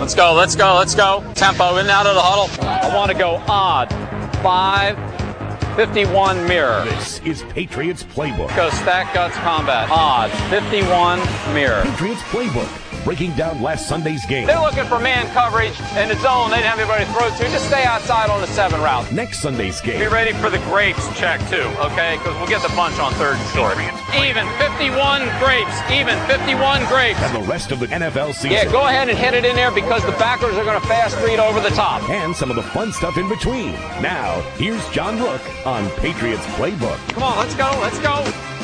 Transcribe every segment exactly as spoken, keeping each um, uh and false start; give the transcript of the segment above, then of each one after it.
Let's go, let's go, let's go. Tempo, in and out of the huddle. I want to go odd. Five, fifty-one mirror. This is Patriots Playbook. Go stack guts combat. Odd, fifty-one mirror. Patriots Playbook. Breaking down last Sunday's game. They're looking for man coverage in the zone. They didn't have anybody to throw to. Just stay outside on the seven route. Next Sunday's game. Be ready for the grapes check, too, okay? Because we'll get the bunch on third and short. Even fifty-one grapes. Even fifty-one grapes. And the rest of the N F L season. Yeah, go ahead and hit it in there because the backers are going to fast read over the top. And some of the fun stuff in between. Now, here's John Rook on Patriots Playbook. Come on, let's go, let's go.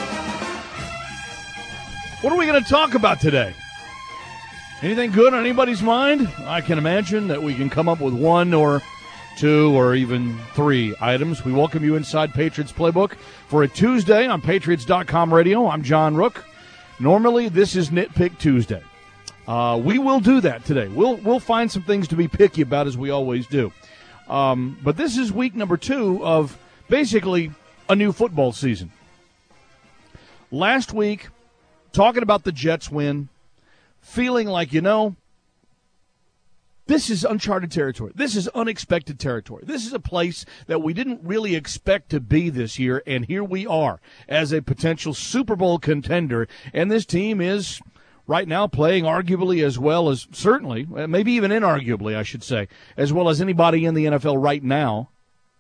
What are we going to talk about today? Anything good on anybody's mind? I can imagine that we can come up with one or two or even three items. We welcome you inside Patriots Playbook for a Tuesday on Patriots dot com radio. I'm John Rook. Normally, this is Nitpick Tuesday. Uh, we will do that today. We'll we'll find some things to be picky about, as we always do. Um, but this is week number two of basically a new football season. Last week, talking about the Jets win, feeling like, you know, this is uncharted territory. This is unexpected territory. This is a place that we didn't really expect to be this year, and here we are as a potential Super Bowl contender. And this team is right now playing arguably as well as, certainly, maybe even inarguably, I should say, as well as anybody in the N F L right now,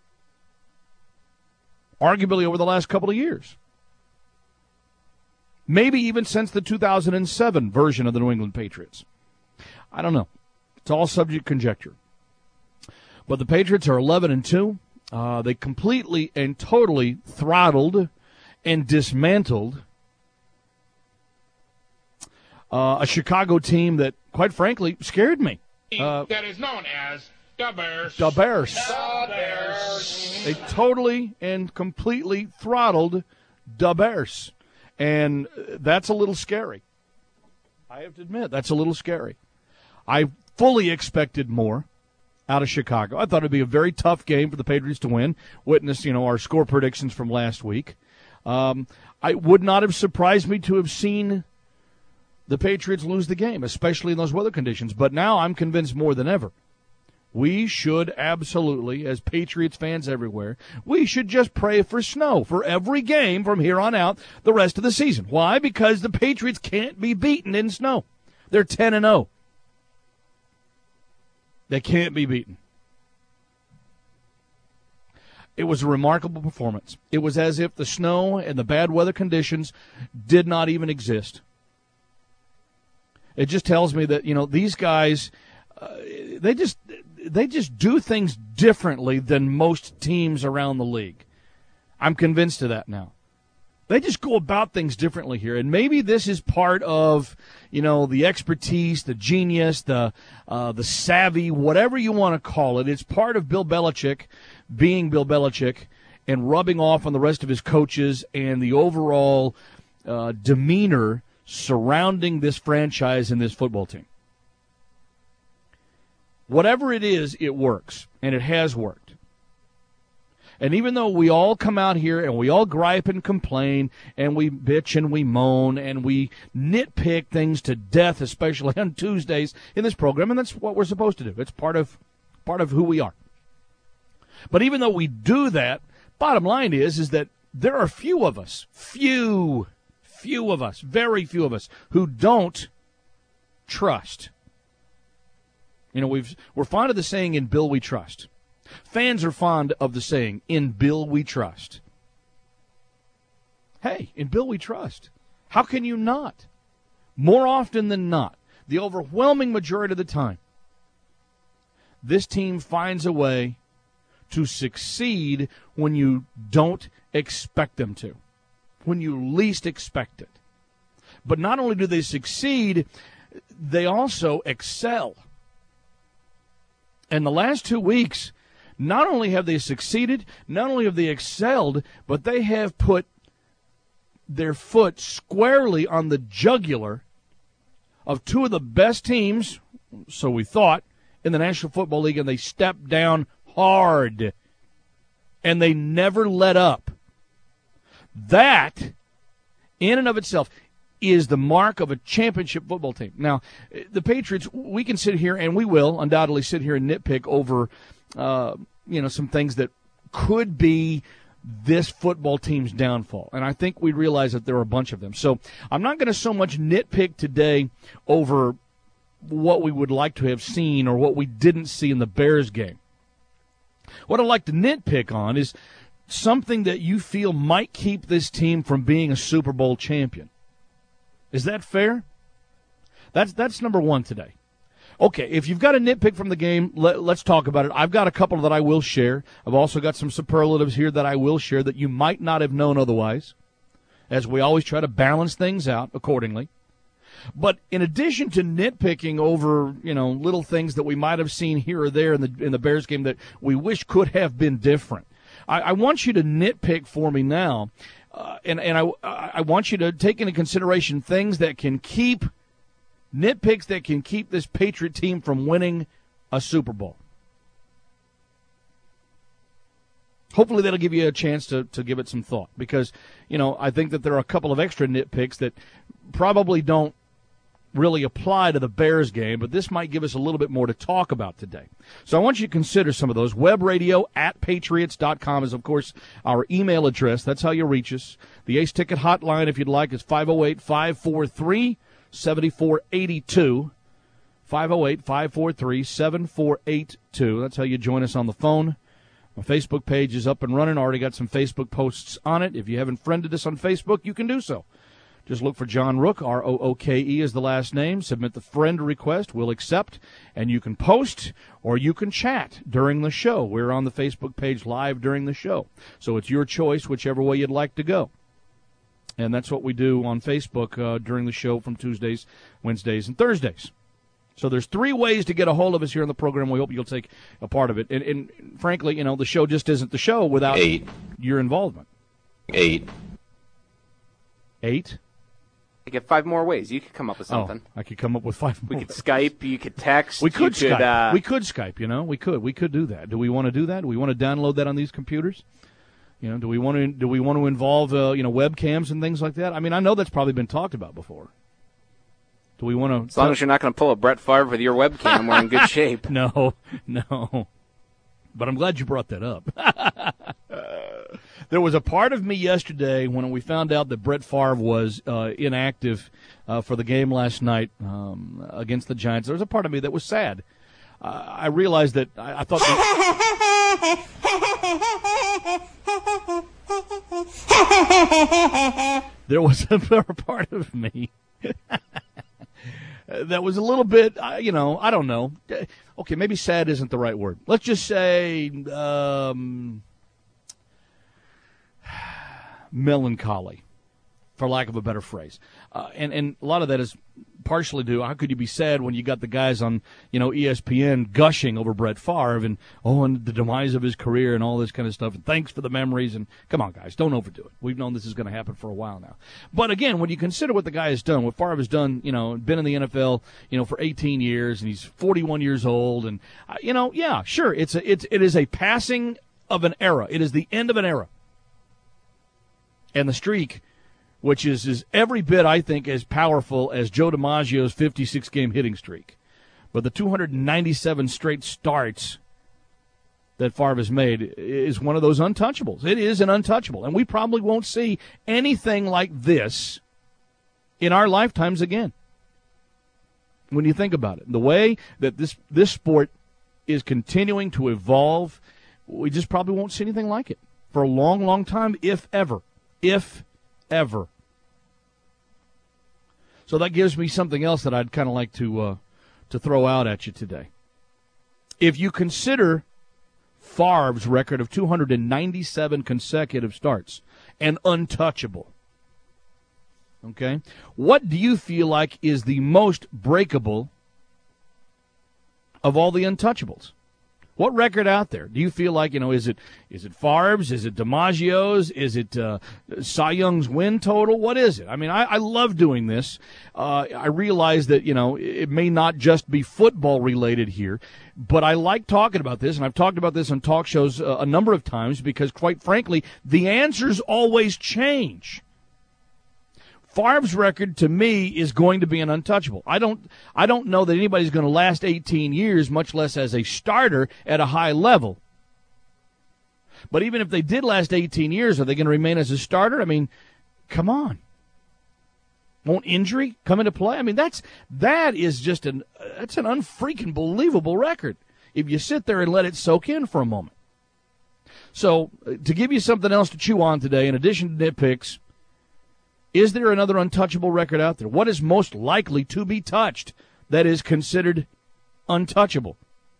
arguably over the last couple of years. Maybe even since the two thousand seven version of the New England Patriots. I don't know. It's all subject conjecture. But the Patriots are eleven and two. Uh, they completely and totally throttled and dismantled uh, a Chicago team that, quite frankly, scared me. Uh, that is known as the Bears. The Bears. The Bears. They totally and completely throttled the Bears. And that's a little scary. I have to admit, that's a little scary. I fully expected more out of Chicago. I thought it would be a very tough game for the Patriots to win. Witness, you know, our score predictions from last week. Um, I would not have surprised me to have seen the Patriots lose the game, especially in those weather conditions. But now I'm convinced more than ever. We should absolutely, as Patriots fans everywhere, we should just pray for snow for every game from here on out the rest of the season. Why? Because the Patriots can't be beaten in snow. They're ten and oh. They can't be beaten. It was a remarkable performance. It was as if the snow and the bad weather conditions did not even exist. It just tells me that, you know, these guys, uh, they just... They just do things differently than most teams around the league. I'm convinced of that now. They just go about things differently here. And maybe this is part of, you know, the expertise, the genius, the uh, the savvy, whatever you want to call it. It's part of Bill Belichick being Bill Belichick and rubbing off on the rest of his coaches and the overall uh, demeanor surrounding this franchise and this football team. Whatever it is, it works, and it has worked. And even though we all come out here and we all gripe and complain and we bitch and we moan and we nitpick things to death, especially on Tuesdays in this program, and that's what we're supposed to do. It's part of part of who we are. But even though we do that, bottom line is, is that there are few of us, few, few of us, very few of us, who don't trust. You know, we've, we're fond of the saying, in Bill we trust. Fans are fond of the saying, in Bill we trust. Hey, in Bill we trust. How can you not? More often than not, the overwhelming majority of the time, this team finds a way to succeed when you don't expect them to, when you least expect it. But not only do they succeed, they also excel. And the last two weeks, not only have they succeeded, not only have they excelled, but they have put their foot squarely on the jugular of two of the best teams, so we thought, in the National Football League, and they stepped down hard. And they never let up. That, in and of itself, is the mark of a championship football team. Now, the Patriots, we can sit here, and we will undoubtedly sit here and nitpick over, uh, you know, some things that could be this football team's downfall. And I think we realize that there are a bunch of them. So I'm not going to so much nitpick today over what we would like to have seen or what we didn't see in the Bears game. What I'd like to nitpick on is something that you feel might keep this team from being a Super Bowl champion. Is that fair? That's that's number one today. Okay, if you've got a nitpick from the game, let, let's talk about it. I've got a couple that I will share. I've also got some superlatives here that I will share that you might not have known otherwise, as we always try to balance things out accordingly. But in addition to nitpicking over, you know, little things that we might have seen here or there in the in the Bears game that we wish could have been different, I, I want you to nitpick for me now. Uh, and and I, I want you to take into consideration things that can keep, nitpicks that can keep this Patriot team from winning a Super Bowl. Hopefully that'll give you a chance to, to give it some thought because, you know, I think that there are a couple of extra nitpicks that probably don't really apply to the Bears game, but this might give us a little bit more to talk about today. So I want you to consider some of those. Web radio at patriots dot com is, of course, our email address. That's how you reach us. The Ace Ticket hotline, if you'd like, is five oh eight, five four three, seven four eight two. five oh eight, five four three, seven four eight two. That's how you join us on the phone. My Facebook page is up and running. Already got some Facebook posts on it. If you haven't friended us on Facebook, you can do so. Just look for John Rook, R O O K E is the last name. Submit the friend request. We'll accept, and you can post or you can chat during the show. We're on the Facebook page live during the show. So it's your choice, whichever way you'd like to go. And that's what we do on Facebook uh, during the show from Tuesdays, Wednesdays, and Thursdays. So there's three ways to get a hold of us here on the program. We hope you'll take a part of it. And, and frankly, you know, the show just isn't the show without Eight. your involvement. Eight. Eight? You get five more ways. You could come up with something. Oh, I could come up with five more. We could Skype. You could text. We could you Skype. Could, uh, we could Skype, you know. We could. We could do that. Do we want to do that? Do we want to download that on these computers? You know, do we want to do we want to involve uh, you know, webcams and things like that? I mean, I know that's probably been talked about before. Do we want to? As long as you're not going to pull a Brett Favre with your webcam, we're in good shape. No, no. But I'm glad you brought that up. There was a part of me yesterday when we found out that Brett Favre was uh, inactive uh, for the game last night um, against the Giants. There was a part of me that was sad. Uh, I realized that I, I thought that there was a part of me that was a little bit, uh, you know, I don't know. Okay, maybe sad isn't the right word. Let's just say um, melancholy, for lack of a better phrase. Uh, and, and a lot of that is partially due, how could you be sad when you got the guys on, you know, E S P N gushing over Brett Favre and, oh, and the demise of his career and all this kind of stuff, and thanks for the memories, and come on, guys, don't overdo it. We've known this is going to happen for a while now. But again, when you consider what the guy has done, what Favre has done, you know, been in the N F L, you know, for eighteen years, and he's forty-one years old, and, uh, you know, yeah, sure, it's a, it's, it is a passing of an era. It is the end of an era. And the streak, which is, is every bit, I think, as powerful as Joe DiMaggio's fifty-six game hitting streak. But the two hundred ninety-seven straight starts that Favre has made is one of those untouchables. It is an untouchable. And we probably won't see anything like this in our lifetimes again. When you think about it, the way that this, this sport is continuing to evolve, we just probably won't see anything like it for a long, long time, if ever. If ever. So that gives me something else that I'd kind of like to uh, to throw out at you today. If you consider Favre's record of two hundred ninety-seven consecutive starts an untouchable, okay, what do you feel like is the most breakable of all the untouchables? What record out there? Do you feel like, you know, is it is it Favre's? Is it DiMaggio's? Is it uh, Cy Young's win total? What is it? I mean, I, I love doing this. Uh, I realize that, you know, it may not just be football related here, but I like talking about this, and I've talked about this on talk shows uh, a number of times because, quite frankly, the answers always change. Favre's record, to me, is going to be an untouchable. I don't I don't know that anybody's going to last eighteen years, much less as a starter at a high level. But even if they did last eighteen years, are they going to remain as a starter? I mean, come on. Won't injury come into play? I mean, that's that is just an that's an unfreaking believable record if you sit there and let it soak in for a moment. So, uh, to give you something else to chew on today, in addition to nitpicks, is there another untouchable record out there? What is most likely to be touched that is considered untouchable?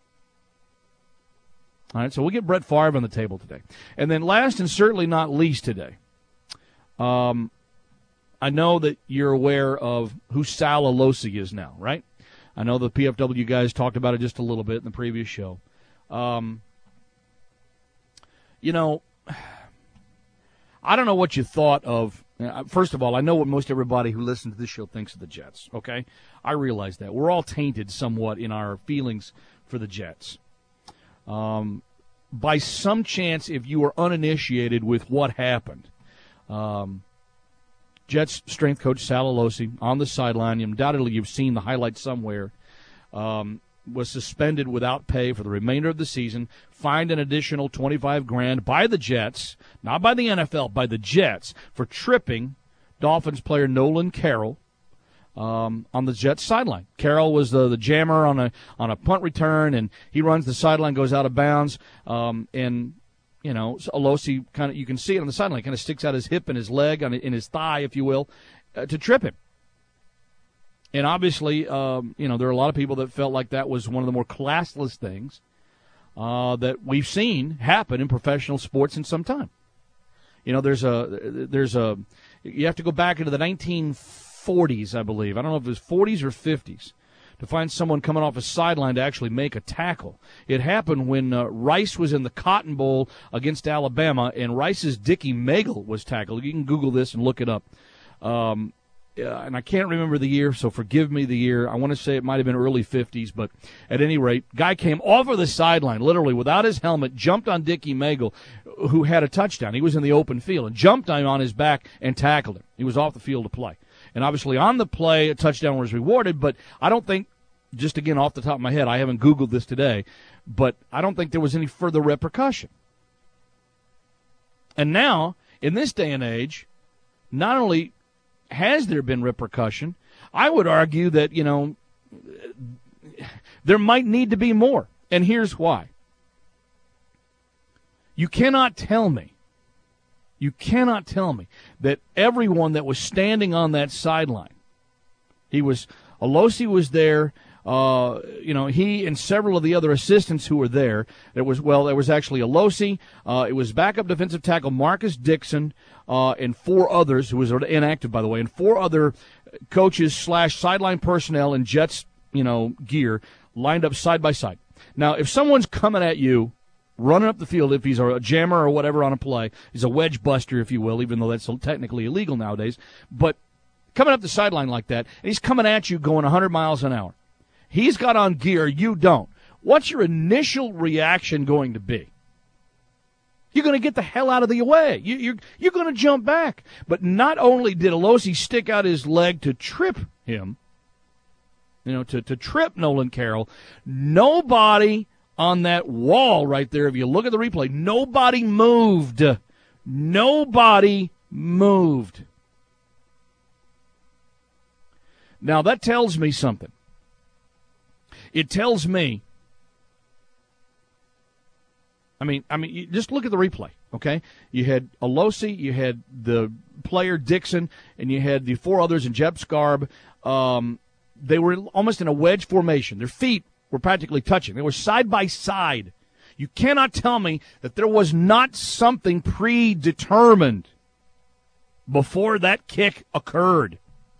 All right, so we'll get Brett Favre on the table today. And then last and certainly not least today, um, I know that you're aware of who Sal Alosi is now, right? I know the P F W guys talked about it just a little bit in the previous show. Um, you know, I don't know what you thought of. First of all, I know what most everybody who listens to this show thinks of the Jets, okay? I realize that. We're all tainted somewhat in our feelings for the Jets. Um, by some chance, if you were uninitiated with what happened, um, Jets strength coach Sal Alosi on the sideline, undoubtedly you've seen the highlights somewhere, um, was suspended without pay for the remainder of the season, fined an additional twenty-five grand by the Jets, not by the N F L, by the Jets, for tripping Dolphins player Nolan Carroll um, on the Jets sideline. Carroll was the, the jammer on a on a punt return, and he runs the sideline, goes out of bounds, um, and you know Alosi kind of, you can see it on the sideline, kind of sticks out his hip and his leg on in his thigh, if you will, uh, to trip him. And obviously, um, you know, there are a lot of people that felt like that was one of the more classless things uh, that we've seen happen in professional sports in some time. You know, there's a, there's a, you have to go back into the nineteen forties, I believe. I don't know if it was forties or fifties, to find someone coming off a sideline to actually make a tackle. It happened when uh, Rice was in the Cotton Bowl against Alabama, and Rice's Dickie Megal was tackled. You can Google this and look it up. Um, Uh, and I can't remember the year, so forgive me the year. I want to say it might have been early fifties, but at any rate, guy came off of the sideline, literally without his helmet, jumped on Dickie Megal, who had a touchdown. He was in the open field, and jumped on him on his back and tackled him. He was off the field to play. And obviously on the play, a touchdown was rewarded, but I don't think, just again off the top of my head, I haven't Googled this today, but I don't think there was any further repercussion. And now, in this day and age, not only has there been repercussion, I would argue that, you know, there might need to be more. And here's why. You cannot tell me, you cannot tell me that everyone that was standing on that sideline, he was, Alosi was there, uh, you know, he and several of the other assistants who were there. There was, well, there was actually Alosi, uh, it was backup defensive tackle Marcus Dixon, Uh, and four others, who was inactive, by the way, and four other coaches slash sideline personnel in Jets, you know, gear lined up side by side. Now, if someone's coming at you, running up the field, if he's a jammer or whatever on a play, he's a wedge buster, if you will, even though that's technically illegal nowadays, but coming up the sideline like that, and he's coming at you going one hundred miles an hour. He's got on gear, you don't. What's your initial reaction going to be? You're going to get the hell out of the way. You, you're you're going to jump back. But not only did Alosi stick out his leg to trip him, you know, to, to trip Nolan Carroll, nobody on that wall right there, if you look at the replay, nobody moved. Nobody moved. Now, that tells me something. It tells me, I mean, I mean, you just look at the replay, okay? You had Alosi, you had the player Dixon, and you had the four others in Jeb Scarb. Um, they were almost in a wedge formation. Their feet were practically touching. They were side by side. You cannot tell me that there was not something predetermined before that kick occurred.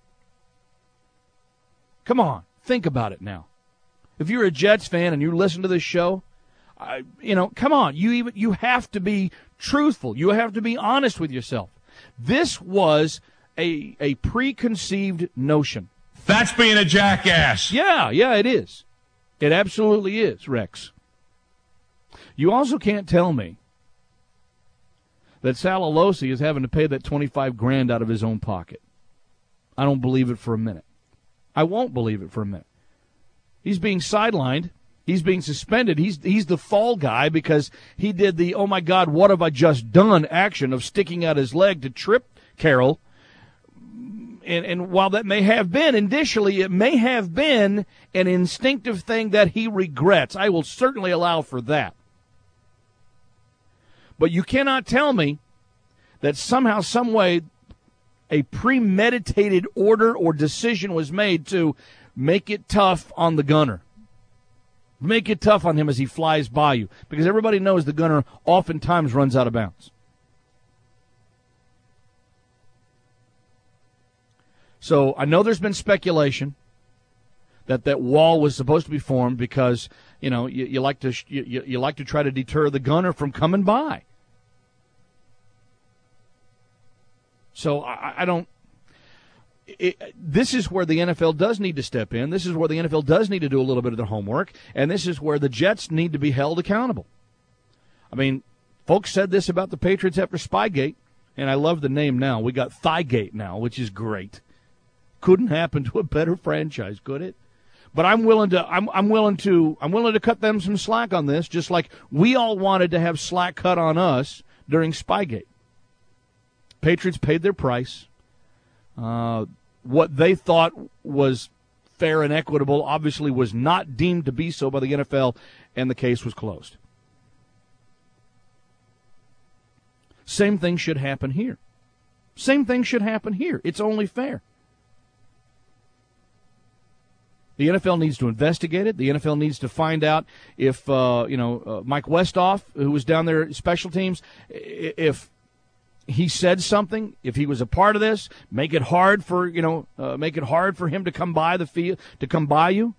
Come on, think about it now. If you're a Jets fan and you listen to this show, I, you know, come on. You even you have to be truthful. You have to be honest with yourself. This was a a preconceived notion. That's being a jackass. Yeah, yeah, it is. It absolutely is, Rex. You also can't tell me that Sal Alosi is having to pay that twenty-five grand out of his own pocket. I don't believe it for a minute. I won't believe it for a minute. He's being sidelined. He's being suspended. He's he's the fall guy because he did the, oh, my God, what have I just done action of sticking out his leg to trip Carroll. And, and while that may have been, initially, it may have been an instinctive thing that he regrets. I will certainly allow for that. But you cannot tell me that somehow, some way, a premeditated order or decision was made to make it tough on the gunner. Make it tough on him as he flies by you. Because everybody knows the gunner oftentimes runs out of bounds. So I know there's been speculation that that wall was supposed to be formed because, you know, you, you like to you, you like to try to deter the gunner from coming by. So I, I don't. It, this is where the N F L does need to step in. This is where the N F L does need to do a little bit of their homework, and this is where the Jets need to be held accountable. I mean, folks said this about the Patriots after Spygate, and I love the name now. We got Thigate now, which is great. Couldn't happen to a better franchise, could it? But I'm willing to I'm I'm willing to I'm willing to cut them some slack on this, just like we all wanted to have slack cut on us during Spygate. Patriots paid their price. Uh, what they thought was fair and equitable obviously was not deemed to be so by the N F L, and the case was closed. Same thing should happen here. Same thing should happen here. It's only fair. The N F L needs to investigate it. The N F L needs to find out if, uh, you know, uh, Mike Westhoff, who was down there, special teams, if he said something, if he was a part of this, make it hard for, you know, uh, make it hard for him to come by the field, to come by you.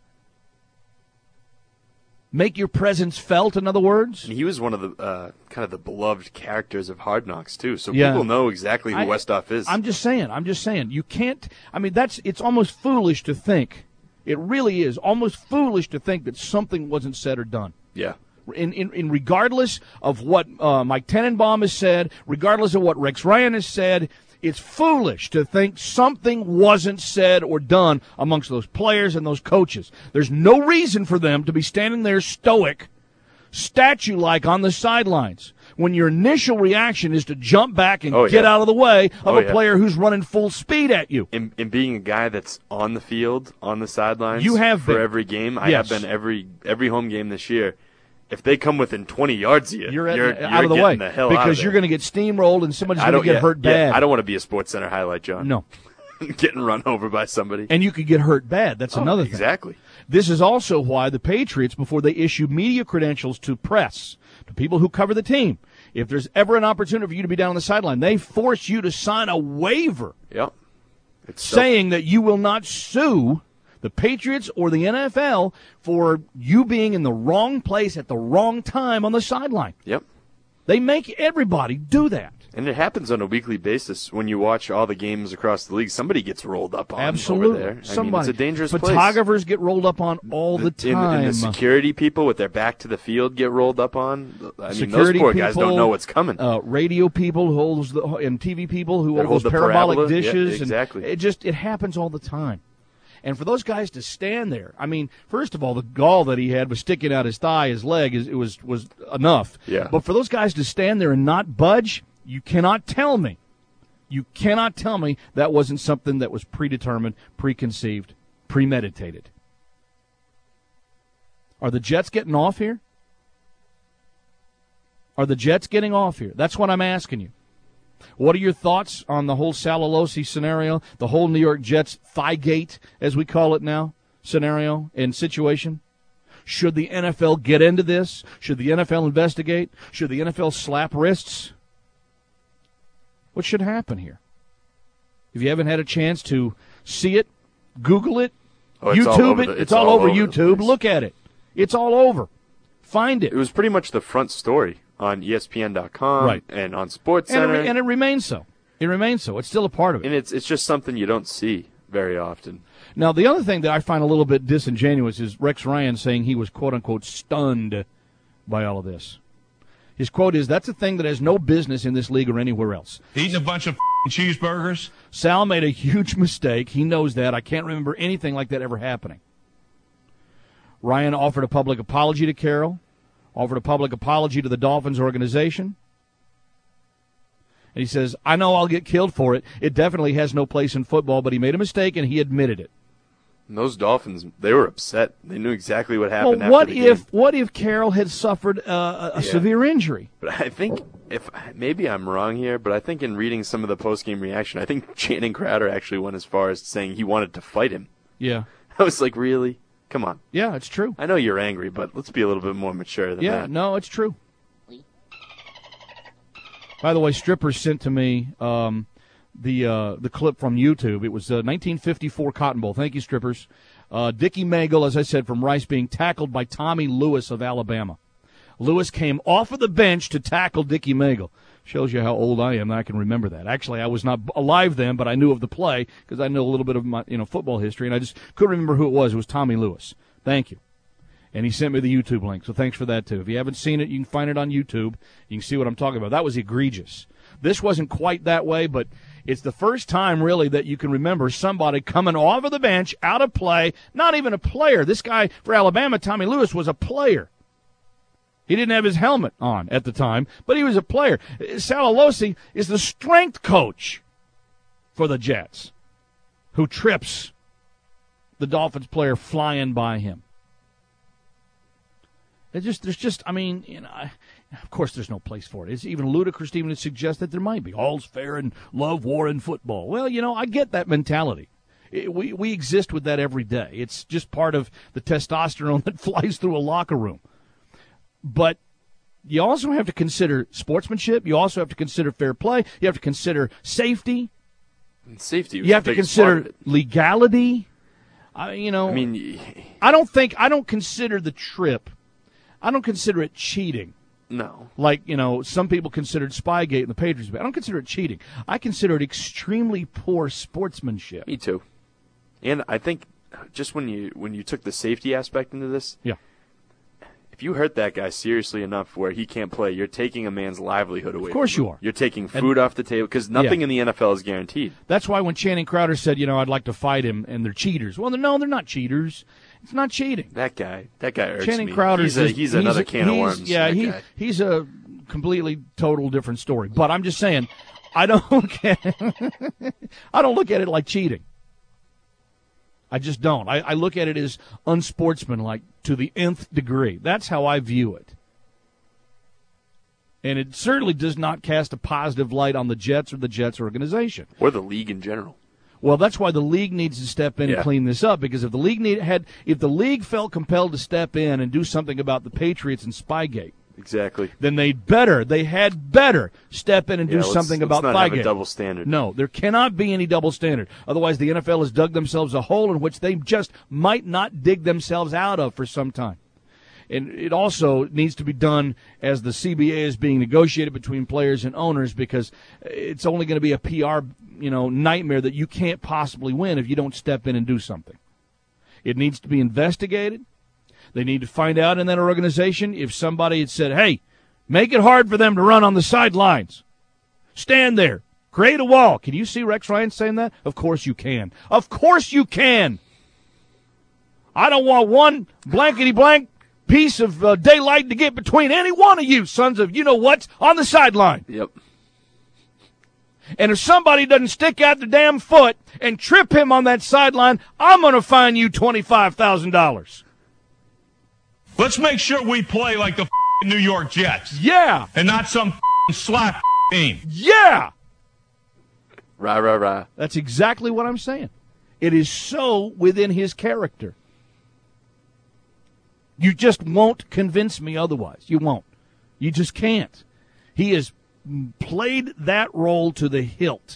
Make your presence felt, in other words. And he was one of the uh, kind of the beloved characters of Hard Knocks, too. So yeah. people know exactly who I, Westhoff is. I'm just saying. I'm just saying. You can't. I mean, that's. It's almost foolish to think. It really is almost foolish to think that something wasn't said or done. Yeah. In, in, in regardless of what uh, Mike Tenenbaum has said, regardless of what Rex Ryan has said, it's foolish to think something wasn't said or done amongst those players and those coaches. There's no reason for them to be standing there stoic, statue-like on the sidelines when your initial reaction is to jump back and oh, get yeah. out of the way of oh, a yeah. player who's running full speed at you. And, and being a guy that's on the field, on the sidelines, you have for been. every game. I yes. have been every every home game this year. If they come within twenty yards of you, you're, at, you're, out you're of the getting way the hell because out of you're there. going to get steamrolled and somebody's I going to get yeah, hurt yeah, bad. I don't want to be a Sports Center highlight, John. No. Getting run over by somebody. And you could get hurt bad. That's oh, another thing. Exactly. This is also why the Patriots, before they issue media credentials to press, to people who cover the team, if there's ever an opportunity for you to be down on the sideline, they force you to sign a waiver Yep. It's saying that you will not sue the Patriots or the N F L for you being in the wrong place at the wrong time on the sideline. Yep. They make everybody do that. And it happens on a weekly basis when you watch all the games across the league. Somebody gets rolled up on Absolutely. over there. I Somebody. mean, it's a dangerous place. Photographers get rolled up on all the, the time. And, and the security people with their back to the field get rolled up on. I mean, security those poor people, guys don't know what's coming. Uh, radio people who hold the, and T V people who That hold those hold the parabolic parabola. dishes. Yeah, exactly. And it just it happens all the time. And for those guys to stand there, I mean, first of all, the gall that he had was sticking out his thigh, his leg, is it was was enough. Yeah. But for those guys to stand there and not budge, you cannot tell me, you cannot tell me that wasn't something that was predetermined, preconceived, premeditated. Are the Jets getting off here? Are the Jets getting off here? That's what I'm asking you. What are your thoughts on the whole Salalosi scenario, the whole New York Jets Thigate, as we call it now, scenario and situation? Should the N F L get into this? Should the N F L investigate? Should the N F L slap wrists? What should happen here? If you haven't had a chance to see it, Google it, Oh, it's all YouTube over it. the- It's, it's all, all over, over the YouTube. place. Look at it. It's all over. Find it. It was pretty much the front story on E S P N dot com Right. and on Sports and, it Center. re- and it remains so. It remains so. It's still a part of it. And it's it's just something you don't see very often. Now, the other thing that I find a little bit disingenuous is Rex Ryan saying he was, quote-unquote, stunned by all of this. His quote is, that's a thing that has no business in this league or anywhere else. He's a bunch of cheeseburgers. Sal made a huge mistake. He knows that. I can't remember anything like that ever happening. Ryan offered a public apology to Carroll, offered a public apology to the Dolphins organization. And he says, I know I'll get killed for it. It definitely has no place in football, but he made a mistake and he admitted it. And those Dolphins, they were upset. They knew exactly what happened Well, after what the if game. what if Carroll had suffered uh, a Yeah. severe injury? But I think, if maybe I'm wrong here, but I think in reading some of the post-game reaction, I think Channing Crowder actually went as far as saying he wanted to fight him. Yeah. I was like, really? Come on. Yeah, it's true. I know you're angry, but let's be a little bit more mature than Yeah, that. no, it's true. By the way, Strippers sent to me um, the uh, the clip from YouTube. It was uh, nineteen fifty-four Cotton Bowl. Thank you, Strippers. Uh, Dickie Mangle, as I said, from Rice, being tackled by Tommy Lewis of Alabama. Lewis came off of the bench to tackle Dickie Mangle. Shows you how old I am that I can remember that. Actually, I was not alive then, but I knew of the play because I know a little bit of my you know football history, and I just couldn't remember who it was. It was Tommy Lewis. Thank you. And he sent me the YouTube link, so thanks for that, too. If you haven't seen it, you can find it on YouTube. You can see what I'm talking about. That was egregious. This wasn't quite that way, but it's the first time, really, that you can remember somebody coming off of the bench, out of play, not even a player. This guy for Alabama, Tommy Lewis, was a player. He didn't have his helmet on at the time, but he was a player. Sal Alosi is the strength coach for the Jets, who trips the Dolphins player flying by him. It just, there's just, I mean, you know, I, of course there's no place for it. It's even ludicrous to even suggest that there might be. All's fair in love, war, and football. Well, you know, I get that mentality. It, we, we exist with that every day. It's just part of the testosterone that flies through a locker room. But you also have to consider sportsmanship. You also have to consider fair play. You have to consider safety. And safety was You have the to biggest part of consider it. legality. I, you know, I mean, I don't think, I don't consider the trip, I don't consider it cheating. no. Like, you know, some people considered Spygate and the Patriots. I don't consider it cheating. I consider it extremely poor sportsmanship. Me too. And I think just when you when you took the safety aspect into this, Yeah. if you hurt that guy seriously enough where he can't play, you're taking a man's livelihood away. Of course from you him. are. You're taking food off the table because nothing Yeah. in the N F L is guaranteed. That's why when Channing Crowder said, you know, I'd like to fight him, and they're cheaters. Well, no, they're not cheaters. It's not cheating. That guy, that guy irks Channing me. Crowder he's, is a, just- he's another a- can of he's- worms. Yeah, that he guy. he's a completely total different story. But I'm just saying, I don't look at I don't look at it like cheating. I just don't. I, I look at it as unsportsmanlike to the nth degree. That's how I view it. And it certainly does not cast a positive light on the Jets or the Jets organization. or the league in general. Well, that's why the league needs to step in Yeah. and clean this up. Because if the league need, had, if the league felt compelled to step in and do something about the Patriots and Spygate, Exactly. then they'd better, they had better step in and Yeah, do let's- something let's about not have a Spygate. double standard. No, there cannot be any double standard. Otherwise, the N F L has dug themselves a hole in which they just might not dig themselves out of for some time. And it also needs to be done as the C B A is being negotiated between players and owners, because it's only going to be a P R, you know, nightmare that you can't possibly win if you don't step in and do something. It needs to be investigated. They need to find out in that organization if somebody had said, hey, make it hard for them to run on the sidelines. Stand there. Create a wall. Can you see Rex Ryan saying that? Of course you can. Of course you can. I don't want one blankety-blank piece of uh, daylight to get between any one of you sons of you-know-what's on the sideline. Yep. And if somebody doesn't stick out their damn foot and trip him on that sideline, I'm going to fine you twenty-five thousand dollars. Let's make sure we play like the f***ing New York Jets Yeah. and not some f***ing slap team. Yeah. Rah, rah, rah. That's exactly what I'm saying. It is so within his character. You just won't convince me otherwise. You won't. You just can't. He has played that role to the hilt.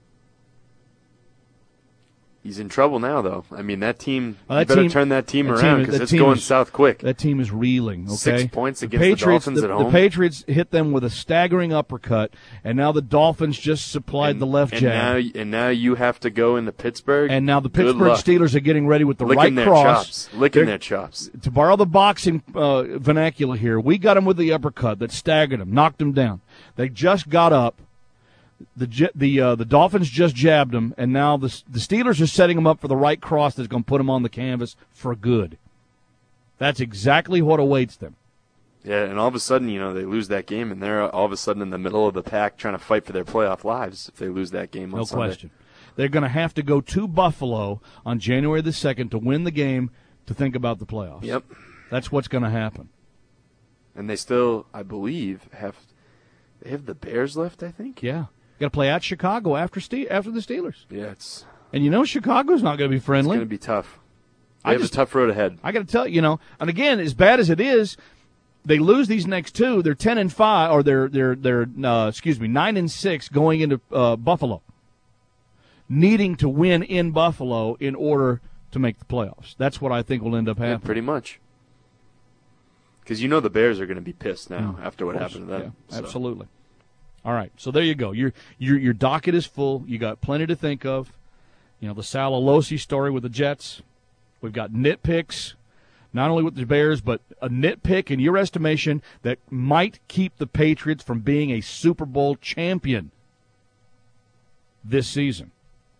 He's in trouble now, though. I mean, that team, Well, that you better team- turn that team that around team- because that it's team going is- south quick. That team is reeling, okay? Six points against the Dolphins the, at home. The Patriots hit them with a staggering uppercut, and now the Dolphins just supplied and, the left and jab. now, and now you have to go into Pittsburgh. And now the Good Pittsburgh luck. Steelers are getting ready with the Licking right their cross. chops. Licking They're- their chops. To borrow the boxing uh, vernacular here, we got him with the uppercut that staggered him, knocked him down. They just got up. The J- the uh, the Dolphins just jabbed him, and now the the Steelers are setting him up for the right cross that's going to put him on the canvas for good. That's exactly what awaits them. Yeah, and all of a sudden, you know, they lose that game, and they're all of a sudden in the middle of the pack trying to fight for their playoff lives if they lose that game on No Sunday. question. They're going to have to go to Buffalo on January the second to win the game to think about the playoffs. Yep. That's what's going to happen. And they still, I believe, have they have the Bears left, I think? Yeah. Got to play at Chicago after Ste- after the Steelers. Yeah, it's And you know Chicago's not going to be friendly. It's going to be tough. They I have just- a tough road ahead. I got to tell you, you know, and again, as bad as it is, they lose these next two. They're ten and five, or they're they're they're uh, excuse me, nine and six going into uh, Buffalo, needing to win in Buffalo in order to make the playoffs. That's what I think will end up Yeah, happening. pretty much. Because you know the Bears are going to be pissed now Mm, after what of course. happened to them. Yeah, so. absolutely. All right, so there you go. Your your your docket is full. You got plenty to think of. You know the Sal Alosi story with the Jets. We've got nitpicks, not only with the Bears, but a nitpick in your estimation that might keep the Patriots from being a Super Bowl champion this season.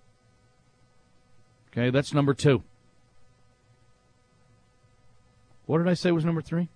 Okay, that's number two. What did I say was number three?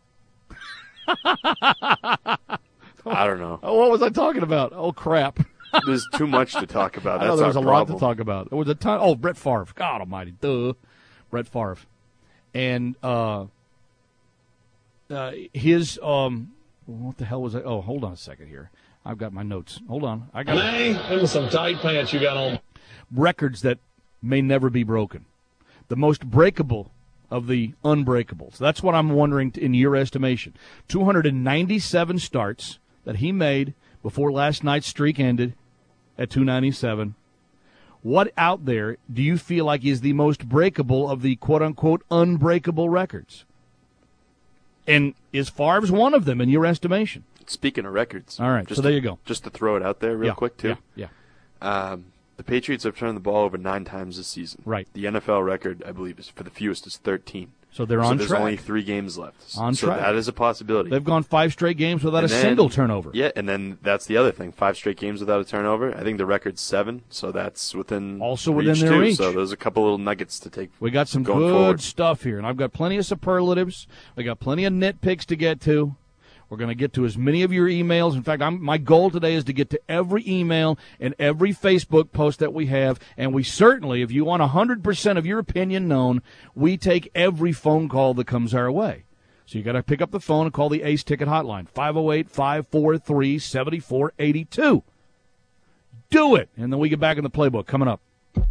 I don't know. Oh, what was I talking about? Oh, crap. There's too much to talk about. I That's know there was our a problem. lot to talk about. There was a ton. Oh, Brett Favre. God almighty. Duh. Brett Favre. And uh, uh, his, um, what the hell was I? Oh, hold on a second here. I've got my notes. Hold on. I got Hey, them was some tight pants you got on. records that may never be broken. The most breakable of the unbreakables. That's what I'm wondering in your estimation. two hundred ninety-seven starts that he made before last night's streak ended at two ninety-seven. What out there do you feel like is the most breakable of the quote-unquote unbreakable records? And is Favre's one of them in your estimation? Speaking of records. All right, just so there to, you go. Just to throw it out there real Yeah, quick, too. Yeah, yeah. Um, the Patriots have turned the ball over nine times this season. Right. The N F L record, I believe, is for the fewest is thirteen. So they're so on there's track. only three games left. On so track. that is a possibility. They've gone five straight games without And a then- single turnover. Yeah, and then that's the other thing. Five straight games without a turnover. I think the record's seven, so that's within Also reach within their too. reach. So there's a couple little nuggets to take. We got some going good forward. stuff here, and I've got plenty of superlatives. We got plenty of nitpicks to get to. We're going to get to as many of your emails. In fact, I'm, my goal today is to get to every email and every Facebook post that we have. And we certainly, if you want one hundred percent of your opinion known, we take every phone call that comes our way. So you got to pick up the phone and call the Ace Ticket Hotline, five oh eight, five four three, seven four eight two. Do it. And then we get back in the playbook coming up.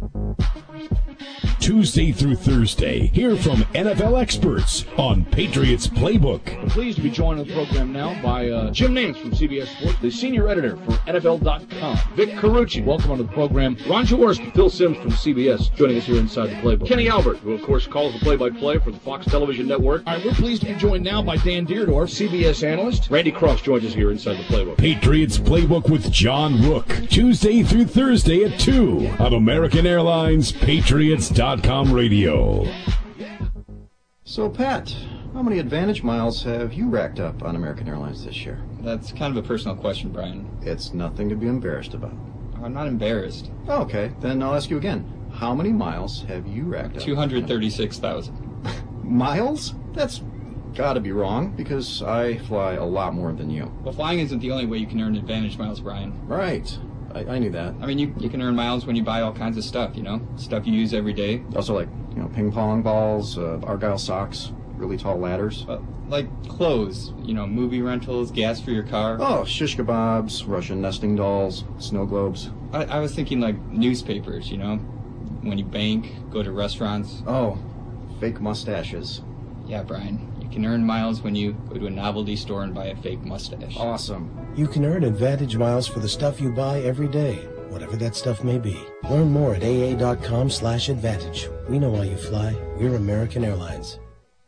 Tuesday through Thursday, hear from N F L experts on Patriots Playbook. I'm pleased to be joined on the program now by uh, Jim Nance from C B S Sports, the senior editor for N F L dot com. Vic Carucci, welcome onto the program. Ron Jaworski, Phil Simms from C B S, joining us here inside the playbook. Kenny Albert, who of course calls the play-by-play for the Fox Television Network. All right, we're pleased to be joined now by Dan Deerdorf, C B S analyst. Randy Cross joins us here inside the playbook. Patriots Playbook with John Rook, Tuesday through Thursday at two on American Airlines Patriots dot com radio. So, Pat, how many Advantage miles have you racked up on American Airlines this year? That's kind of a personal question, Brian. It's nothing to be embarrassed about. I'm not embarrassed. Okay, then I'll ask you again. How many miles have you racked up? two hundred thirty-six thousand. Miles? That's gotta be wrong, because I fly a lot more than you. Well, flying isn't the only way you can earn Advantage miles, Brian. Right. I, I knew that. I mean, you, you can earn miles when you buy all kinds of stuff, you know? Stuff you use every day. Also, like, you know, ping pong balls, uh, Argyle socks, really tall ladders. Uh, like clothes, you know, movie rentals, gas for your car. Oh, shish kebabs, Russian nesting dolls, snow globes. I, I was thinking like newspapers, you know? When you bank, go to restaurants. Oh, fake mustaches. Yeah, Brian. You can earn miles when you go to a novelty store and buy a fake mustache. Awesome. You can earn Advantage miles for the stuff you buy every day, whatever that stuff may be. Learn more at A A dot com slash advantage. We know why you fly. We're American Airlines.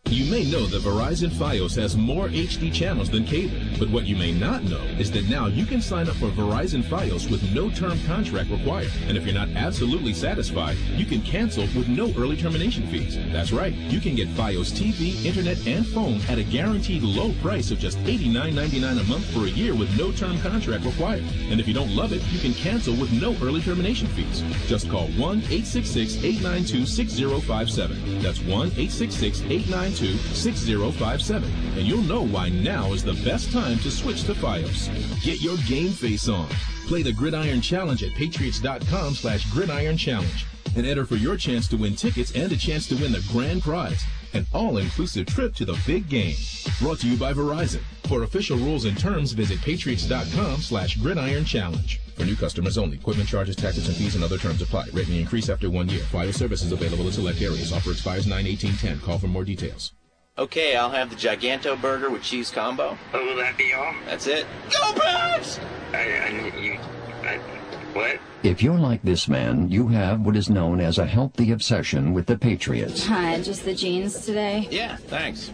You may know that Verizon Fios has more H D channels than cable, but what you may not know is that now you can sign up for Verizon Fios with no term contract required. And if you're not absolutely satisfied, you can cancel with no early termination fees. That's right, you can get Fios T V, internet, and phone at a guaranteed low price of just eighty-nine ninety-nine a month for a year with no term contract required. And if you don't love it, you can cancel with no early termination fees. Just call one eight six six, eight nine two, six zero five seven. That's one eight six six, eight nine two, six zero five seven. And you'll know why now is the best time to switch to Fios. Get your game face on. Play the Gridiron Challenge at patriots.com slash gridiron challenge and enter for your chance to win tickets and a chance to win the grand prize, an all-inclusive trip to the big game. Brought to you by Verizon. For official rules and terms, visit patriots.com slash gridiron challenge. For new customers only. Equipment charges, taxes, and fees and other terms apply. Rate may increase after one year. Fios services available in select areas. Offer expires nine eighteen ten. Call for more details. Okay, I'll have the Giganto burger with cheese combo. Oh, will that be all? That's it. Go Pats! I, I, you, I, what? If you're like this man, you have what is known as a healthy obsession with the Patriots. Hi, just the jeans today? Yeah, thanks.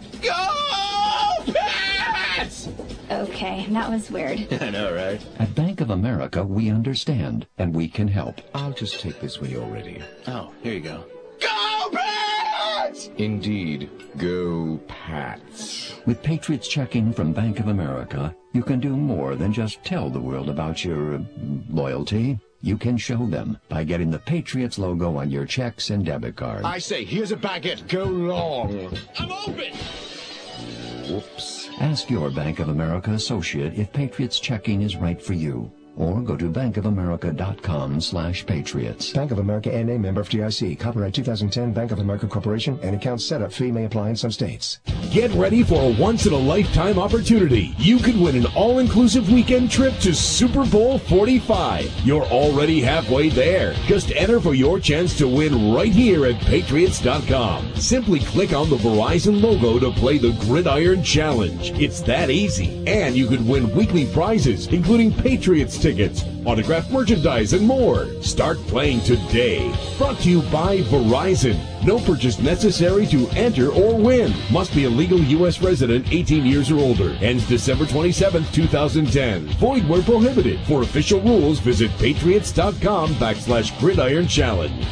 Go Pats! Okay, that was weird. I know, right? At Bank of America, we understand, and we can help. I'll just take this when you're ready. Oh, here you go. Go Pats! Indeed. Go Pats. With Patriots checking from Bank of America, you can do more than just tell the world about your uh, loyalty. You can show them by getting the Patriots logo on your checks and debit cards. I say, here's a baguette. Go long. I'm open! Whoops. Ask your Bank of America associate if Patriots checking is right for you. Or go to bankofamerica.com slash patriots. Bank of America N A member F D I C. Copyright two thousand ten Bank of America Corporation. And account setup fee may apply in some states. Get ready for a once-in-a-lifetime opportunity. You could win an all-inclusive weekend trip to Super Bowl forty-five. You're already halfway there. Just enter for your chance to win right here at patriots dot com. Simply click on the Verizon logo to play the Gridiron Challenge. It's that easy. And you could win weekly prizes, including Patriots tickets, autographed merchandise, and more. Start playing today. Brought to you by Verizon. No purchase necessary to enter or win. Must be a legal U S resident, eighteen years or older. Ends December twenty-seventh, two thousand ten. Void where prohibited. For official rules, visit patriots.com backslash gridiron challenge.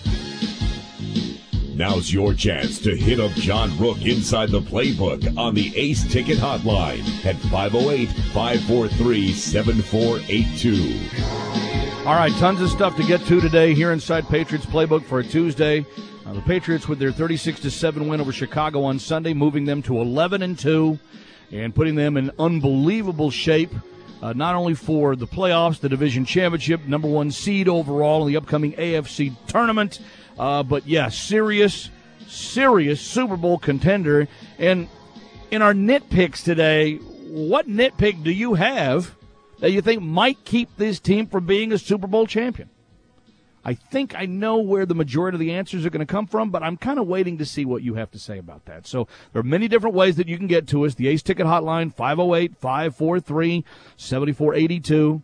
Now's your chance to hit up John Rook inside the playbook on the Ace Ticket Hotline at five oh eight, five four three, seven four eight two. All right, tons of stuff to get to today here inside Patriots Playbook for a Tuesday. Uh, the Patriots with their thirty-six to seven win over Chicago on Sunday, moving them to eleven and two and putting them in unbelievable shape, uh, not only for the playoffs, the division championship, number one seed overall in the upcoming A F C tournament, uh, but, yeah, serious, serious Super Bowl contender. And in our nitpicks today, what nitpick do you have that you think might keep this team from being a Super Bowl champion? I think I know where the majority of the answers are going to come from, but I'm kind of waiting to see what you have to say about that. So there are many different ways that you can get to us. The Ace Ticket Hotline, five oh eight, five four three, seven four eight two.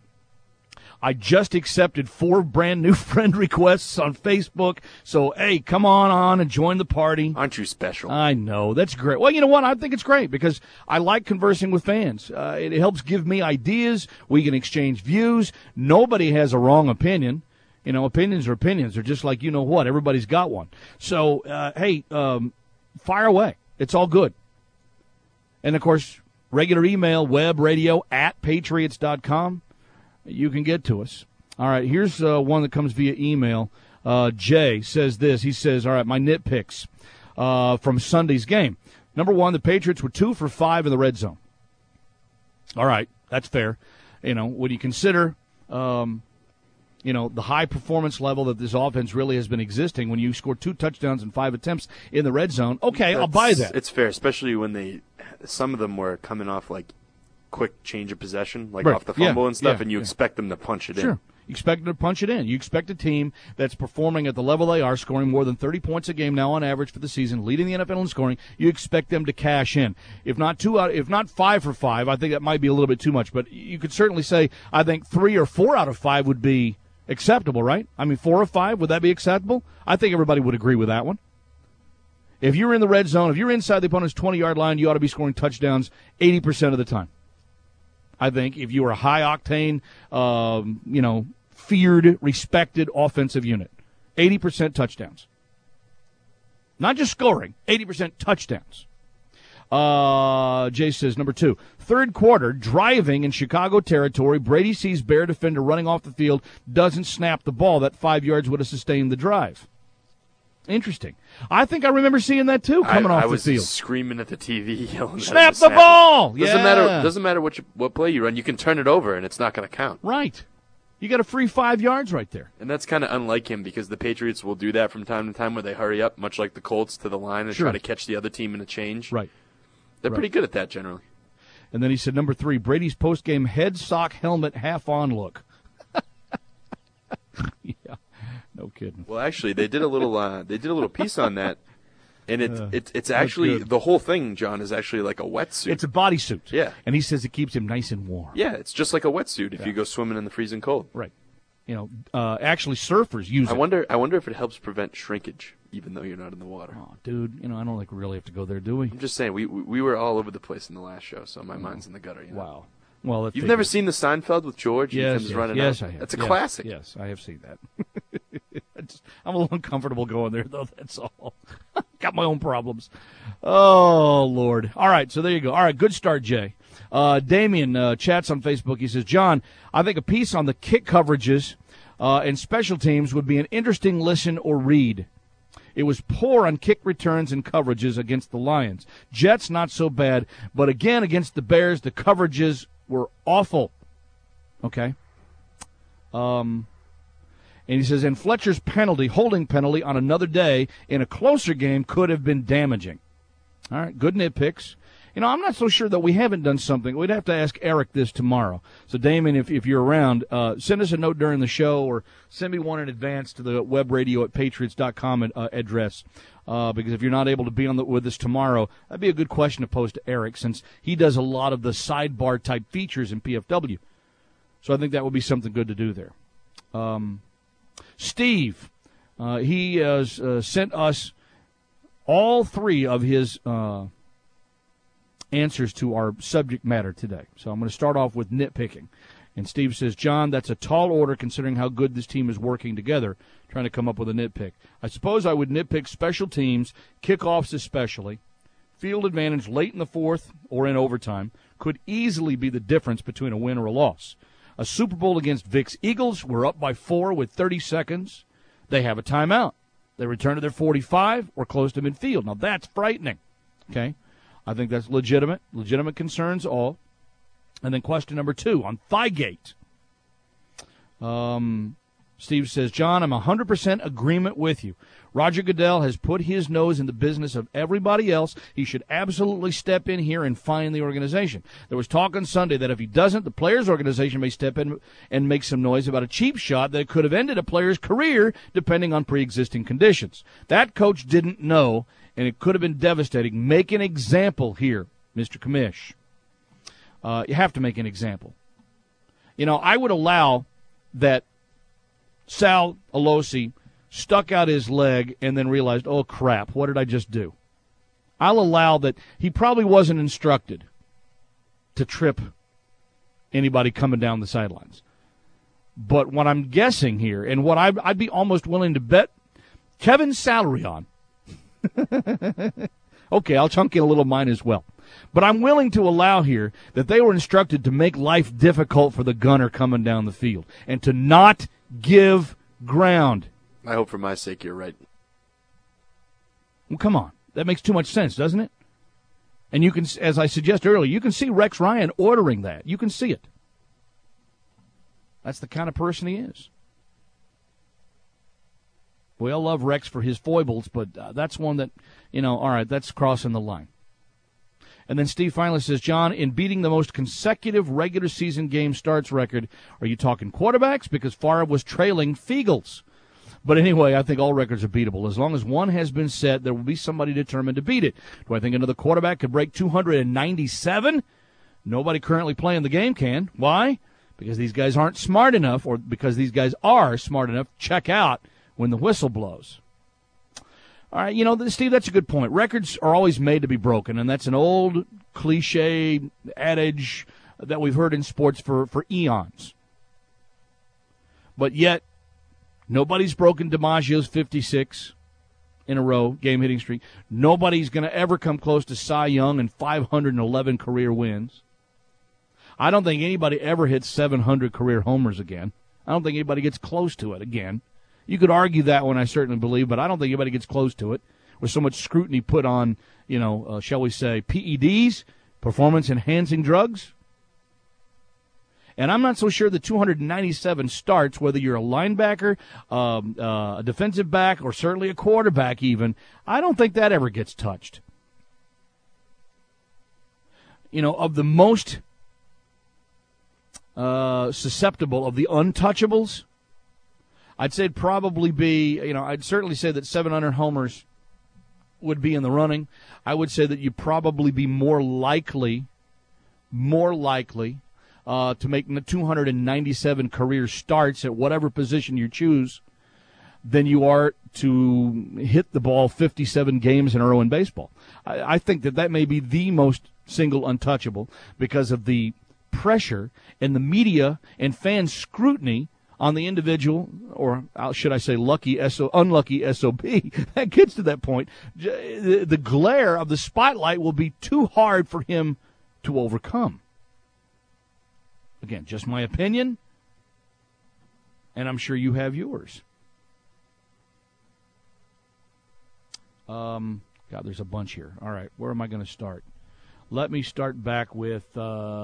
I just accepted four brand new friend requests on Facebook. So, hey, come on on and join the party. Aren't you special? I know. That's great. Well, you know what? I think it's great because I like conversing with fans. Uh, it helps give me ideas. We can exchange views. Nobody has a wrong opinion. You know, opinions are opinions. They're just like, you know what, everybody's got one. So, uh, hey, um, fire away. It's all good. And, of course, regular email, web radio at patriots dot com. You can get to us. All right, here's uh, one that comes via email. Uh, Jay says this. He says, all right, my nitpicks uh, from Sunday's game. Number one, the Patriots were two for five in the red zone. All right, that's fair. You know, when you consider um, – you know, the high performance level that this offense really has been existing when you score two touchdowns and five attempts in the red zone. Okay, That's, I'll buy that. It's fair, especially when they, some of them were coming off like quick change of possession, like right. off the fumble yeah. and stuff, yeah. and you yeah. expect them to punch it sure. in. You expect them to punch it in. You expect a team that's performing at the level they are, scoring more than thirty points a game now on average for the season, leading the N F L in scoring. You expect them to cash in. If not two out, if not five for five, I think that might be a little bit too much. But you could certainly say I think three or four out of five would be acceptable, right? I mean, four or five, would that be acceptable? I think everybody would agree with that one. If you're in the red zone, if you're inside the opponent's twenty-yard line, you ought to be scoring touchdowns eighty percent of the time. I think if you are a high-octane, um, you know, feared, respected offensive unit, eighty percent touchdowns. Not just scoring, eighty percent touchdowns. Uh, Jay says, number two, third quarter, driving in Chicago territory, Brady sees Bear defender running off the field, doesn't snap the ball. That five yards would have sustained the drive. Interesting. I think I remember seeing that, too, coming I, off I was the field. Screaming at the T V, yelling Snap at it, the snap ball! It. Doesn't yeah. matter, doesn't matter what, you, what play you run. You can turn it over, and it's not going to count. Right. You got a free five yards right there. And that's kind of unlike him because the Patriots will do that from time to time where they hurry up, much like the Colts, to the line and sure. try to catch the other team in a change. Right. They're right. pretty good at that generally. And then he said, number three, Brady's post-game head, sock, helmet, half-on look. Yeah, no kidding. Well, actually, they did a little uh, they did a little piece on that, and it, Uh, it it's actually good. the whole thing, John, is actually like a wetsuit. It's a bodysuit. Yeah. And he says it keeps him nice and warm. Yeah, it's just like a wetsuit if Yeah. you go swimming in the freezing cold. Right. You know, uh, actually surfers use I it. wonder I wonder if it helps prevent shrinkage, even though you're not in the water. Oh, dude, you know, I don't think we really have to go there, do we? I'm just saying, we we, we were all over the place in the last show, so my mind's in the gutter. You know? Wow. Well, You've figures. never seen the Seinfeld with George? Yes, he comes yes, running yes, out. I have. That's a yes, classic. Yes, I have seen that. I just, I'm a little uncomfortable going there, though. That's all. Got my own problems. Oh, Lord. All right, so there you go. All right, good start, Jay. Uh, Damien uh, chats on Facebook. He says, John, I think a piece on the kick coverages uh, and special teams would be an interesting listen or read. It was poor on kick returns and coverages against the Lions. Jets, not so bad. But again, against the Bears, the coverages were awful. Okay? Um, and he says, and Fletcher's penalty, holding penalty on another day in a closer game could have been damaging. All right, good nitpicks. You know, I'm not so sure that we haven't done something. We'd have to ask Eric this tomorrow. So, Damon, if, if you're around, uh, send us a note during the show or send me one in advance to the web radio at patriots dot com uh, address. Uh, because if you're not able to be on the, with us tomorrow, that'd be a good question to pose to Eric since he does a lot of the sidebar-type features in P F W. So I think that would be something good to do there. Um, Steve, uh, he has uh, sent us all three of his uh, answers to our subject matter today. So I'm going to start off with nitpicking. And Steve says, John, that's a tall order considering how good this team is working together, trying to come up with a nitpick. I suppose I would nitpick special teams, kickoffs especially. Field advantage late in the fourth or in overtime could easily be the difference between a win or a loss. A Super Bowl against Vic's Eagles, we're up by four with thirty seconds. They have a timeout. They return to their forty-five or close to midfield. Now, that's frightening. Okay? I think that's legitimate. Legitimate concerns all. And then question number two on Thigh-Gate. Um, Steve says, John, I'm one hundred percent agreement with you. Roger Goodell has put his nose in the business of everybody else. He should absolutely step in here and find the organization. There was talk on Sunday that if he doesn't, the players' organization may step in and make some noise about a cheap shot that could have ended a player's career depending on pre-existing conditions. That coach didn't know, and it could have been devastating. Make an example here, Mister Commish. Uh, you have to make an example. You know, I would allow that Sal Alosi stuck out his leg and then realized, oh, crap, what did I just do? I'll allow that he probably wasn't instructed to trip anybody coming down the sidelines. But what I'm guessing here, and what I'd, I'd be almost willing to bet Kevin's salary on, okay, I'll chunk in a little mine as well. But I'm willing to allow here that they were instructed to make life difficult for the gunner coming down the field and to not give ground. I hope for my sake you're right. Well, come on. That makes too much sense, doesn't it? And you can, as I suggested earlier, you can see Rex Ryan ordering that. You can see it. That's the kind of person he is. We all love Rex for his foibles, but uh, that's one that, you know, all right, that's crossing the line. And then Steve finally says, John, in beating the most consecutive regular season game starts record, are you talking quarterbacks? Because Favre was trailing Fiegels. But anyway, I think all records are beatable. As long as one has been set, there will be somebody determined to beat it. Do I think another quarterback could break two hundred ninety-seven? Nobody currently playing the game can. Why? Because these guys aren't smart enough, or because these guys are smart enough to check out when the whistle blows. All right, you know, Steve, that's a good point. Records are always made to be broken, and that's an old cliche adage that we've heard in sports for, for eons. But yet, nobody's broken DiMaggio's fifty-six in a row game hitting streak. Nobody's going to ever come close to Cy Young and five hundred eleven career wins. I don't think anybody ever hits seven hundred career homers again. I don't think anybody gets close to it again. You could argue that one, I certainly believe, but I don't think anybody gets close to it with so much scrutiny put on, you know, uh, shall we say, P E Ds, performance-enhancing drugs. And I'm not so sure the two hundred ninety-seven starts, whether you're a linebacker, um, uh, a defensive back, or certainly a quarterback even, I don't think that ever gets touched. You know, of the most uh, susceptible of the untouchables, I'd say it'd probably be, you know, I'd certainly say that seven hundred homers would be in the running. I would say that you'd probably be more likely, more likely, Uh, to make two hundred ninety-seven career starts at whatever position you choose than you are to hit the ball fifty-seven games in a row in baseball. I, I think that that may be the most single untouchable because of the pressure and the media and fan scrutiny on the individual, or should I say lucky, S O, unlucky S O B, that gets to that point. The, the glare of the spotlight will be too hard for him to overcome. Again, just my opinion, and I'm sure you have yours. Um, God, there's a bunch here. All right, where am I going to start? Let me start back with, uh,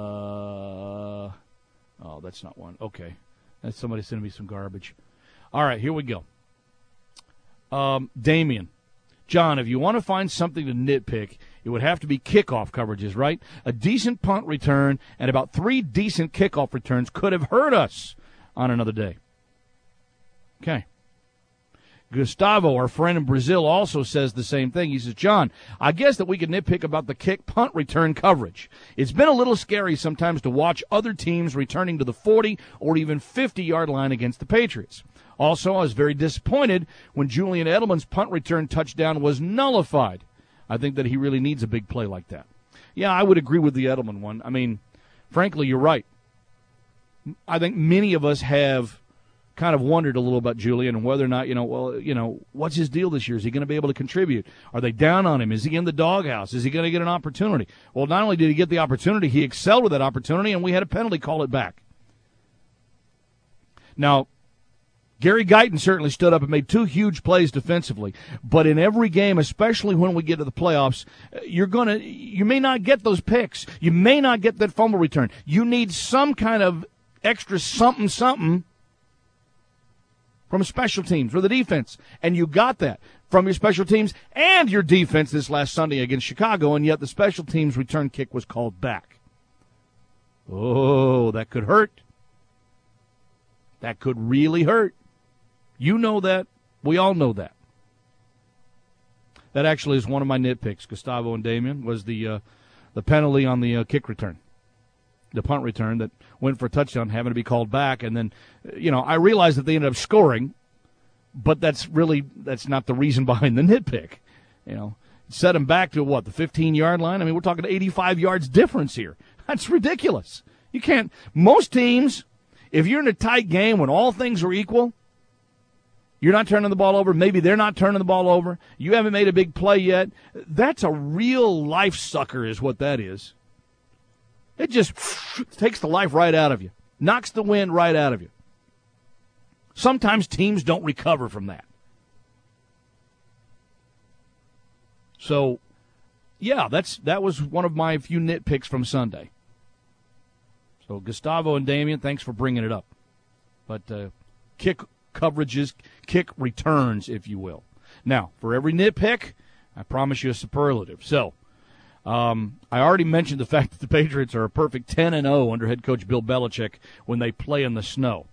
oh, that's not one. Okay, that's somebody sending me some garbage. All right, here we go. Um, Damien. John, if you want to find something to nitpick, it would have to be kickoff coverages, right? A decent punt return and about three decent kickoff returns could have hurt us on another day. Okay. Gustavo, our friend in Brazil, also says the same thing. He says, John, I guess that we could nitpick about the kick punt return coverage. It's been a little scary sometimes to watch other teams returning to the forty or even fifty-yard line against the Patriots. Also, I was very disappointed when Julian Edelman's punt return touchdown was nullified. I think that he really needs a big play like that. Yeah, I would agree with the Edelman one. I mean, frankly, you're right. I think many of us have kind of wondered a little about Julian and whether or not, you know, well, you know, what's his deal this year? Is he going to be able to contribute? Are they down on him? Is he in the doghouse? Is he going to get an opportunity? Well, not only did he get the opportunity, he excelled with that opportunity, and we had a penalty call it back. Now, Gary Guyton certainly stood up and made two huge plays defensively, but in every game, especially when we get to the playoffs, you're gonna you may not get those picks. You may not get that fumble return. You need some kind of extra something something from special teams or the defense, and you got that from your special teams and your defense this last Sunday against Chicago, and yet the special teams return kick was called back. Oh, that could hurt. That could really hurt. You know that. We all know that. That actually is one of my nitpicks, Gustavo and Damien, was the uh, the penalty on the uh, kick return, the punt return that went for a touchdown, having to be called back. And then, you know, I realized that they ended up scoring, but that's really that's not the reason behind the nitpick. You know, set them back to, what, the fifteen-yard line? I mean, we're talking eighty-five yards difference here. That's ridiculous. You can't – most teams, if you're in a tight game when all things are equal, you're not turning the ball over. Maybe they're not turning the ball over. You haven't made a big play yet. That's a real life sucker is what that is. It just takes the life right out of you, knocks the wind right out of you. Sometimes teams don't recover from that. So, yeah, that's that was one of my few nitpicks from Sunday. So, Gustavo and Damien, thanks for bringing it up. But uh, kick coverages, kick returns, if you will. Now, for every nitpick, I promise you a superlative. So, um, I already mentioned the fact that the Patriots are a perfect ten and oh under head coach Bill Belichick when they play in the snow.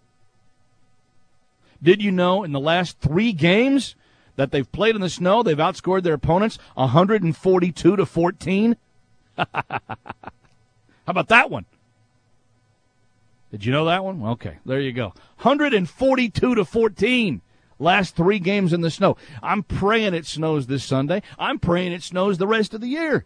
Did you know in the last three games that they've played in the snow, they've outscored their opponents one forty-two to fourteen? How about that one? Did you know that one? Okay, there you go. one forty-two to fourteen Last three games in the snow. I'm praying it snows this Sunday. I'm praying it snows the rest of the year.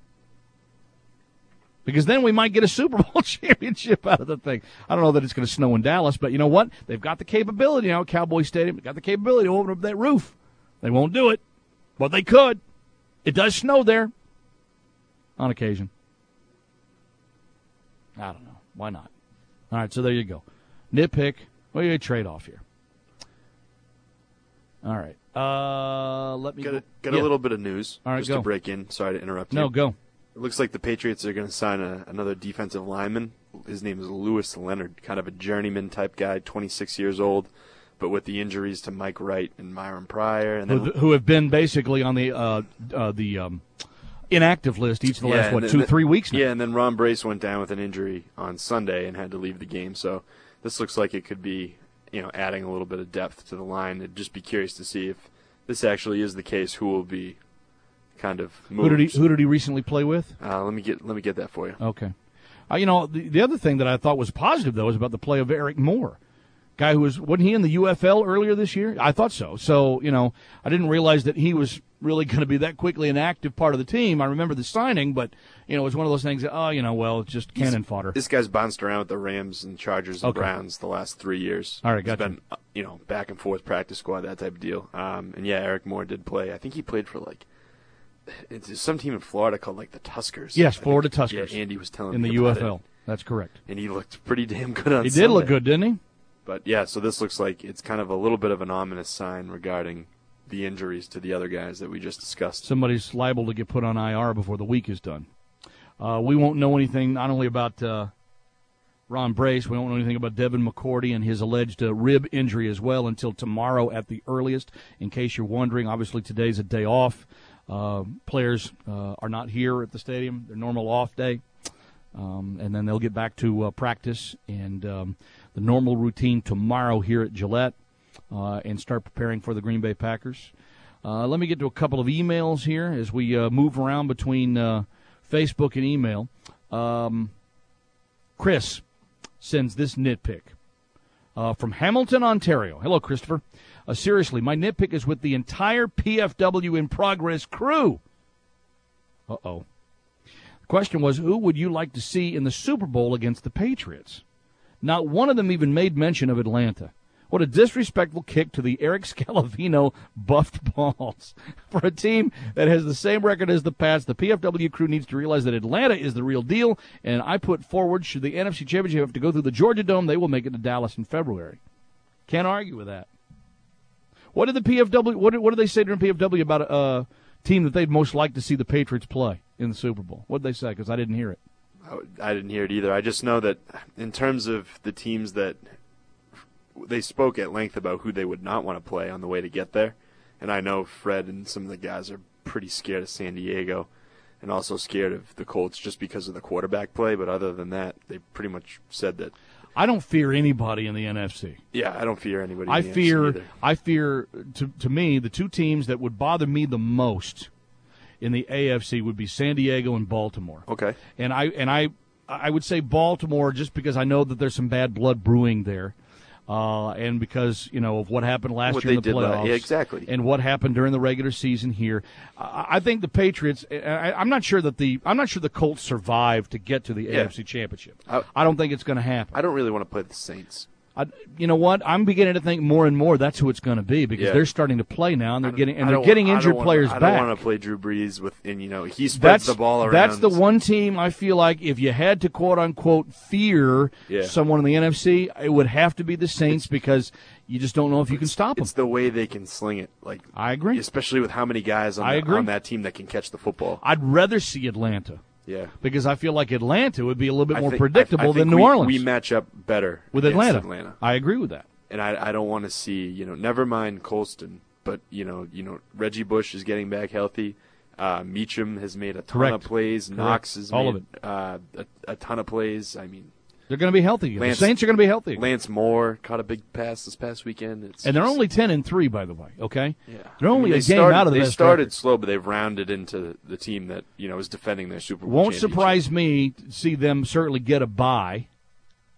Because then we might get a Super Bowl championship out of the thing. I don't know that it's going to snow in Dallas, but you know what? They've got the capability now at Cowboy Stadium. They've got the capability to open up that roof. They won't do it, but they could. It does snow there on occasion. I don't know. Why not? All right, so there you go. Nitpick. What do you trade off here? All right. Uh, let me Got, a, got yeah. a little bit of news All right, just go. to break in. Sorry to interrupt you. No, go. It looks like the Patriots are going to sign a, another defensive lineman. His name is Lewis Leonard, kind of a journeyman type guy, twenty-six years old, but with the injuries to Mike Wright and Myron Pryor, and then Who, who have been basically on the uh, uh, the um, inactive list each of the yeah, last what then, two then, three weeks now. Yeah, and then Ron Brace went down with an injury on Sunday and had to leave the game. So this looks like it could be, you know, adding a little bit of depth to the line. I'd just be curious to see if this actually is the case. Who will be kind of moved. Who did he Who did he recently play with? Uh, let me get let me get that for you. Okay. Uh, you know, the, the other thing that I thought was positive, though, is about the play of Eric Moore. Guy who was, wasn't he in the U F L earlier this year? I thought so. So, you know, I didn't realize that he was really going to be that quickly an active part of the team. I remember the signing, but, you know, it was one of those things that, oh, you know, well, it's just cannon He's, fodder. This guy's bounced around with the Rams and Chargers and Okay. Browns the last three years. All right, He's gotcha. been, uh, you know, back and forth practice squad, that type of deal. Um, and, yeah, Eric Moore did play. I think he played for, like, it's some team in Florida called, like, the Tuskers. Yes, I Florida think, Tuskers. Yeah, Andy was telling in me the about U F L. it. That's correct. And he looked pretty damn good on He Sunday. did look good, didn't he? But, yeah, so this looks like it's kind of a little bit of an ominous sign regarding the injuries to the other guys that we just discussed. Somebody's liable to get put on I R before the week is done. Uh, we won't know anything not only about uh, Ron Brace, we won't know anything about Devin McCourty and his alleged uh, rib injury as well until tomorrow at the earliest. In case you're wondering, obviously today's a day off. Uh, players uh, are not here at the stadium, their normal off day. Um, and then they'll get back to uh, practice and um, the normal routine tomorrow here at Gillette uh, and start preparing for the Green Bay Packers. Uh, let me get to a couple of emails here as we uh, move around between uh, Facebook and email. Um, Chris sends this nitpick uh, from Hamilton, Ontario. Hello, Christopher. Uh, seriously, my nitpick is with the entire P F W in Progress crew. Uh-oh. The question was, who would you like to see in the Super Bowl against the Patriots? Not one of them even made mention of Atlanta. What a disrespectful kick to the Eric Scalavino buffed balls. For a team that has the same record as the Pats, the P F W crew needs to realize that Atlanta is the real deal, and I put forward, should the N F C Championship have to go through the Georgia Dome, they will make it to Dallas in February. Can't argue with that. What did the P F W, what did, what did they say during P F W about a uh, team that they'd most like to see the Patriots play in the Super Bowl? What did they say? Because I didn't hear it. I didn't hear it either. I just know that in terms of the teams that they spoke at length about who they would not want to play on the way to get there, and I know Fred and some of the guys are pretty scared of San Diego and also scared of the Colts just because of the quarterback play, but other than that, they pretty much said that. I don't fear anybody in the N F C. Yeah, I don't fear anybody I in the fear, N F C either. I fear, to, to me, the two teams that would bother me the most in the A F C would be San Diego and Baltimore. Okay. And I and I I would say Baltimore just because I know that there's some bad blood brewing there. Uh, and because, you know, of what happened last What year in they the did, uh, playoffs. yeah, exactly. And what happened during the regular season here. I, I think the Patriots, I, I'm not sure that the, I'm not sure the Colts survived to get to the Yeah. A F C Championship. I, I don't think it's going to happen. I don't really want to play the Saints. I, you know what? I'm beginning to think more and more that's who it's going to be because Yeah. they're starting to play now and they're getting and I they're don't- getting I don't injured wanna- players I back. don't want to play Drew Brees with, and you know, he spreads That's the ball around. that's the one team I feel like if you had to quote unquote fear Yeah. someone in the N F C, it would have to be the Saints because you just don't know if you can stop them. It's the way they can sling it. Like I agree, especially with how many guys on, I the, agree. on that team that can catch the football. I'd rather see Atlanta. Yeah. Because I feel like Atlanta would be a little bit I more think- predictable I- I think than New we, Orleans. We match up better with against Atlanta. Atlanta. I agree with that. And I, I don't want to see, you know, never mind Colston, but you know, you know, Reggie Bush is getting back healthy. Uh, Meacham has made a ton Correct. of plays. Correct. Knox has All made of it. Uh, a, a ton of plays. I mean, they're going to be healthy. Lance, the Saints are going to be healthy. Lance Moore caught a big pass this past weekend. It's and they're just, only ten and three, by the way. Okay, yeah, they're only I mean, a they game started, out of the They best started record. slow, but they've rounded into the team that you know is defending their Super Bowl. Won't championship. surprise me to see them certainly get a bye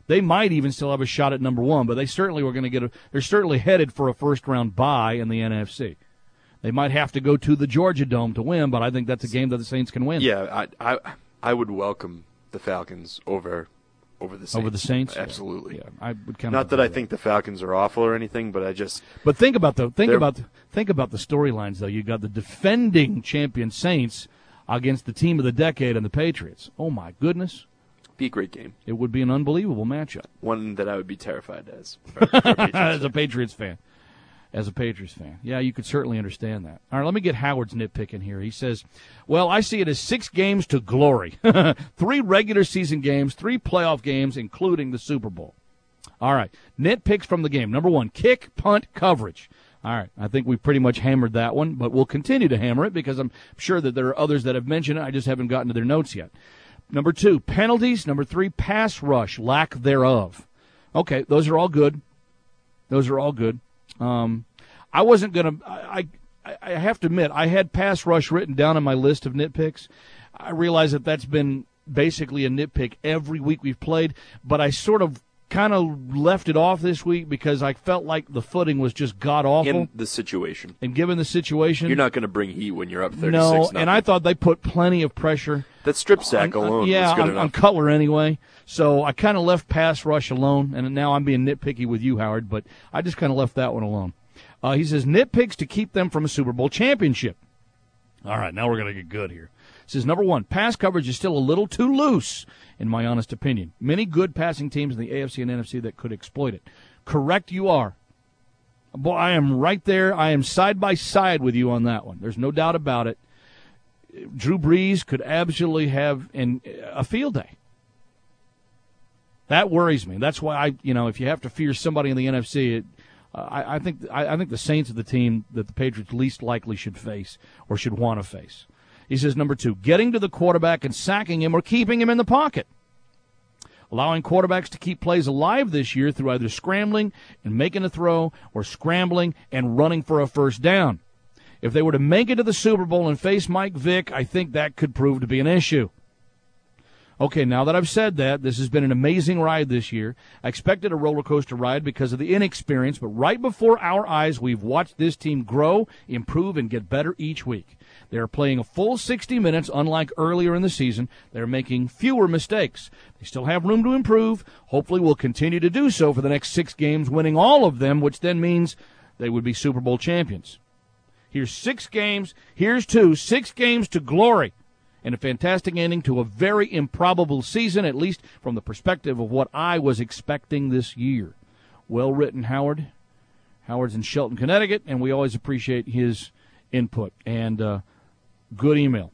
They might even still have a shot at number one, but they certainly were going to get a, they're certainly headed for a first-round bye in the N F C. They might have to go to the Georgia Dome to win, but I think that's a game that the Saints can win. Yeah, I I, I would welcome the Falcons over over the Saints. Over the Saints? Absolutely. Yeah, I would kind Not that I that. think the Falcons are awful or anything, but I just But think about the think about the, think about the storylines though. You got the defending champion Saints against the team of the decade and the Patriots. Oh my goodness. Be a great game. It would be an unbelievable matchup. One that I would be terrified as. For, for a as a Patriots fan. As a Patriots fan. Yeah, you could certainly understand that. All right, let me get Howard's nitpick in here. He says, well, I see it as six games to glory. Three regular season games, three playoff games, including the Super Bowl. All right, nitpicks from the game. Number one, kick, punt, coverage. All right, I think we've pretty much hammered that one, but we'll continue to hammer it because I'm sure that there are others that have mentioned it. I just haven't gotten to their notes yet. Number two, penalties. Number three, pass rush, lack thereof. Okay, those are all good. Those are all good. Um, I wasn't going to I, I I have to admit, I had pass rush written down on my list of nitpicks. I realize that that's been basically a nitpick every week we've played, but I sort of kind of left it off this week because I felt like the footing was just god-awful. In the situation. And given the situation. You're not going to bring heat when you're up thirty-six No, nothing. and I thought they put plenty of pressure. That strip sack on, alone on, yeah, was good on, enough. on Cutler anyway. So I kind of left pass rush alone, and now I'm being nitpicky with you, Howard, but I just kind of left that one alone. Uh, he says, nitpicks to keep them from a Super Bowl championship. All right, now we're going to get good here. He says, number one, pass coverage is still a little too loose, in my honest opinion. Many good passing teams in the A F C and N F C that could exploit it. Correct you are. Boy, I am right there. I am side by side with you on that one. There's no doubt about it. Drew Brees could absolutely have an, a field day. That worries me. That's why I, you know, if you have to fear somebody in the N F C, it, uh, I, I think I, I think the Saints are the team that the Patriots least likely should face or should want to face. He says, number two, getting to the quarterback and sacking him or keeping him in the pocket. Allowing quarterbacks to keep plays alive this year through either scrambling and making a throw or scrambling and running for a first down. If they were to make it to the Super Bowl and face Mike Vick, I think that could prove to be an issue. Okay, now that I've said that, this has been an amazing ride this year. I expected a roller coaster ride because of the inexperience, but right before our eyes, we've watched this team grow, improve, and get better each week. They're playing a full sixty minutes, unlike earlier in the season. They're making fewer mistakes. They still have room to improve. Hopefully we'll continue to do so for the next six games, winning all of them, which then means they would be Super Bowl champions. Here's six games. Here's two. Six games to glory. And a fantastic ending to a very improbable season, at least from the perspective of what I was expecting this year. Well written, Howard. Howard's in Shelton, Connecticut, and we always appreciate his input. And uh, good email.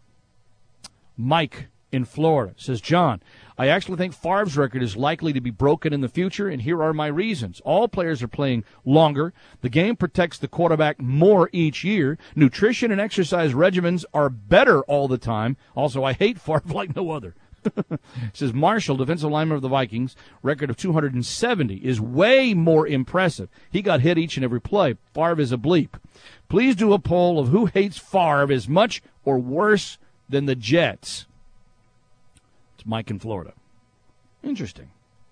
Mike in Florida says, John, I actually think Favre's record is likely to be broken in the future, and here are my reasons. All players are playing longer. The game protects the quarterback more each year. Nutrition and exercise regimens are better all the time. Also, I hate Favre like no other. Says Marshall, defensive lineman of the Vikings, record of two hundred seventy is way more impressive. He got hit each and every play. Favre is a bleep. Please do a poll of who hates Favre as much or worse than the Jets. Mike in Florida. Interesting.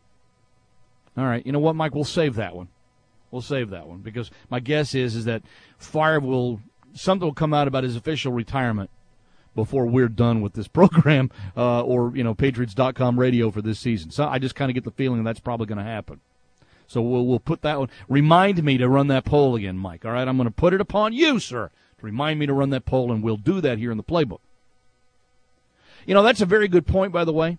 All right, you know what, Mike? We'll save that one. We'll save that one because my guess is is that Favre will something will come out about his official retirement before we're done with this program uh, or you know Patriots dot com radio for this season. So I just kind of get the feeling that's probably going to happen. So we'll we'll put that one. Remind me to run that poll again, Mike. All right, I'm going to put it upon you, sir, to remind me to run that poll, and we'll do that here in the playbook. You know, that's a very good point, by the way.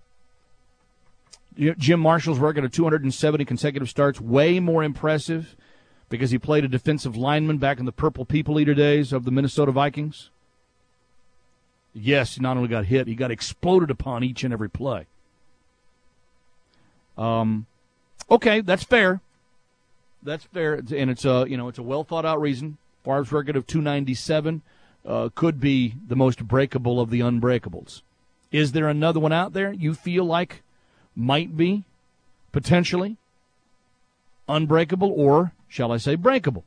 Jim Marshall's record of two hundred seventy consecutive starts, way more impressive because he played a defensive lineman back in the Purple People Eater days of the Minnesota Vikings. Yes, he not only got hit, he got exploded upon each and every play. Um, okay, that's fair. That's fair, and it's a you know it's a well thought out reason. Favre's record of two ninety-seven. Uh, could be the most breakable of the unbreakables. Is there another one out there you feel like might be potentially unbreakable or, shall I say, breakable?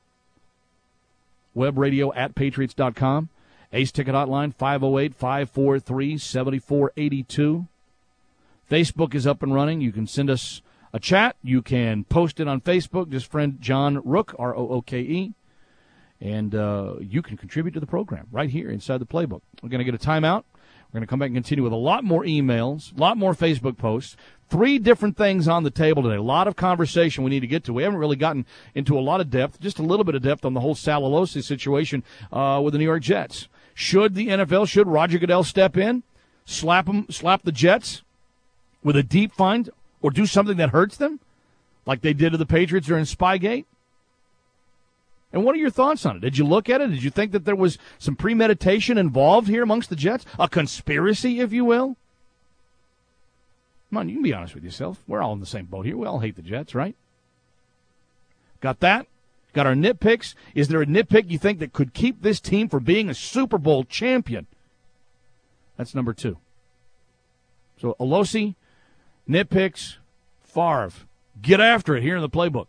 Web radio at patriots dot com. Ace Ticket Hotline, five oh eight, five four three, seven four eight two. Facebook is up and running. You can send us a chat. You can post it on Facebook. Just friend John Rook, R O O K E. And uh, you can contribute to the program right here inside the playbook. We're going to get a timeout. We're going to come back and continue with a lot more emails, a lot more Facebook posts, three different things on the table today, a lot of conversation we need to get to. We haven't really gotten into a lot of depth, just a little bit of depth on the whole Sal Alosi situation uh, with the New York Jets. Should the N F L, should Roger Goodell step in, slap them, slap the Jets with a deep fine, or do something that hurts them, like they did to the Patriots during Spygate? And what are your thoughts on it? Did you look at it? Did you think that there was some premeditation involved here amongst the Jets? A conspiracy, if you will? Come on, you can be honest with yourself. We're all in the same boat here. We all hate the Jets, right? Got that? Got our nitpicks? Is there a nitpick you think that could keep this team from being a Super Bowl champion? That's number two. So, Alosi, nitpicks, Favre. Get after it here in the playbook.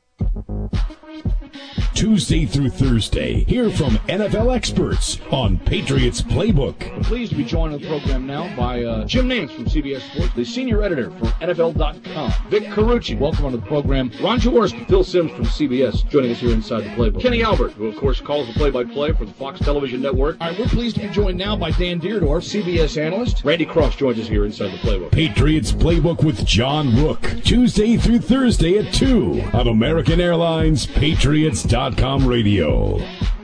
Tuesday through Thursday, hear from N F L experts on Patriots Playbook. I'm pleased to be joined on the program now by uh, Jim Nance from C B S Sports, the senior editor from N F L dot com. Vic Carucci, welcome onto the program. Ron Jaworski, Phil Simms from C B S, joining us here inside the playbook. Kenny Albert, who of course calls the play-by-play for the Fox Television Network. All right, we're pleased to be joined now by Dan Dierdorf, C B S analyst. Randy Cross joins us here inside the playbook. Patriots Playbook with John Rook, Tuesday through Thursday at two on American Airlines Patriots dot com radio.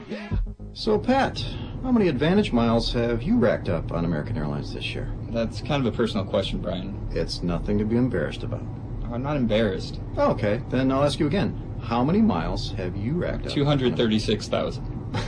So, Pat, how many Advantage miles have you racked up on American Airlines this year? That's kind of a personal question, Brian. It's nothing to be embarrassed about. I'm not embarrassed. Okay, then I'll ask you again. How many miles have you racked up? two hundred thirty-six thousand.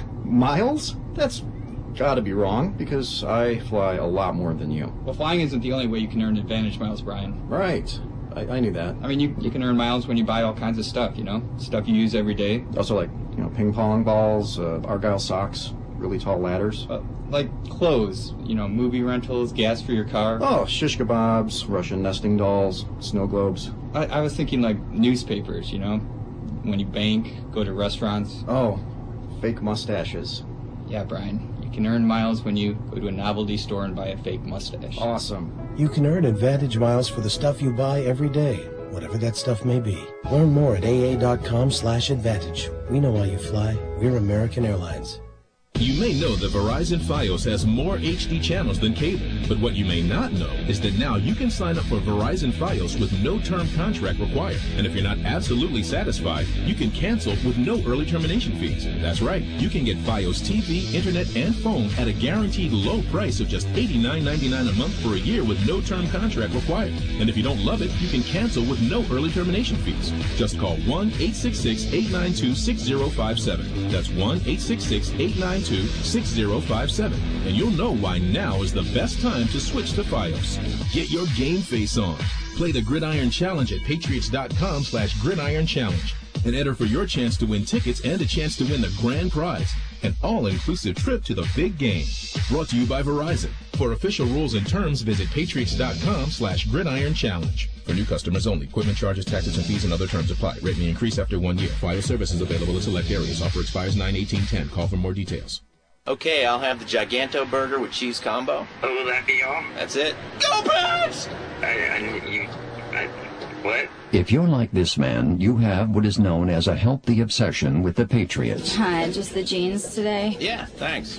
Miles? That's gotta be wrong, because I fly a lot more than you. Well, flying isn't the only way you can earn Advantage miles, Brian. Right. I, I knew that. I mean, you, you can earn miles when you buy all kinds of stuff, you know? Stuff you use every day. Also, like, you know, ping pong balls, uh, Argyle socks, really tall ladders. Uh, like clothes, you know, movie rentals, gas for your car. Oh, shish kebabs, Russian nesting dolls, snow globes. I, I was thinking, like, newspapers, you know? When you bank, go to restaurants. Oh, fake mustaches. Yeah, Brian. You can earn miles when you go to a novelty store and buy a fake mustache. Awesome. You can earn Advantage miles for the stuff you buy every day, whatever that stuff may be. Learn more at A A dot com slash advantage. We know why you fly. We're American Airlines. You may know that Verizon Fios has more H D channels than cable, but what you may not know is that now you can sign up for Verizon Fios with no term contract required. And if you're not absolutely satisfied, you can cancel with no early termination fees. That's right, you can get Fios T V, internet, and phone at a guaranteed low price of just eighty-nine ninety-nine a month for a year with no term contract required. And if you don't love it, you can cancel with no early termination fees. Just call one eight six six, eight nine two, six zero five seven. That's one eight six six, eight nine two, six zero five seven, and you'll know why now is the best time to switch to Fios. Get your game face on. Play the Gridiron Challenge at patriots dot com slash gridiron challenge and enter for your chance to win tickets and a chance to win the grand prize, an all-inclusive trip to the big game. Brought to you by Verizon. For official rules and terms, visit patriots dot com slash gridiron challenge. For new customers only. Equipment charges, taxes, and fees and other terms apply. Rate may increase after one year. Fios services available in select areas. Offer expires nine eighteen ten. Call for more details. Okay, I'll have the Giganto burger with cheese combo. Oh, will that be all? That's it. Go Pats! I, I, you, I, what? If you're like this man, you have what is known as a healthy obsession with the Patriots. Hi, just the jeans today? Yeah, thanks.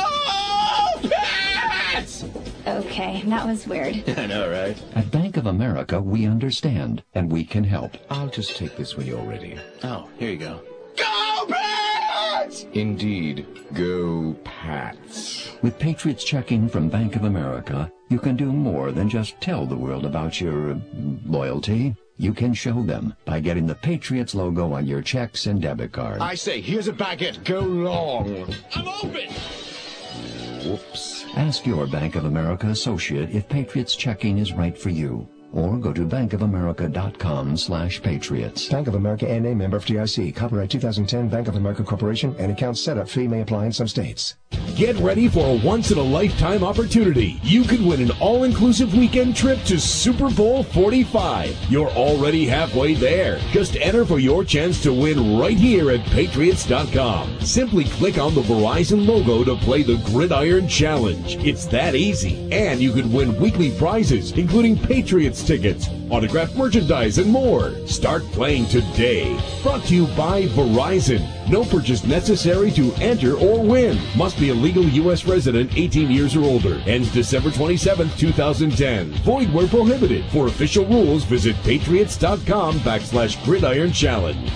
Go Pats! Okay, that was weird. I know, right? At Bank of America, we understand, and we can help. I'll just take this when you're ready. Oh, here you go. Go Pats! Indeed. Go Pats. With Patriots checking from Bank of America, you can do more than just tell the world about your uh, loyalty. You can show them by getting the Patriots logo on your checks and debit cards. I say, here's a baguette. Go long. I'm open! Whoops. Ask your Bank of America associate if Patriots checking is right for you. or go to bankofamerica.com slash patriots. Bank of America N A, member F D I C. Copyright two thousand ten, Bank of America Corporation, and account setup fee may apply in some states. Get ready for a once-in-a-lifetime opportunity. You could win an all-inclusive weekend trip to Super Bowl forty-five. You're already halfway there. Just enter for your chance to win right here at Patriots dot com. Simply click on the Verizon logo to play the Gridiron Challenge. It's that easy. And you could win weekly prizes, including Patriots tickets, autographed merchandise, and more. Start playing today. Brought to you by Verizon. No purchase necessary to enter or win. Must be a legal U S resident, eighteen years or older. Ends December twenty-seventh, twenty ten. Void where prohibited. For official rules, visit patriots.com backslash gridiron challenge.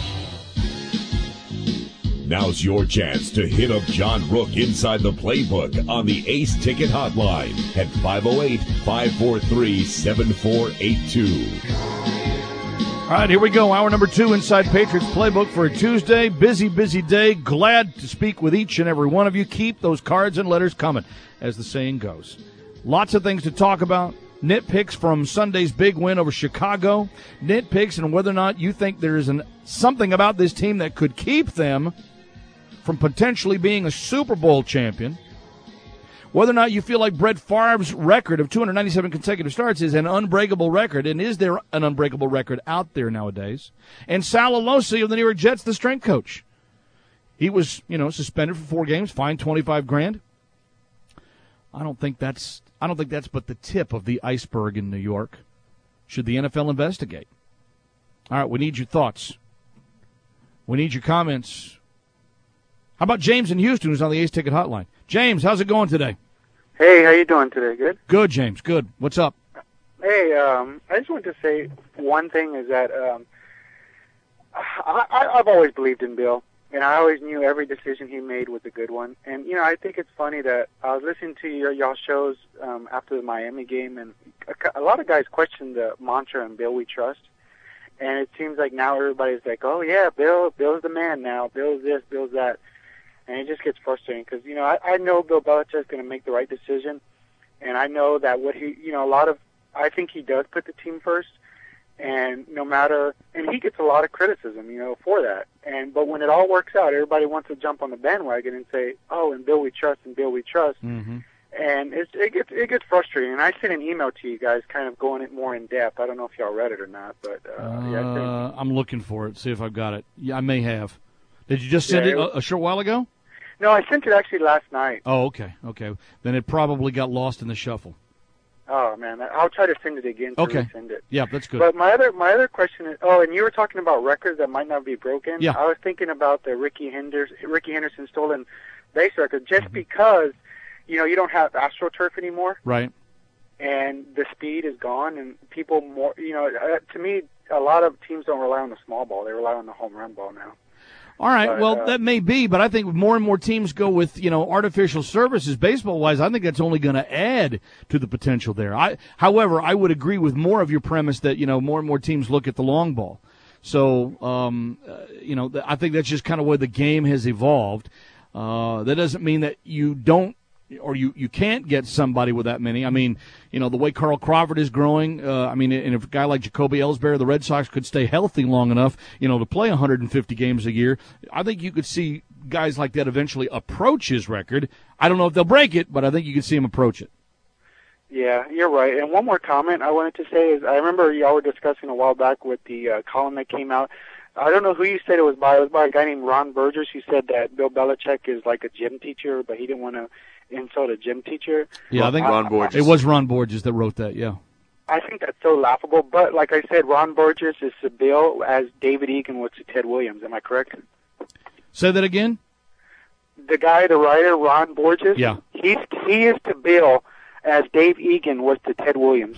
Now's your chance to hit up John Rook inside the playbook on the Ace Ticket Hotline at five oh eight, five four three, seven four eight two. All right, here we go. Hour number two inside Patriots Playbook for a Tuesday. Busy, busy day. Glad to speak with each and every one of you. Keep those cards and letters coming, as the saying goes. Lots of things to talk about. Nitpicks from Sunday's big win over Chicago. Nitpicks and whether or not you think there is an, something about this team that could keep them from potentially being a Super Bowl champion. Whether or not you feel like Brett Favre's record of two hundred ninety-seven consecutive starts is an unbreakable record, and is there an unbreakable record out there nowadays? And Sal Alosi of the New York Jets, the strength coach. He was, you know, suspended for four games, fined twenty-five grand. I don't think that's I don't think that's but the tip of the iceberg in New York. Should the N F L investigate? All right, we need your thoughts. We need your comments. How about James in Houston, who's on the Ace Ticket Hotline? James, how's it going today? Hey, how you doing today? Good? Good, James. Good. What's up? Hey, um, I just wanted to say one thing is that um, I, I, I've always believed in Bill, and I always knew every decision he made was a good one. And, you know, I think it's funny that I was listening to your y'all shows um, after the Miami game, and a, a lot of guys questioned the mantra and Bill we trust. And it seems like now everybody's like, oh, yeah, Bill, Bill's the man now. Bill's this, Bill's that. And it just gets frustrating because, you know, I, I know Bill Belichick's going to make the right decision. And I know that what he, you know, a lot of, I think he does put the team first. And no matter, and he gets a lot of criticism, you know, for that. And, but when it all works out, everybody wants to jump on the bandwagon and say, oh, and Bill we trust, and Bill we trust. Mm-hmm. And it's, it gets it gets frustrating. And I sent an email to you guys kind of going it more in depth. I don't know if y'all read it or not, but uh, uh, yeah, I think, I'm looking for it, see if I've got it. Yeah, I may have. Did you just send yeah, it, it was, a, a short while ago? No, I sent it actually last night. Oh, okay, okay. Then it probably got lost in the shuffle. Oh man, I'll try to send it again. To okay. Send it. Yeah, that's good. But my other my other question is, oh, and you were talking about records that might not be broken. Yeah. I was thinking about the Ricky Henderson Ricky Henderson stolen base record, just mm-hmm. because, you know, you don't have AstroTurf anymore. Right. And the speed is gone, and people more, you know, uh, to me, a lot of teams don't rely on the small ball; they rely on the home run ball now. All right, but, well, uh, that may be, but I think more and more teams go with, you know, artificial surfaces baseball-wise. I think that's only going to add to the potential there. I, however, I would agree with more of your premise that, you know, more and more teams look at the long ball. So, um, uh, you know, I think that's just kind of where the game has evolved. Uh, that doesn't mean that you don't or you, you can't get somebody with that many. I mean, you know, the way Carl Crawford is growing, uh, I mean, and if a guy like Jacoby Ellsbury, the Red Sox, could stay healthy long enough, you know, to play one hundred fifty games a year, I think you could see guys like that eventually approach his record. I don't know if they'll break it, but I think you could see him approach it. Yeah, you're right. And one more comment I wanted to say is I remember y'all were discussing a while back with the uh, column that came out. I don't know who you said it was by. It was by a guy named Ron Burgess. He said that Bill Belichick is like a gym teacher, but he didn't want to insult a gym teacher. Yeah, I think Ron Borges. It was Ron Borges that wrote that, yeah. I think that's so laughable. But like I said, Ron Borges is to Bill as David Egan was to Ted Williams. Am I correct? Say that again? The guy, the writer, Ron Borges, yeah. he's, he is to Bill as Dave Egan was to Ted Williams.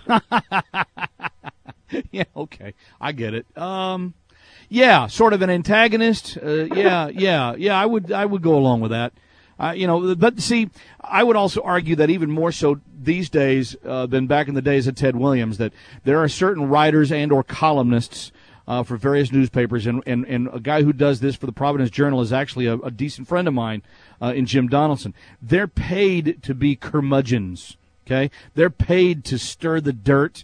Yeah, okay. I get it. Um, yeah, sort of an antagonist. Uh, yeah, yeah, yeah, I would I would go along with that. Uh, you know, but see, I would also argue that even more so these days uh, than back in the days of Ted Williams, that there are certain writers and or columnists uh, for various newspapers, and, and, and a guy who does this for the Providence Journal is actually a, a decent friend of mine uh, in Jim Donaldson. They're paid to be curmudgeons, okay? They're paid to stir the dirt,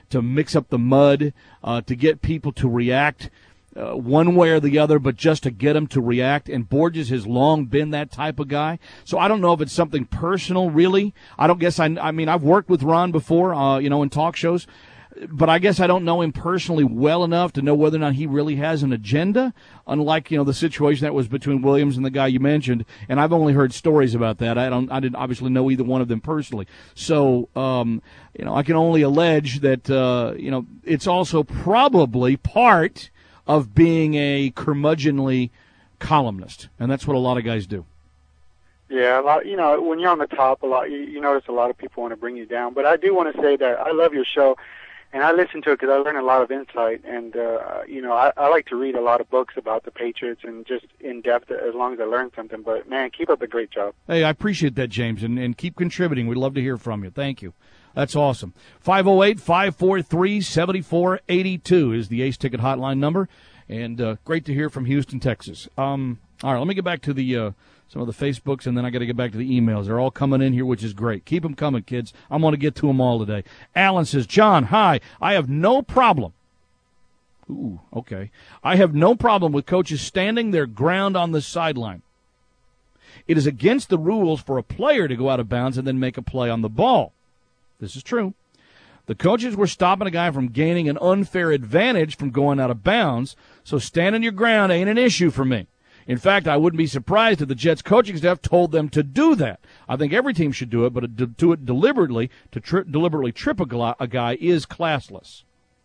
to mix up the mud, uh, to get people to react uh, one way or the other, but just to get them to react. And Borges has long been that type of guy. So I don't know if it's something personal, really. I don't guess I. I mean, I've worked with Ron before, uh, you know, in talk shows. But I guess I don't know him personally well enough to know whether or not he really has an agenda, unlike, you know, the situation that was between Williams and the guy you mentioned. And I've only heard stories about that. I don't, I didn't obviously know either one of them personally. So, um, you know, I can only allege that, uh, you know, it's also probably part of being a curmudgeonly columnist. And that's what a lot of guys do. Yeah, a lot. You know, when you're on the top, a lot. You, you notice a lot of people want to bring you down. But I do want to say that I love your show. And I listen to it because I learn a lot of insight, and uh, you know, I, I like to read a lot of books about the Patriots and just in depth as long as I learn something. But man, keep up the great job. Hey, I appreciate that, James, and, and keep contributing. We'd love to hear from you. Thank you. That's awesome. five oh eight, five four three, seven four eight two is the Ace Ticket hotline number, and uh, great to hear from Houston, Texas. Um, all right, let me get back to the uh, some of the Facebooks, and then I got to get back to the emails. They're all coming in here, which is great. Keep them coming, kids. I'm going to get to them all today. Alan says, John, hi. I have no problem. Ooh, okay. I have no problem with coaches standing their ground on the sideline. It is against the rules for a player to go out of bounds and then make a play on the ball. This is true. The coaches were stopping a guy from gaining an unfair advantage from going out of bounds, so standing your ground ain't an issue for me. In fact, I wouldn't be surprised if the Jets coaching staff told them to do that. I think every team should do it, but to do it deliberately, to tri- deliberately trip a, a guy is classless.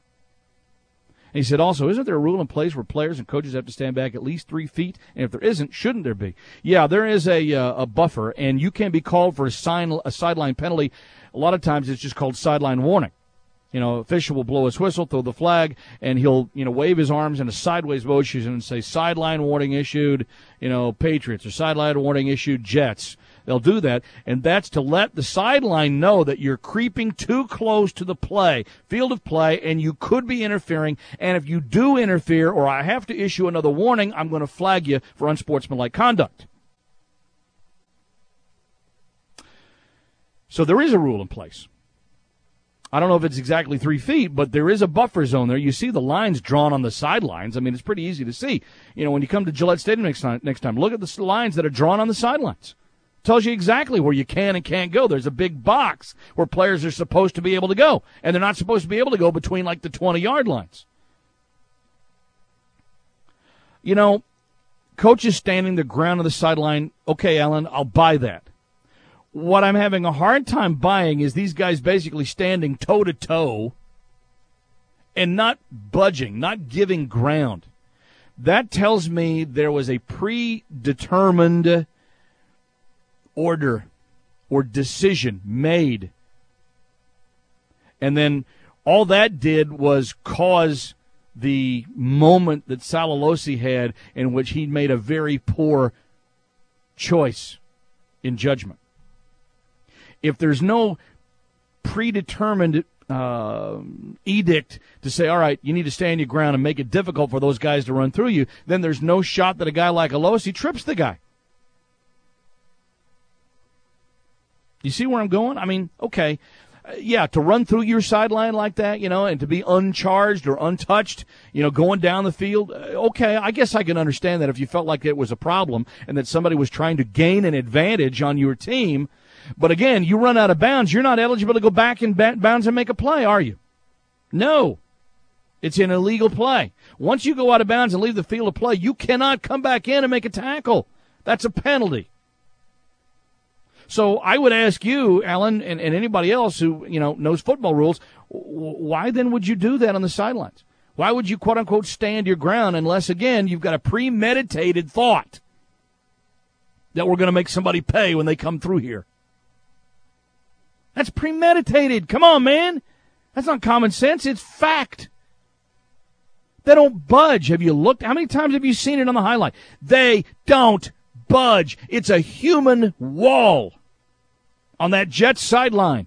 And he said also, isn't there a rule in place where players and coaches have to stand back at least three feet? And if there isn't, shouldn't there be? Yeah, there is a uh, a buffer, and you can be called for a, sign, a sideline penalty. A lot of times it's just called sideline warning. You know, official will blow his whistle, throw the flag, and he'll, you know, wave his arms in a sideways motion and say, sideline warning issued, you know, Patriots, or sideline warning issued Jets. They'll do that, and that's to let the sideline know that you're creeping too close to the play, field of play, and you could be interfering, and if you do interfere or I have to issue another warning, I'm going to flag you for unsportsmanlike conduct. So there is a rule in place. I don't know if it's exactly three feet, but there is a buffer zone there. You see the lines drawn on the sidelines. I mean, it's pretty easy to see. You know, when you come to Gillette Stadium next time, next time, look at the lines that are drawn on the sidelines. Tells you exactly where you can and can't go. There's a big box where players are supposed to be able to go, and they're not supposed to be able to go between, like, the twenty-yard lines. You know, coaches standing the ground on the sideline, okay, Alan, I'll buy that. What I'm having a hard time buying is these guys basically standing toe-to-toe and not budging, not giving ground. That tells me there was a predetermined order or decision made. And then all that did was cause the moment that Sal Alosi had in which he made a very poor choice in judgment. If there's no predetermined uh, edict to say, all right, you need to stand your ground and make it difficult for those guys to run through you, then there's no shot that a guy like Alosi trips the guy. You see where I'm going? I mean, okay, uh, yeah, to run through your sideline like that, you know, and to be uncharged or untouched, you know, going down the field, uh, okay, I guess I can understand that if you felt like it was a problem and that somebody was trying to gain an advantage on your team. But again, you run out of bounds, you're not eligible to go back in bounds and make a play, are you? No. It's an illegal play. Once you go out of bounds and leave the field of play, you cannot come back in and make a tackle. That's a penalty. So I would ask you, Alan, and, and anybody else who, you know, knows football rules, why then would you do that on the sidelines? Why would you, quote-unquote, stand your ground unless, again, you've got a premeditated thought that we're going to make somebody pay when they come through here? That's premeditated. Come on, man. That's not common sense. It's fact. They don't budge. Have you looked? How many times have you seen it on the highlight? They don't budge. It's a human wall on that Jets sideline.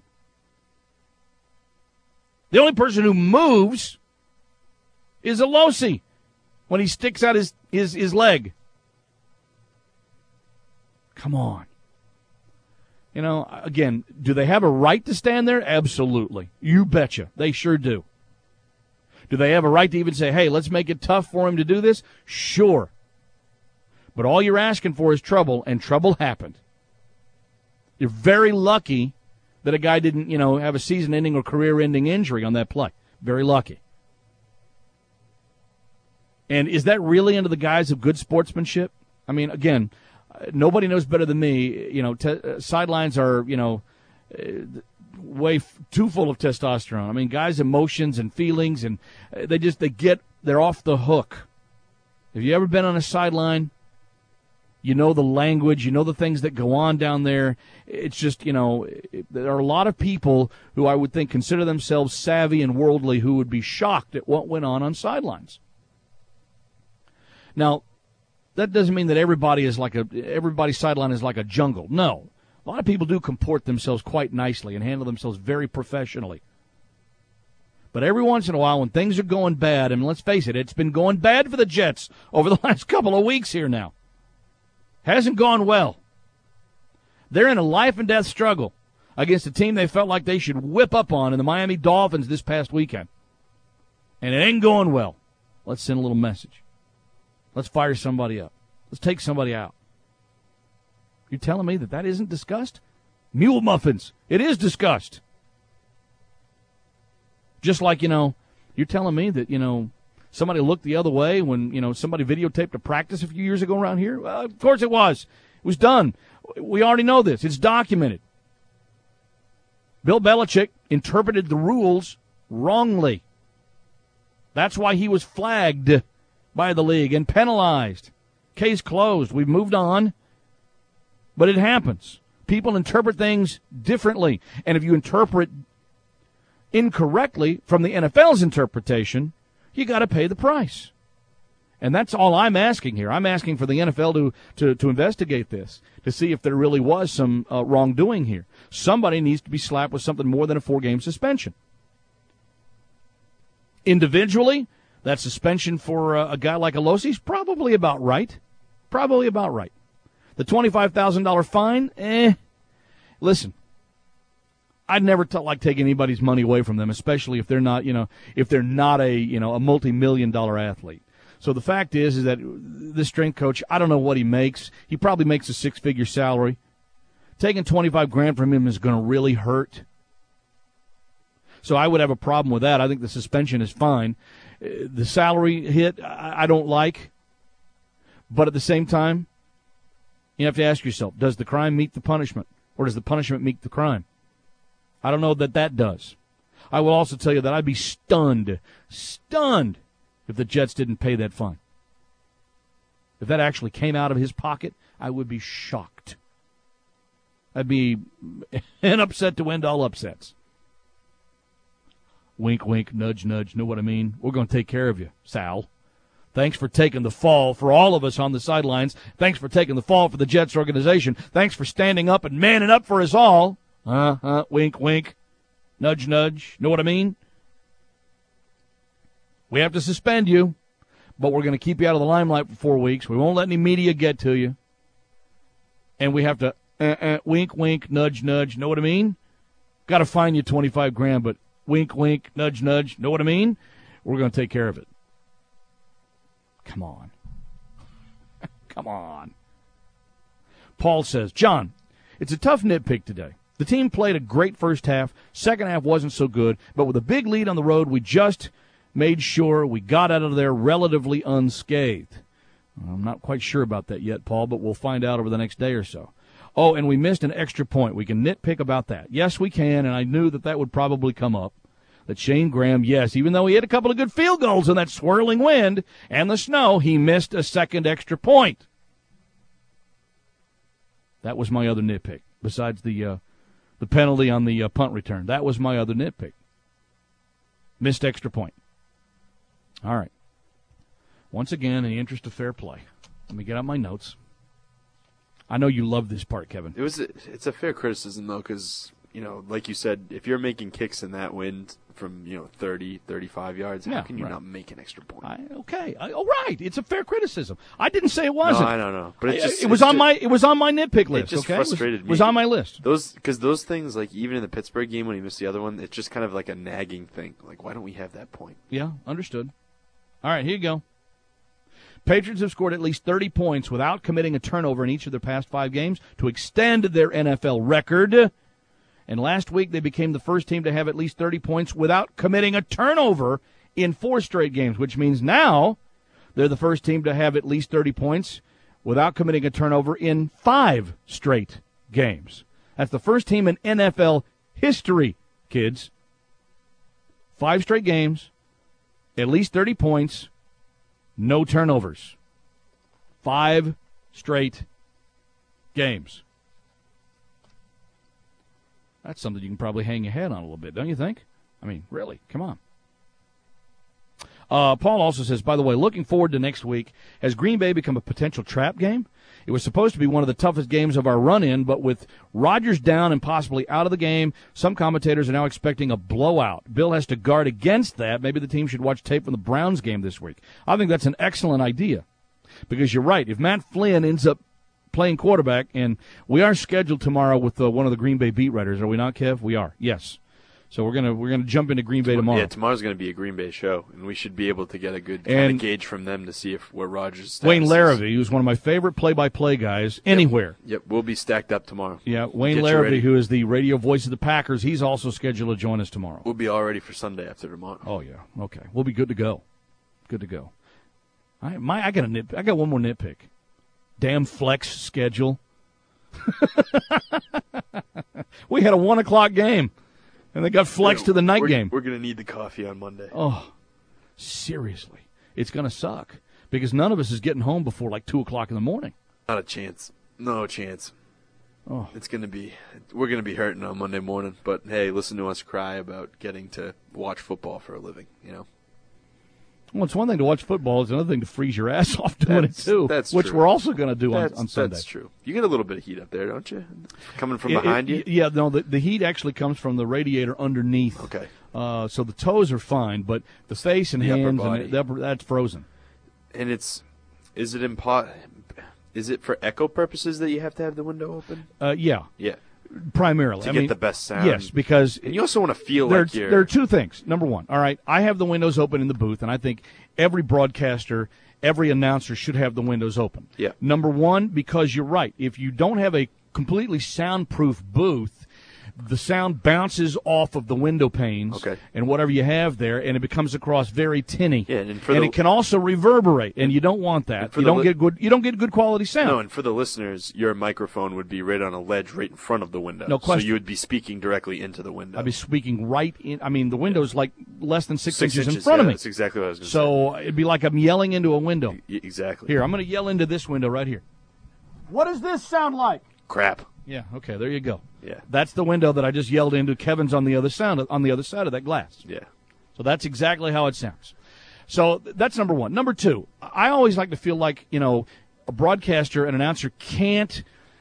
The only person who moves is Alosi when he sticks out his, his, his leg. Come on. You know, again, do they have a right to stand there? Absolutely. You betcha. They sure do. Do they have a right to even say, hey, let's make it tough for him to do this? Sure. But all you're asking for is trouble, and trouble happened. You're very lucky that a guy didn't, you know, have a season-ending or career-ending injury on that play. Very lucky. And is that really under the guise of good sportsmanship? I mean, again, nobody knows better than me. You know, te- uh, sidelines are, you know, uh, way f- too full of testosterone. I mean, guys' emotions and feelings, and uh, they just, they get, they're off the hook. Have you ever been on a sideline? You know the language, you know the things that go on down there. It's just, you know, it, there are a lot of people who I would think consider themselves savvy and worldly who would be shocked at what went on on sidelines. Now, that doesn't mean that everybody is like a, everybody's sideline is like a jungle. No. A lot of people do comport themselves quite nicely and handle themselves very professionally. But every once in a while when things are going bad, and let's face it, it's been going bad for the Jets over the last couple of weeks here now. Hasn't gone well. They're in a life and death struggle against a team they felt like they should whip up on in the Miami Dolphins this past weekend. And it ain't going well. Let's send a little message. Let's fire somebody up. Let's take somebody out. You're telling me that that isn't discussed? Mule muffins. It is discussed. Just like, you know, you're telling me that, you know, somebody looked the other way when, you know, somebody videotaped a practice a few years ago around here? Well, of course it was. It was done. We already know this. It's documented. Bill Belichick interpreted the rules wrongly. That's why he was flagged by the league and penalized. Case closed. We've moved on. But it happens. People interpret things differently. And if you interpret incorrectly from the N F L's interpretation, you got to pay the price. And that's all I'm asking here. I'm asking for the N F L to, to, to investigate this, to see if there really was some uh, wrongdoing here. Somebody needs to be slapped with something more than a four-game suspension. Individually, that suspension for uh, a guy like Alosi is probably about right. Probably about right. The twenty-five thousand dollars fine, eh. Listen, I'd never t- like take anybody's money away from them, especially if they're not, you know, if they're not a, you know, a multi-million dollar athlete. So the fact is, is that this strength coach, I don't know what he makes. He probably makes a six-figure salary. Taking twenty-five grand from him is going to really hurt. So I would have a problem with that. I think the suspension is fine. The salary hit, I don't like. But at the same time, you have to ask yourself, does the crime meet the punishment? Or does the punishment meet the crime? I don't know that that does. I will also tell you that I'd be stunned, stunned, if the Jets didn't pay that fine. If that actually came out of his pocket, I would be shocked. I'd be an upset to end all upsets. Wink, wink, nudge, nudge. Know what I mean? We're going to take care of you, Sal. Thanks for taking the fall for all of us on the sidelines. Thanks for taking the fall for the Jets organization. Thanks for standing up and manning up for us all. Uh-huh, wink, wink, nudge, nudge. Know what I mean? We have to suspend you, but we're going to keep you out of the limelight for four weeks. We won't let any media get to you. And we have to uh, uh, wink, wink, nudge, nudge. Know what I mean? Got to fine you twenty-five grand, but wink, wink, nudge, nudge. Know what I mean? We're going to take care of it. Come on. Come on. Paul says, John, it's a tough nitpick today. The team played a great first half. Second half wasn't so good. But with a big lead on the road, we just made sure we got out of there relatively unscathed. I'm not quite sure about that yet, Paul, but we'll find out over the next day or so. Oh, and we missed an extra point. We can nitpick about that. Yes, we can, and I knew that that would probably come up. That Shane Graham, yes, even though he hit a couple of good field goals in that swirling wind and the snow, he missed a second extra point. That was my other nitpick, besides the uh, the penalty on the uh, punt return. That was my other nitpick. Missed extra point. All right. Once again, in the interest of fair play, let me get out my notes. I know you love this part, Kevin. It was a, it's a fair criticism, though, because you know, like you said, if you're making kicks in that wind from, you know, thirty, thirty-five yards, Yeah, how can you right. not make an extra point? I, okay, I, all right. It's a fair criticism. I didn't say it wasn't. No, I don't know, but it's I- just, it was it's on just- my it was on my nitpick list. It just okay? frustrated it was, me. was on my list. Those because those things, like even in the Pittsburgh game when he missed the other one, it's just kind of like a nagging thing. Like, why don't we have that point? Yeah, understood. All right, here you go. Patriots have scored at least thirty points without committing a turnover in each of their past five games to extend their N F L record. And last week, they became the first team to have at least thirty points without committing a turnover in four straight games, which means now they're the first team to have at least thirty points without committing a turnover in five straight games. That's the first team in N F L history, kids. Five straight games, at least thirty points, no turnovers. Five straight games. That's something you can probably hang your head on a little bit, don't you think? I mean, really, come on. Uh, Paul also says, by the way, looking forward to next week, has Green Bay become a potential trap game? It was supposed to be one of the toughest games of our run-in, but with Rodgers down and possibly out of the game, some commentators are now expecting a blowout. Bill has to guard against that. Maybe the team should watch tape from the Browns game this week. I think that's an excellent idea because you're right. If Matt Flynn ends up playing quarterback, and we are scheduled tomorrow with uh, one of the Green Bay beat writers, are we not, Kev? We are, yes. So we're gonna we're gonna jump into Green Bay tomorrow. Yeah, tomorrow's going to be a Green Bay show, and we should be able to get a good And kind of gauge from them to see if where Rodgers' Wayne status is. Larrivee, who's one of my favorite play-by-play guys anywhere. Yep, we'll be stacked up tomorrow. Yeah, Wayne Get you Larrivee, ready. who is the radio voice of the Packers, he's also scheduled to join us tomorrow. We'll be all ready for Sunday after tomorrow. Oh yeah, okay, we'll be good to go. Good to go. I my I got a nit, I got one more nitpick. Damn flex schedule. We had a one o'clock game, and they got flexed to the night we're, game. We're going to need the coffee on Monday. Oh, seriously, it's going to suck because none of us is getting home before like two o'clock in the morning. Not a chance. No chance. Oh, it's going to be. We're going to be hurting on Monday morning. But hey, listen to us cry about getting to watch football for a living. You know. Well, it's one thing to watch football; it's another thing to freeze your ass off doing That's- it too. that's which true. we're also going to do on, That's, on Sunday. that's true. You get a little bit of heat up there, don't you? Coming from It- behind it- you. Yeah, no, the, the heat actually comes from the radiator underneath. Okay. Uh, so the toes are fine, but the face and The upper hands, body. and the upper, that's frozen. And it's. Is it impo- Is it for echo purposes that you have to have the window open? Uh, yeah. Yeah. Primarily. To I get mean, the best sound. Yes, because And you also want to feel there, like you're. there are two things. Number one, all right, I have the windows open in the booth, and I think every broadcaster, every announcer should have the windows open. Yeah. Number one, because you're right. If you don't have a completely soundproof booth, the sound bounces off of the window panes Okay. and whatever you have there, and it becomes across very tinny. Yeah, and for and the- it can also reverberate, and you don't want that. for You the don't li- get good. You don't get good quality sound. No, and for the listeners, your microphone would be right on a ledge right in front of the window. No question. So you would be speaking directly into the window. I'd be speaking right in. I mean, the window's like less than six, Six inches, in inches, front yeah, of me. that's exactly what I was gonna So it'd be like I'm yelling into a window. Y- Exactly. Here, I'm going to yell into this window right here. What does this sound like? Crap. Yeah. Okay. There you go. Yeah. That's the window that I just yelled into. Kevin's on the other sound on the other side of that glass. Yeah. So that's exactly how it sounds. So th- that's number one. Number two, I always like to feel like, you know, a broadcaster, an announcer can't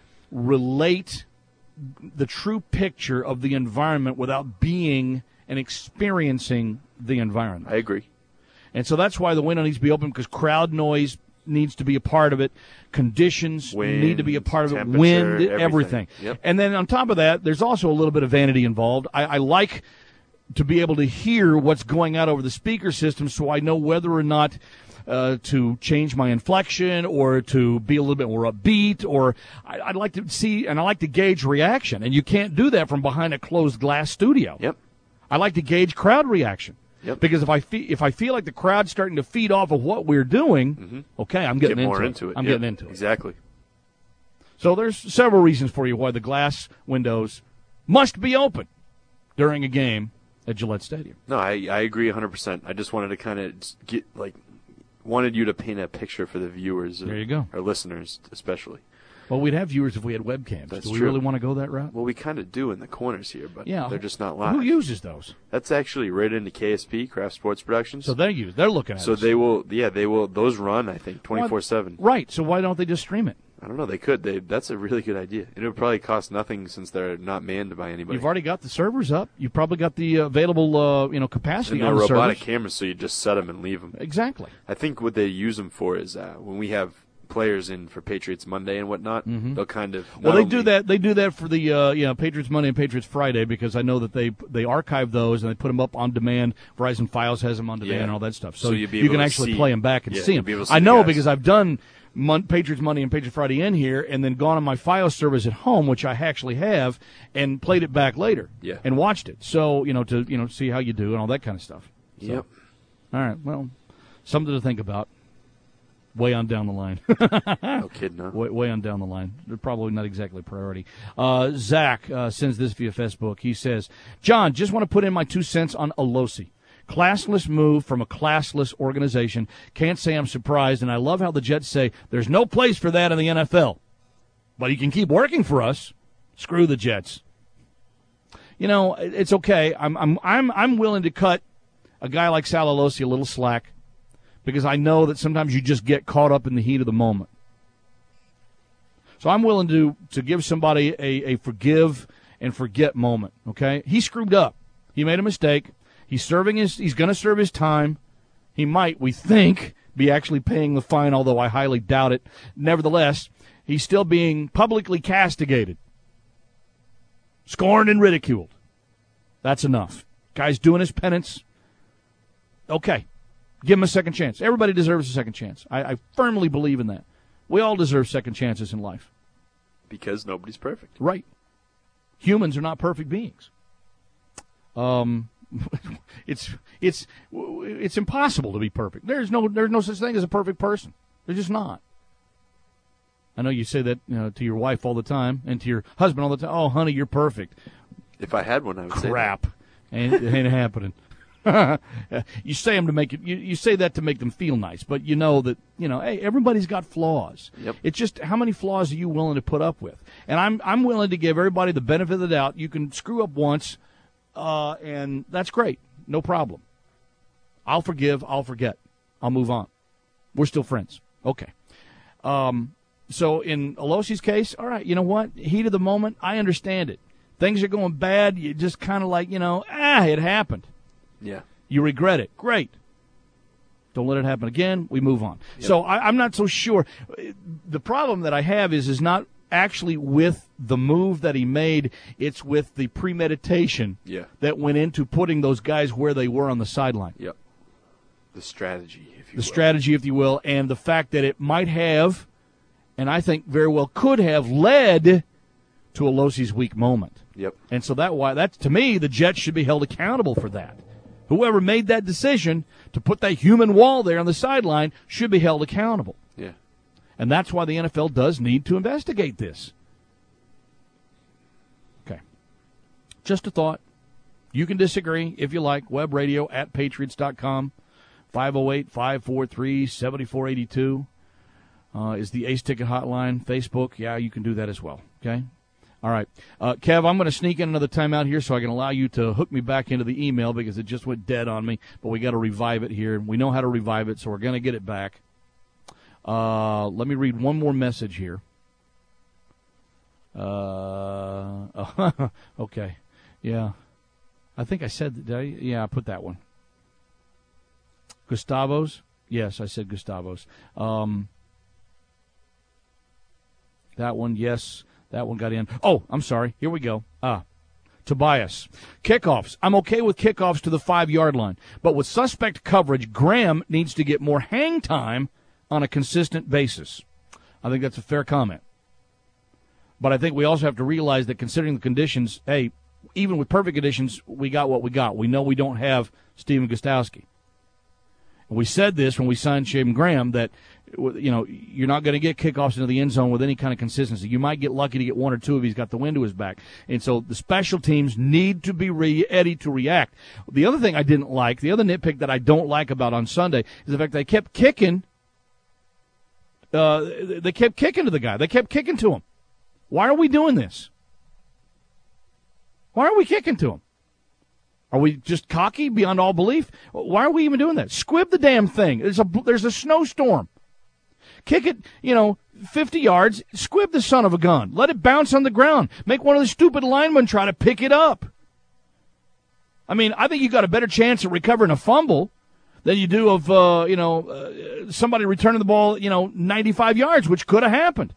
relate the true picture of the environment without being and experiencing the environment. I agree. And so that's why the window needs to be open, because crowd noise needs to be a part of it. Conditions Wind, need to be a part of it. temperature, Wind, everything. everything. Yep. And then on top of that, there's also a little bit of vanity involved. I, I like to be able to hear what's going out over the speaker system so I know whether or not uh, to change my inflection or to be a little bit more upbeat, or I, I'd like to see, and I like to gauge reaction. And you can't do that from behind a closed glass studio. Yep. I like to gauge crowd reaction. Yep. Because if I fe- if I feel like the crowd's starting to feed off of what we're doing, Mm-hmm. okay, I'm getting Get more into, into it. I'm Yep. getting into it. Exactly. So there's several reasons for you why the glass windows must be open during a game at Gillette Stadium. No, I, I agree one hundred percent. I just wanted to kind of get, like, wanted you to paint a picture for the viewers. There you go. Our listeners, especially. Well, we'd have viewers if we had webcams. That's Do we true. really want to go that route? Well, we kind of do in the corners here, but Yeah. they're just not live. Who uses those? That's actually right into K S P, Craft Sports Productions. So they use. They're looking at So us. they will, yeah, they will, those run, I think, twenty-four seven. Right. So why don't they just stream it? I don't know. They could. They That's a really good idea. And it would probably cost nothing since they're not manned by anybody. You've already got the servers up. You've probably got the uh, available uh, you know, capacity and on the servers. they're robotic cameras, so you just set them and leave them. Exactly. I think what they use them for is uh, when we have players in for Patriots Monday and whatnot, mm-hmm. they'll kind of well they only, do that they do that for the uh, you know, Patriots Monday and Patriots Friday, because I know that they they archive those and they put them up on demand. Verizon Files has them on demand yeah. and all that stuff, so, so you can actually see, play them back and yeah, see them. See I know the because I've done Mon- Patriots Monday and Patriots Friday in here, and then gone on my Files service at home, which I actually have, and played it back later, yeah. and watched it. So you know, to you know, see how you do and all that kind of stuff. So, yep. All right. Well, something to think about. Way on down the line. No kidding, no. Way, way on down the line. They're probably not exactly a priority. Uh, Zach uh, sends this via Facebook. He says, John, just want to put in my two cents on Alosi. Classless move from a classless organization. Can't say I'm surprised, and I love how the Jets say there's no place for that in the N F L. But he can keep working for us. Screw the Jets. You know, it's okay. I'm I'm I'm I'm willing to cut a guy like Sal Alosi a little slack, because I know that sometimes you just get caught up in the heat of the moment. So I'm willing to to give somebody a, a forgive and forget moment, okay? He screwed up. He made a mistake. He's serving his he's going to serve his time. He might, we think, be actually paying the fine, although I highly doubt it. Nevertheless, he's still being publicly castigated, scorned and ridiculed. That's enough. Guy's doing his penance. Okay. Give him a second chance. Everybody deserves a second chance. I, I firmly believe in that. We all deserve second chances in life. Because nobody's perfect. Right. Humans are not perfect beings. Um, it's it's it's impossible to be perfect. There's no there's no such thing as a perfect person. They're just not. I know you say that, you know, to your wife all the time and to your husband all the time. Oh, honey, you're perfect. If I had one, I would say crap. that. Ain't ain't happening. You say them to make it. You, you say that to make them feel nice, but you know that you know. Hey, everybody's got flaws. Yep. It's just how many flaws are you willing to put up with? And I'm I'm willing to give everybody the benefit of the doubt. You can screw up once, uh, and that's great, no problem. I'll forgive. I'll forget. I'll move on. We're still friends. Okay. Um. So in Alosi's case, all right. You know what? Heat of the moment. I understand it. Things are going bad. You just kind of like you know. Ah, it happened. Yeah. You regret it. Great. Don't let it happen again. We move on. Yep. So I, I'm not so sure. The problem that I have is is not actually with the move that he made. It's with the premeditation yeah. that went into putting those guys where they were on the sideline. Yep. The strategy, if you The will. strategy, if you will, and the fact that it might have, and I think very well could have, led to Alosi's weak moment. Yep. And so that why that to me, the Jets should be held accountable for that. Whoever made that decision to put that human wall there on the sideline should be held accountable. Yeah. And that's why the N F L does need to investigate this. Okay. Just a thought. You can disagree if you like. Web radio at patriots dot com. five oh eight, five four three, seven four eight two uh, is the Ace Ticket Hotline. Facebook, yeah, you can do that as well. Okay? All right. Uh, Kev, I'm going to sneak in another timeout here so I can allow you to hook me back into the email because it just went dead on me, but we got to revive it here. We know how to revive it, so we're going to get it back. Uh, let me read one more message here. Uh, oh, okay. Yeah. I think I said, did I? Yeah, I put that one. Gustavo's? Yes, I said Gustavo's. Um, that one, yes. That one got in. Oh, I'm sorry. Here we go. Ah, Tobias. Kickoffs. I'm okay with kickoffs to the five-yard line. But with suspect coverage, Graham needs to get more hang time on a consistent basis. I think that's a fair comment. But I think we also have to realize that considering the conditions, hey, even with perfect conditions, we got what we got. We know we don't have Steven Gostkowski. And we said this when we signed Shaven Graham that, you know, you're not going to get kickoffs into the end zone with any kind of consistency. You might get lucky to get one or two if he's got the wind to his back. And so the special teams need to be ready to react. The other thing I didn't like, the other nitpick that I don't like about on Sunday is the fact they kept kicking. Uh, they kept kicking to the guy. They kept kicking to him. Why are we doing this? Why are we kicking to him? Are we just cocky beyond all belief? Why are we even doing that? Squib the damn thing. There's a there's a snowstorm. Kick it, you know, fifty yards, squib the son of a gun. Let it bounce on the ground. Make one of the stupid linemen try to pick it up. I mean, I think you got a better chance of recovering a fumble than you do of, uh, you know, uh, somebody returning the ball, you know, ninety-five yards, which could have happened.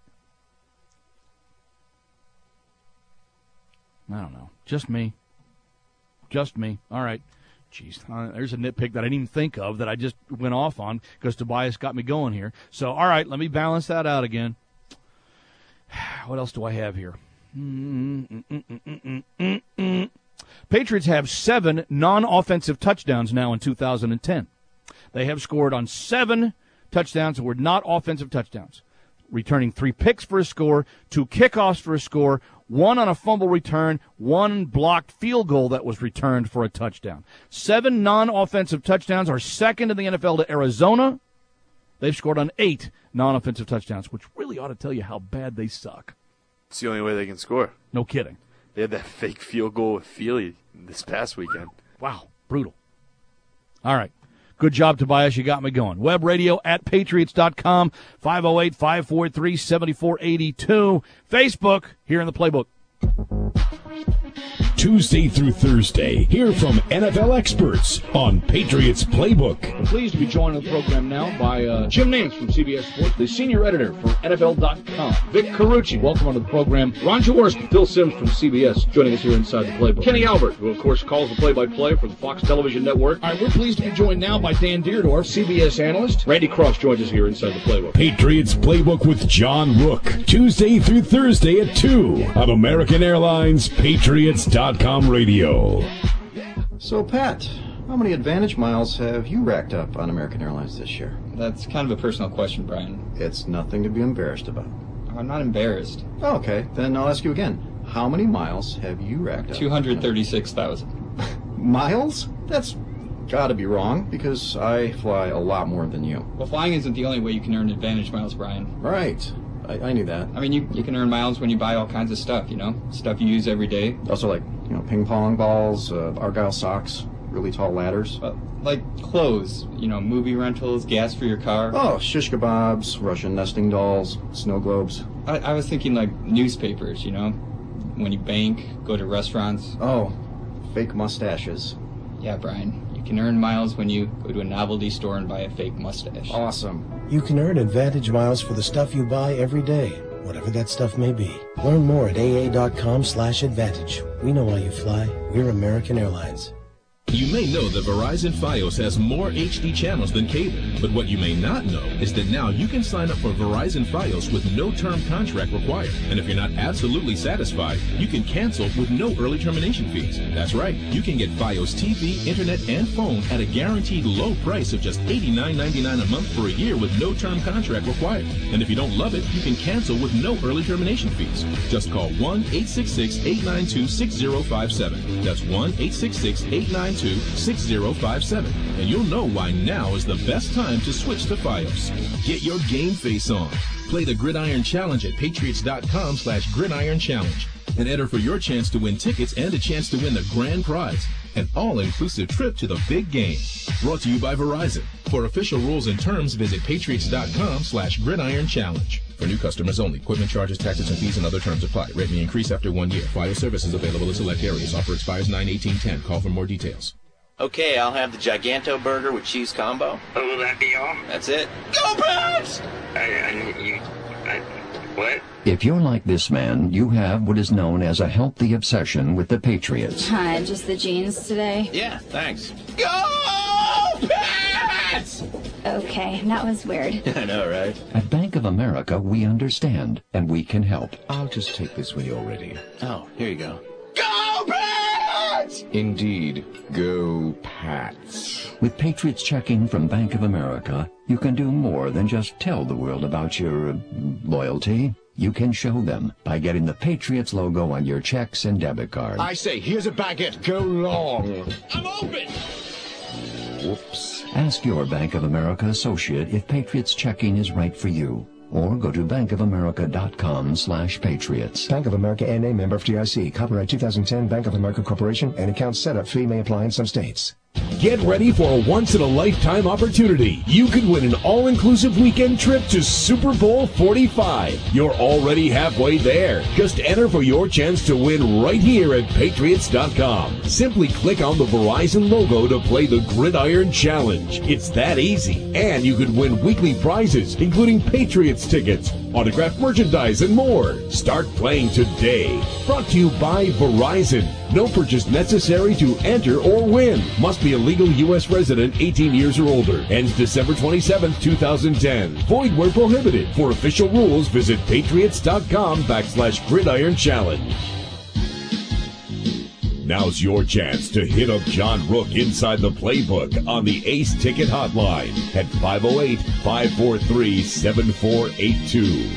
I don't know. Just me. Just me. All right. Jeez, uh, there's a nitpick that I didn't even think of that I just went off on because Tobias got me going here. So, all right, let me balance that out again. What else do I have here? Mm-mm-mm-mm-mm-mm-mm. Patriots have seven non-offensive touchdowns now in two thousand ten. They have scored on seven touchdowns that were not offensive touchdowns, returning three picks for a score, two kickoffs for a score, one on a fumble return, one blocked field goal that was returned for a touchdown. Seven non-offensive touchdowns are second in the N F L to Arizona. They've scored on eight non-offensive touchdowns, which really ought to tell you how bad they suck. It's the only way they can score. No kidding. They had that fake field goal with Feely this past weekend. Wow, brutal. All right. Good job, Tobias. You got me going. Web radio at patriots dot com, five oh eight, five four three, seven four eight two. Facebook, here in the playbook. Tuesday through Thursday, hear from N F L experts on Patriots Playbook. I'm pleased to be joined on the program now by uh, Jim Nance from C B S Sports, the senior editor for N F L dot com. Vic Carucci, welcome onto the program. Ron Jaworski, Phil Simms from C B S, joining us here inside the Playbook. Kenny Albert, who of course calls the play-by-play for the Fox Television Network. All right, we're pleased to be joined now by Dan Deerdorf, C B S analyst. Randy Cross joins us here inside the Playbook. Patriots Playbook with John Rook, Tuesday through Thursday at two on American Airlines Patriots dot com radio. So, Pat, how many Advantage miles have you racked up on American Airlines this year? That's kind of a personal question, Brian. It's nothing to be embarrassed about. I'm not embarrassed. Okay, then I'll ask you again. How many miles have you racked up? two hundred thirty-six thousand. Miles? That's gotta be wrong, because I fly a lot more than you. Well, flying isn't the only way you can earn Advantage miles, Brian. Right. I, I knew that. I mean, you, you can earn miles when you buy all kinds of stuff, you know? Stuff you use every day. Also, like, you know, ping pong balls, uh, Argyle socks, really tall ladders. Uh, like clothes, you know, movie rentals, gas for your car. Oh, shish kebabs, Russian nesting dolls, snow globes. I, I was thinking, like, newspapers, you know? When you bank, go to restaurants. Oh, fake mustaches. Yeah, Brian. You can earn miles when you go to a novelty store and buy a fake mustache. Awesome. You can earn Advantage miles for the stuff you buy every day, whatever that stuff may be. Learn more at A A dot com slash advantage. We know why you fly. We're American Airlines. You may know that Verizon Fios has more H D channels than cable, but what you may not know is that now you can sign up for Verizon Fios with no term contract required. And if you're not absolutely satisfied, you can cancel with no early termination fees. That's right, you can get Fios T V, internet, and phone at a guaranteed low price of just eighty-nine ninety-nine a month for a year with no term contract required. And if you don't love it, you can cancel with no early termination fees. Just call one eight six six, eight nine two, six zero five seven. That's one eight six six, eight nine two, six zero five seven, and you'll know why now is the best time to switch to Fios. Get your game face on. Play the Gridiron Challenge at patriots dot com slash gridiron challenge and enter for your chance to win tickets and a chance to win the grand prize, an all-inclusive trip to the big game. Brought to you by Verizon. For official rules and terms, visit patriots dot com slash gridiron challenge. For new customers only. Equipment charges, taxes, and fees and other terms apply. Rate may increase after one year. Fios service is available in select areas. Offer expires nine eighteen ten. Call for more details. Okay, I'll have the Giganto burger with cheese combo. Oh, will that be all? That's it. Go Pats! I, I, you, I, what? If you're like this man, you have what is known as a healthy obsession with the Patriots. Hi, just the jeans today? Yeah, thanks. Go Pats! Okay, that was weird. I know, right? At Bank of America, we understand, and we can help. I'll just take this when you're ready. Oh, here you go. Go Pats! Indeed, go Pats. With Patriots checking from Bank of America, you can do more than just tell the world about your uh, loyalty. You can show them by getting the Patriots logo on your checks and debit cards. I say, here's a baguette. Go long. I'm open! Whoops. Ask your Bank of America associate if Patriots checking is right for you. Or go to bank of america dot com slash patriots. Bank of America N A member F D I C. Copyright two thousand ten Bank of America Corporation. And account setup fee may apply in some states. Get ready for a once-in-a-lifetime opportunity. You could win an all-inclusive weekend trip to Super Bowl forty-five. You're already halfway there. Just enter for your chance to win right here at Patriots dot com. Simply click on the Verizon logo to play the Gridiron Challenge. It's that easy. And you could win weekly prizes, including Patriots tickets, autographed merchandise, and more. Start playing today. Brought to you by Verizon. No purchase necessary to enter or win. Must be a legal U S resident eighteen years or older. Ends December twenty-seventh, twenty ten. Void where prohibited. For official rules, visit Patriots dot com backslash Gridiron Challenge. Now's your chance to hit up John Rook inside the playbook on the Ace Ticket Hotline at five oh eight, five four three, seven four eight two.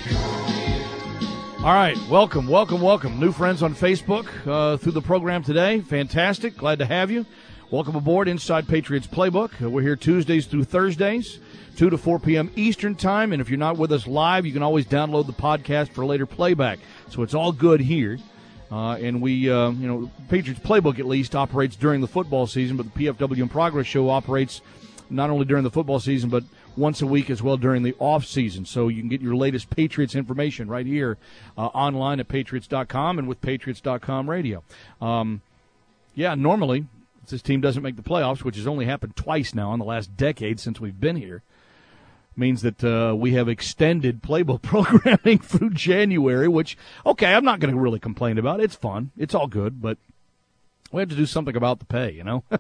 All right, welcome, welcome, welcome. New friends on Facebook uh, through the program today. Fantastic. Glad to have you. Welcome aboard Inside Patriots Playbook. Uh, we're here Tuesdays through Thursdays, two to four p.m. Eastern Time. And if you're not with us live, you can always download the podcast for later playback. So it's all good here. Uh, and we, uh, you know, Patriots Playbook at least operates during the football season, but the P F W in Progress show operates not only during the football season, but once a week as well during the off season. So you can get your latest Patriots information right here uh, online at Patriots dot com and with Patriots dot com radio. Um, yeah, normally, if this team doesn't make the playoffs, which has only happened twice now in the last decade since we've been here, means that uh, we have extended playbook programming through January, which, okay, I'm not going to really complain about. It's fun. It's all good, but we have to do something about the pay, you know?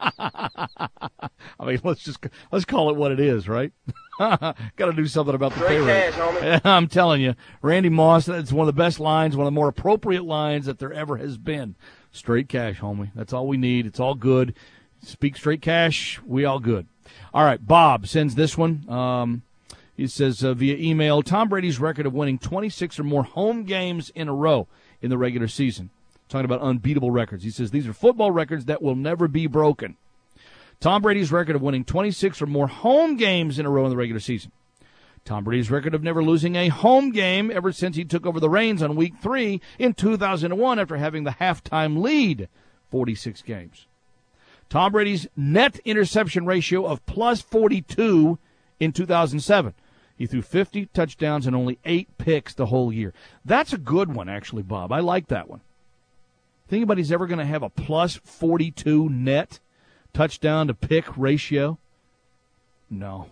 I mean, let's just let's call it what it is, right? Got to do something about the Straight pay rate. cash, homie. I'm telling you, Randy Moss, that's one of the best lines, one of the more appropriate lines that there ever has been. Straight cash, homie. That's all we need. It's all good. Speak straight cash, we all good. All right, Bob sends this one. Um, he says uh, via email, Tom Brady's record of winning twenty-six or more home games in a row in the regular season. Talking about unbeatable records. He says these are football records that will never be broken. Tom Brady's record of winning twenty-six or more home games in a row in the regular season. Tom Brady's record of never losing a home game ever since he took over the reins on week three in two thousand one after having the halftime lead, forty-six games. Tom Brady's net interception ratio of plus forty-two in two thousand seven. He threw fifty touchdowns and only eight picks the whole year. That's a good one, actually, Bob. I like that one. Think anybody's ever going to have a plus forty-two net touchdown to pick ratio? No.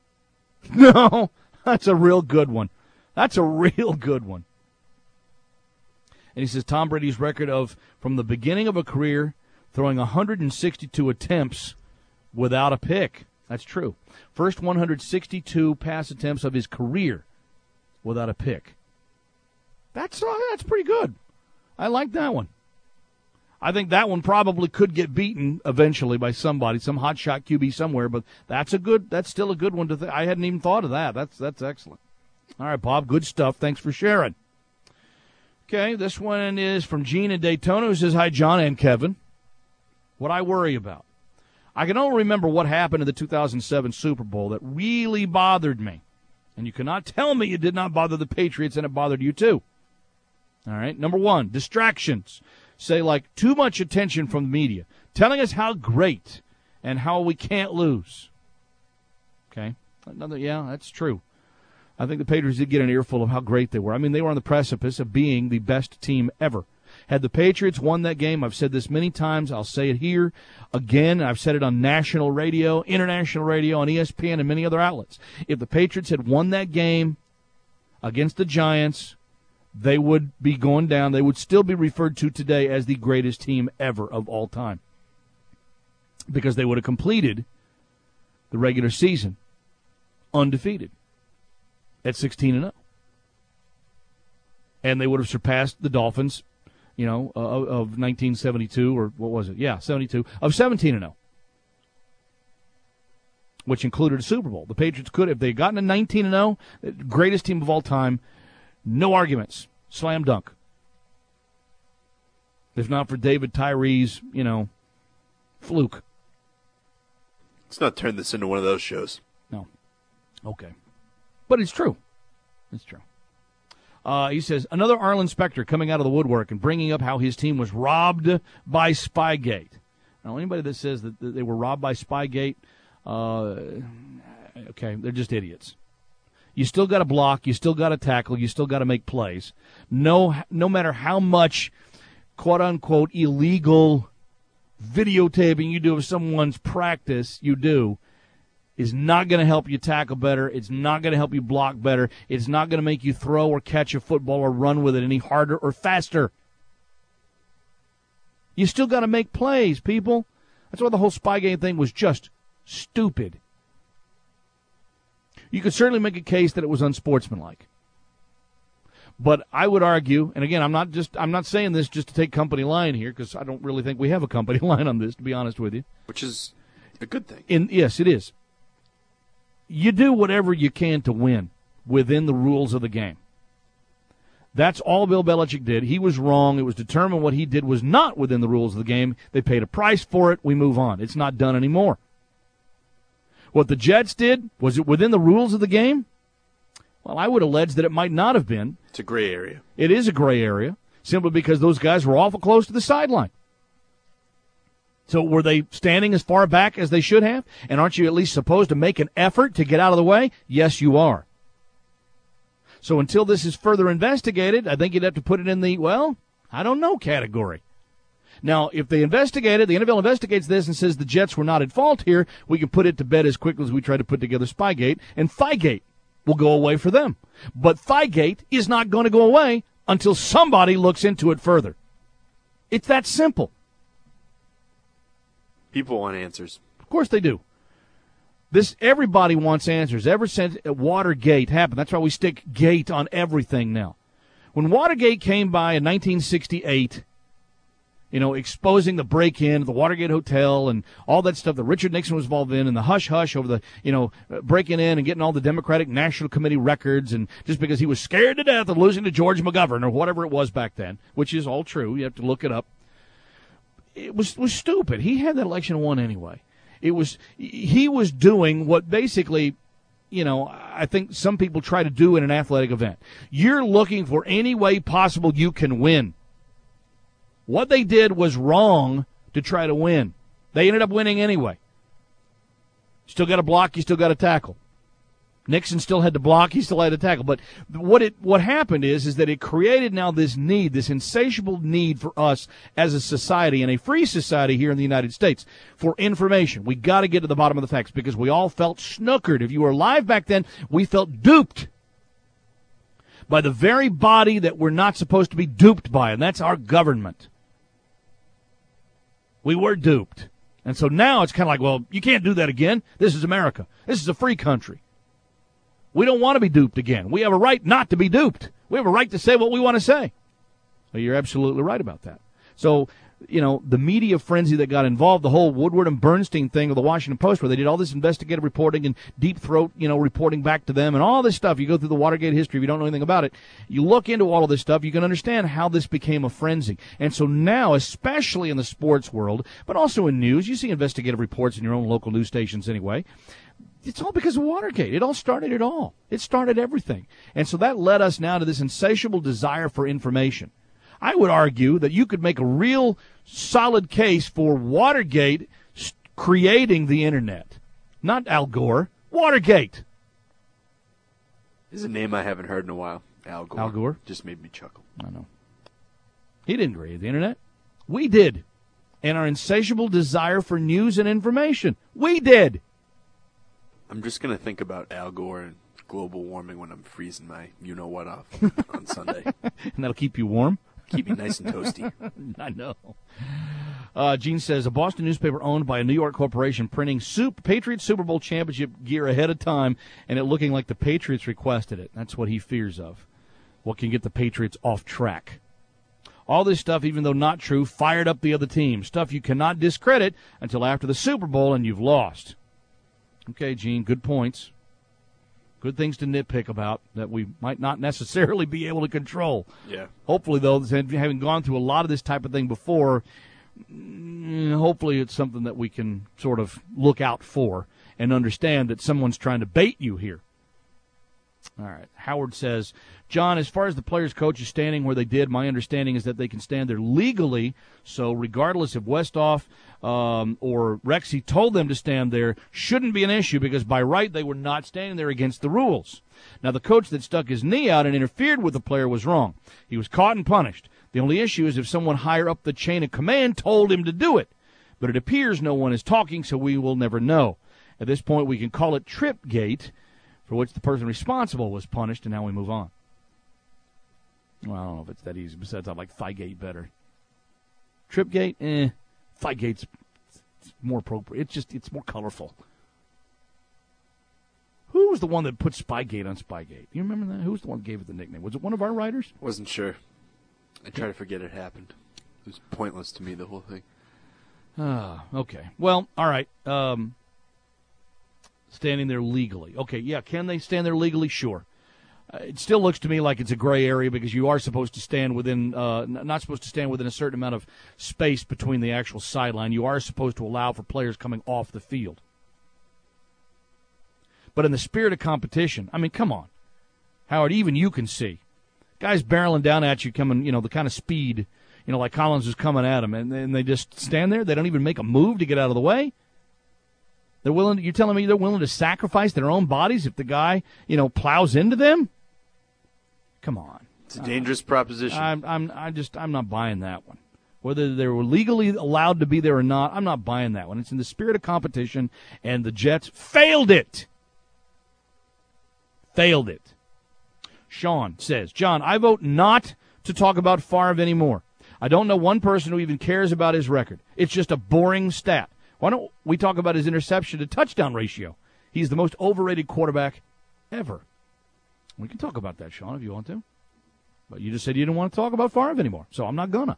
No, that's a real good one. That's a real good one. And he says Tom Brady's record of, from the beginning of a career, throwing one hundred sixty-two attempts without a pick. That's true. First one hundred sixty-two pass attempts of his career without a pick. That's uh, that's pretty good. I like that one. I think that one probably could get beaten eventually by somebody, some hotshot Q B somewhere, but that's a good. That's still a good one to. Th- I hadn't even thought of that. That's that's excellent. All right, Bob, good stuff. Thanks for sharing. Okay, this one is from Gene in Daytona, who says, "Hi, John and Kevin. What I worry about. I can only remember what happened in the two thousand seven Super Bowl that really bothered me. And you cannot tell me it did not bother the Patriots and it bothered you too. All right, number one, distractions. Say, like, too much attention from the media, telling us how great and how we can't lose. Okay, another, yeah, that's true. I think the Patriots did get an earful of how great they were. I mean, they were on the precipice of being the best team ever. Had the Patriots won that game, I've said this many times, I'll say it here again, I've said it on national radio, international radio, on E S P N, and many other outlets. If the Patriots had won that game against the Giants, they would be going down. They would still be referred to today as the greatest team ever of all time, because they would have completed the regular season undefeated at sixteen and oh. And they would have surpassed the Dolphins, you know, uh, of nineteen seventy-two, or what was it? Yeah, seventy-two, of seventeen and oh, which included a Super Bowl. The Patriots could, if they had gotten a nineteen and oh, greatest team of all time, no arguments, slam dunk. If not for David Tyree's, you know, fluke. Let's not turn this into one of those shows. No. Okay. But it's true. It's true. Uh, he says, another Arlen Specter coming out of the woodwork and bringing up how his team was robbed by Spygate. Now, anybody that says that they were robbed by Spygate, uh, okay, they're just idiots. You still got to block. You still got to tackle. You still got to make plays. No, no matter how much, quote-unquote, illegal videotaping you do of someone's practice, you do, is not going to help you tackle better. It's not going to help you block better. It's not going to make you throw or catch a football or run with it any harder or faster. You still got to make plays, people. That's why the whole Spygate thing was just stupid. You could certainly make a case that it was unsportsmanlike. But I would argue, and again, I'm not just I'm not saying this just to take company line here, because I don't really think we have a company line on this, to be honest with you. Which is a good thing. In, yes, it is. You do whatever you can to win within the rules of the game. That's all Bill Belichick did. He was wrong. It was determined what he did was not within the rules of the game. They paid a price for it. We move on. It's not done anymore. What the Jets did, was it within the rules of the game? Well, I would allege that it might not have been. It's a gray area. It is a gray area, simply because those guys were awful close to the sideline. So were they standing as far back as they should have? And aren't you at least supposed to make an effort to get out of the way? Yes, you are. So until this is further investigated, I think you'd have to put it in the, well, I don't know category. Now, if they investigate it, the N F L investigates this and says the Jets were not at fault here, we can put it to bed as quickly as we try to put together Spygate, and Thigate will go away for them. But Thigate is not going to go away until somebody looks into it further. It's that simple. People want answers. Of course they do. This everybody wants answers. Ever since Watergate happened, that's why we stick gate on everything now. When Watergate came by in nineteen sixty-eight, you know, exposing the break-in, the Watergate Hotel, and all that stuff that Richard Nixon was involved in, and the hush-hush over the, you know, breaking in and getting all the Democratic National Committee records, and just because he was scared to death of losing to George McGovern or whatever it was back then, which is all true. You have to look it up. It was was stupid. He had that election won anyway. It was he was doing what basically, you know, I think some people try to do in an athletic event. You're looking for any way possible you can win. What they did was wrong to try to win. They ended up winning anyway. Still got to block, you still got to tackle. Nixon still had to block, he still had to tackle. But what it what happened is is that it created now this need, this insatiable need for us as a society, and a free society here in the United States, for information. We got to get to the bottom of the facts because we all felt snookered. If you were alive back then, we felt duped by the very body that we're not supposed to be duped by, and that's our government. We were duped. And so now it's kind of like, well, you can't do that again. This is America. This is a free country. We don't want to be duped again. We have a right not to be duped. We have a right to say what we want to say. Well, you're absolutely right about that. So, you know, the media frenzy that got involved, the whole Woodward and Bernstein thing of the Washington Post, where they did all this investigative reporting and deep throat, you know, reporting back to them and all this stuff. You go through the Watergate history, if you don't know anything about it, you look into all of this stuff, you can understand how this became a frenzy. And so now, especially in the sports world, but also in news, you see investigative reports in your own local news stations anyway. It's all because of Watergate. It all started it all. It started everything. And so that led us now to this insatiable desire for information. I would argue that you could make a real solid case for Watergate creating the Internet. Not Al Gore. Watergate. This is a name I haven't heard in a while. Al Gore. Al Gore? Just made me chuckle. I know. He didn't create the Internet. We did. And our insatiable desire for news and information. We did. I'm just going to think about Al Gore and global warming when I'm freezing my you-know-what off on Sunday. And that'll keep you warm? Keep you nice and toasty. I know. Uh, Gene says, a Boston newspaper owned by a New York corporation printing soup, Patriots Super Bowl championship gear ahead of time, and it looking like the Patriots requested it. That's what he fears of. What can get the Patriots off track? All this stuff, even though not true, fired up the other team. Stuff you cannot discredit until after the Super Bowl and you've lost. Okay, Gene, good points. Good things to nitpick about that we might not necessarily be able to control. Yeah. Hopefully, though, having gone through a lot of this type of thing before, hopefully it's something that we can sort of look out for and understand that someone's trying to bait you here. All right. Howard says, John, as far as the players' coaches standing where they did, my understanding is that they can stand there legally. So regardless if Westhoff um, or Rexy told them to stand there, shouldn't be an issue because by right they were not standing there against the rules. Now, the coach that stuck his knee out and interfered with the player was wrong. He was caught and punished. The only issue is if someone higher up the chain of command told him to do it. But it appears no one is talking, so we will never know. At this point, we can call it Tripgate, for which the person responsible was punished, and now we move on. Well, I don't know if it's that easy. Besides, I like Thigate better. Tripgate, eh. Thigate's more appropriate. It's just, it's more colorful. Who was the one that put Spygate on Spygate? You remember that? Who was the one that gave it the nickname? Was it one of our writers? Wasn't sure. I try to forget it happened. It was pointless to me, the whole thing. Ah, okay. Well, all right. Um, standing there legally. Okay, yeah, can they stand there legally? Sure. Uh, it still looks to me like it's a gray area because you are supposed to stand within, uh, n- not supposed to stand within a certain amount of space between the actual sideline. You are supposed to allow for players coming off the field. But in the spirit of competition, I mean, come on. Howard, even you can see. Guys barreling down at you coming, you know, the kind of speed, you know, like Collins was coming at them, and, and they just stand there. They don't even make a move to get out of the way. They're willing. You're telling me they're willing to sacrifice their own bodies if the guy, you know, plows into them? Come on. It's a dangerous uh, proposition. I'm, I'm, I just, I'm not buying that one. Whether they were legally allowed to be there or not, I'm not buying that one. It's in the spirit of competition, and the Jets failed it. Failed it. Sean says, John, I vote not to talk about Favre anymore. I don't know one person who even cares about his record. It's just a boring stat. Why don't we talk about his interception to touchdown ratio? He's the most overrated quarterback ever. We can talk about that, Sean, if you want to. But you just said you didn't want to talk about Favre anymore, so I'm not gonna.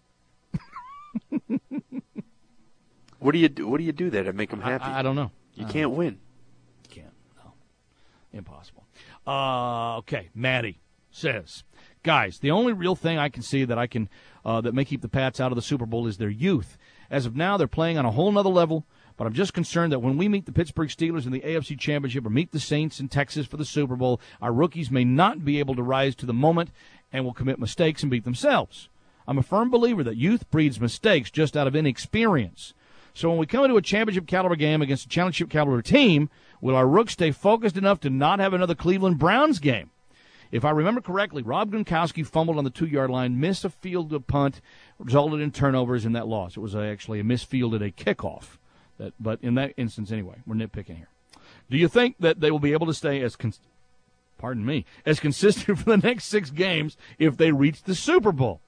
What do you do? What do you do there to make him happy? I, I don't know. You can't know. win. You can't. No. Impossible. Uh, okay, Maddie says, guys, the only real thing I can see that I can uh, that may keep the Pats out of the Super Bowl is their youth. As of now, they're playing on a whole nother level, but I'm just concerned that when we meet the Pittsburgh Steelers in the A F C Championship or meet the Saints in Texas for the Super Bowl, our rookies may not be able to rise to the moment and will commit mistakes and beat themselves. I'm a firm believer that youth breeds mistakes just out of inexperience. So when we come into a championship-caliber game against a championship-caliber team, will our rooks stay focused enough to not have another Cleveland Browns game? If I remember correctly, Rob Gronkowski fumbled on the two-yard line, missed a field punt, resulted in turnovers in that loss. It was actually a misfielded a kickoff. That, but in that instance, anyway, we're nitpicking here. Do you think that they will be able to stay as, cons- pardon me, as consistent for the next six games if they reach the Super Bowl?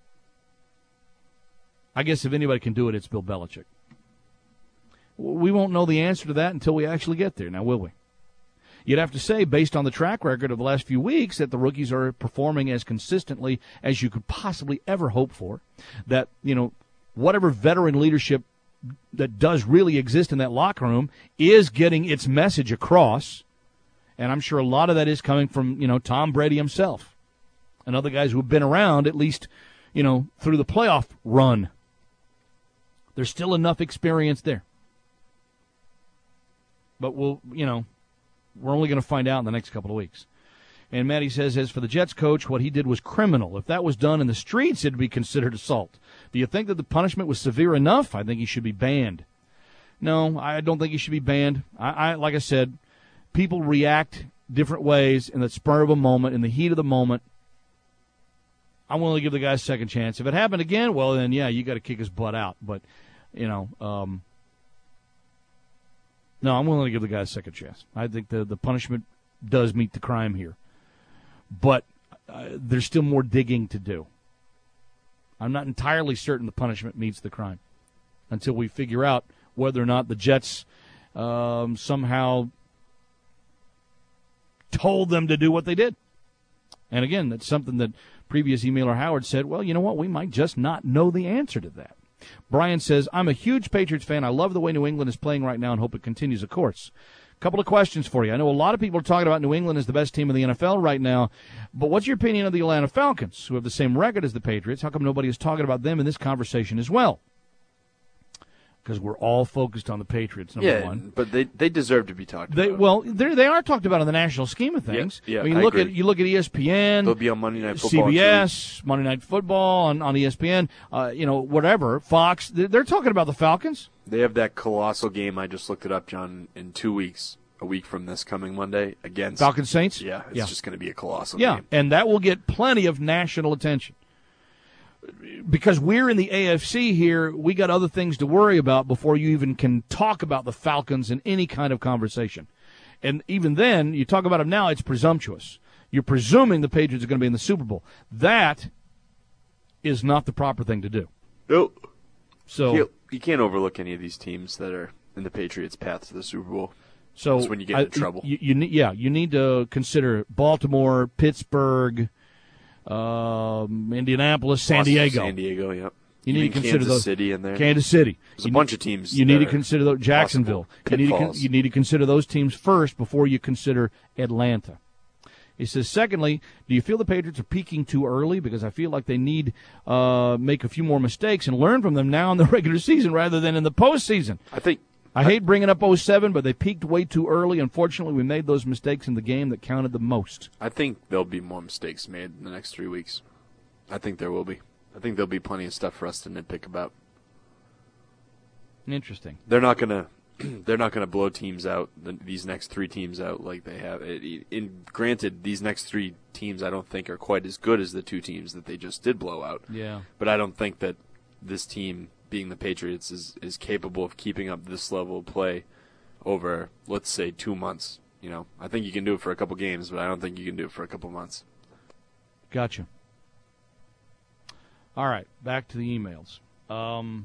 I guess if anybody can do it, it's Bill Belichick. We won't know the answer to that until we actually get there, now will we? You'd have to say, based on the track record of the last few weeks, that the rookies are performing as consistently as you could possibly ever hope for, that, you know, whatever veteran leadership that does really exist in that locker room is getting its message across, and I'm sure a lot of that is coming from, you know, Tom Brady himself and other guys who have been around at least, you know, through the playoff run. There's still enough experience there. But we'll, you know, we're only going to find out in the next couple of weeks. And Matty says, as for the Jets coach, what he did was criminal. If that was done in the streets, it would be considered assault. Do you think that the punishment was severe enough? I think he should be banned. No, I don't think he should be banned. I, I like I said, people react different ways in the spur of a moment, in the heat of the moment. I'm willing to give the guy a second chance. If it happened again, well, then, yeah, you got to kick his butt out. But, you know, um, no, I'm willing to give the guy a second chance. I think the, the punishment does meet the crime here. But uh, there's still more digging to do. I'm not entirely certain the punishment meets the crime until we figure out whether or not the Jets um, somehow told them to do what they did. And again, that's something that previous emailer Howard said, well, you know what, we might just not know the answer to that. Brian says, I'm a huge Patriots fan. I love the way New England is playing right now and hope it continues, of course. Couple of questions for you. I know a lot of people are talking about New England as the best team in the N F L right now, but what's your opinion of the Atlanta Falcons, who have the same record as the Patriots? How come nobody is talking about them in this conversation as well? because we're all focused on the Patriots, number yeah, one. But they they deserve to be talked they, about. Well, they are talked about in the national scheme of things. Yeah, yeah I mean, you I look agree. at you look at E S P N. They'll be on Monday Night Football. C B S, Monday Night Football on, on E S P N, uh, you know, whatever, Fox. They're, they're talking about the Falcons. They have that colossal game, I just looked it up, John, in two weeks, a week from this coming Monday, against Falcons Saints? Yeah, it's yeah. just going to be a colossal yeah, game. Yeah, and that will get plenty of national attention. Because we're in the A F C here, we got other things to worry about before you even can talk about the Falcons in any kind of conversation. And even then, you talk about them now, it's presumptuous. You're presuming the Patriots are going to be in the Super Bowl. That is not the proper thing to do. No. So you, you can't overlook any of these teams that are in the Patriots' path to the Super Bowl. So that's when you get I, in trouble. You, you, yeah, you need to consider Baltimore, Pittsburgh, um, Indianapolis, San Boston, Diego. San Diego, yep. You Even need to consider Kansas those. City in there. Kansas City. There's you a bunch need, of teams. You need to that consider those, Jacksonville. You need, to con- you need to consider those teams first before you consider Atlanta. He says, secondly, do you feel the Patriots are peaking too early? Because I feel like they need uh, make a few more mistakes and learn from them now in the regular season rather than in the postseason. I think. I hate bringing up oh seven, but they peaked way too early. Unfortunately, we made those mistakes in the game that counted the most. I think there'll be more mistakes made in the next three weeks. I think there will be. I think there'll be plenty of stuff for us to nitpick about. Interesting. They're not gonna. They're not going to blow teams out, these next three teams out like they have. In granted, these next three teams I don't think are quite as good as the two teams that they just did blow out. Yeah. But I don't think that this team, being the Patriots, is, is capable of keeping up this level of play over, let's say, two months. You know, I think you can do it for a couple games, but I don't think you can do it for a couple months. Gotcha. All right, back to the emails. Um,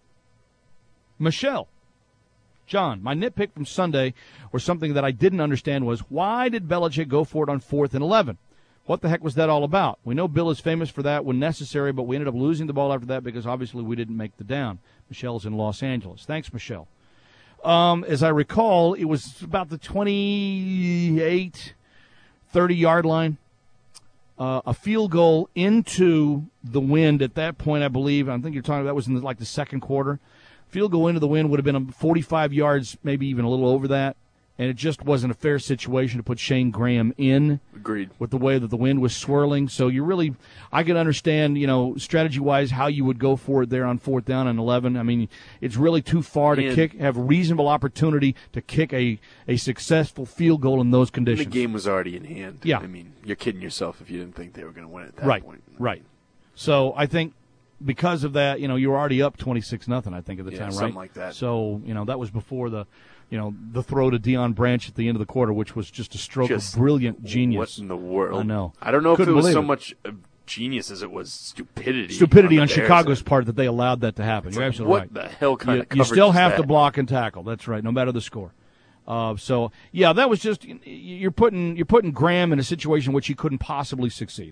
Michelle. John, my nitpick from Sunday, or something that I didn't understand, was why did Belichick go for it on fourth and eleven? What the heck was that all about? We know Bill is famous for that when necessary, but we ended up losing the ball after that because obviously we didn't make the down. Michelle's in Los Angeles. Thanks, Michelle. Um, as I recall, it was about the twenty-eight, thirty-yard line. Uh, a field goal into the wind at that point, I believe. I think you're talking about that was in the, like the second quarter. Field goal into the wind would have been forty-five yards, maybe even a little over that, and it just wasn't a fair situation to put Shane Graham in. Agreed. With the way that the wind was swirling. So you really, I can understand, you know, strategy-wise how you would go for it there on fourth down and eleven. I mean, it's really too far to and kick, have reasonable opportunity to kick a, a successful field goal in those conditions. The game was already in hand. Yeah. I mean, you're kidding yourself if you didn't think they were going to win at that right, point. Right. So I think because of that, you know, you were already up twenty-six nothing, I think, at the Yeah, time, right? something like that. So, you know, that was before the, you know, the throw to Deion Branch at the end of the quarter, which was just a stroke Just of brilliant genius. What in the world? I know. I don't know Couldn't if it was believe so it. much of genius as it was stupidity. Stupidity on, on the Bears' Chicago's end. part that they allowed that to happen. It's You're like, absolutely what right. the hell kind you, of you coverage still is have that? to block and tackle. That's right, no matter the score. Uh, so yeah, that was just you're putting you're putting Graham in a situation in which he couldn't possibly succeed.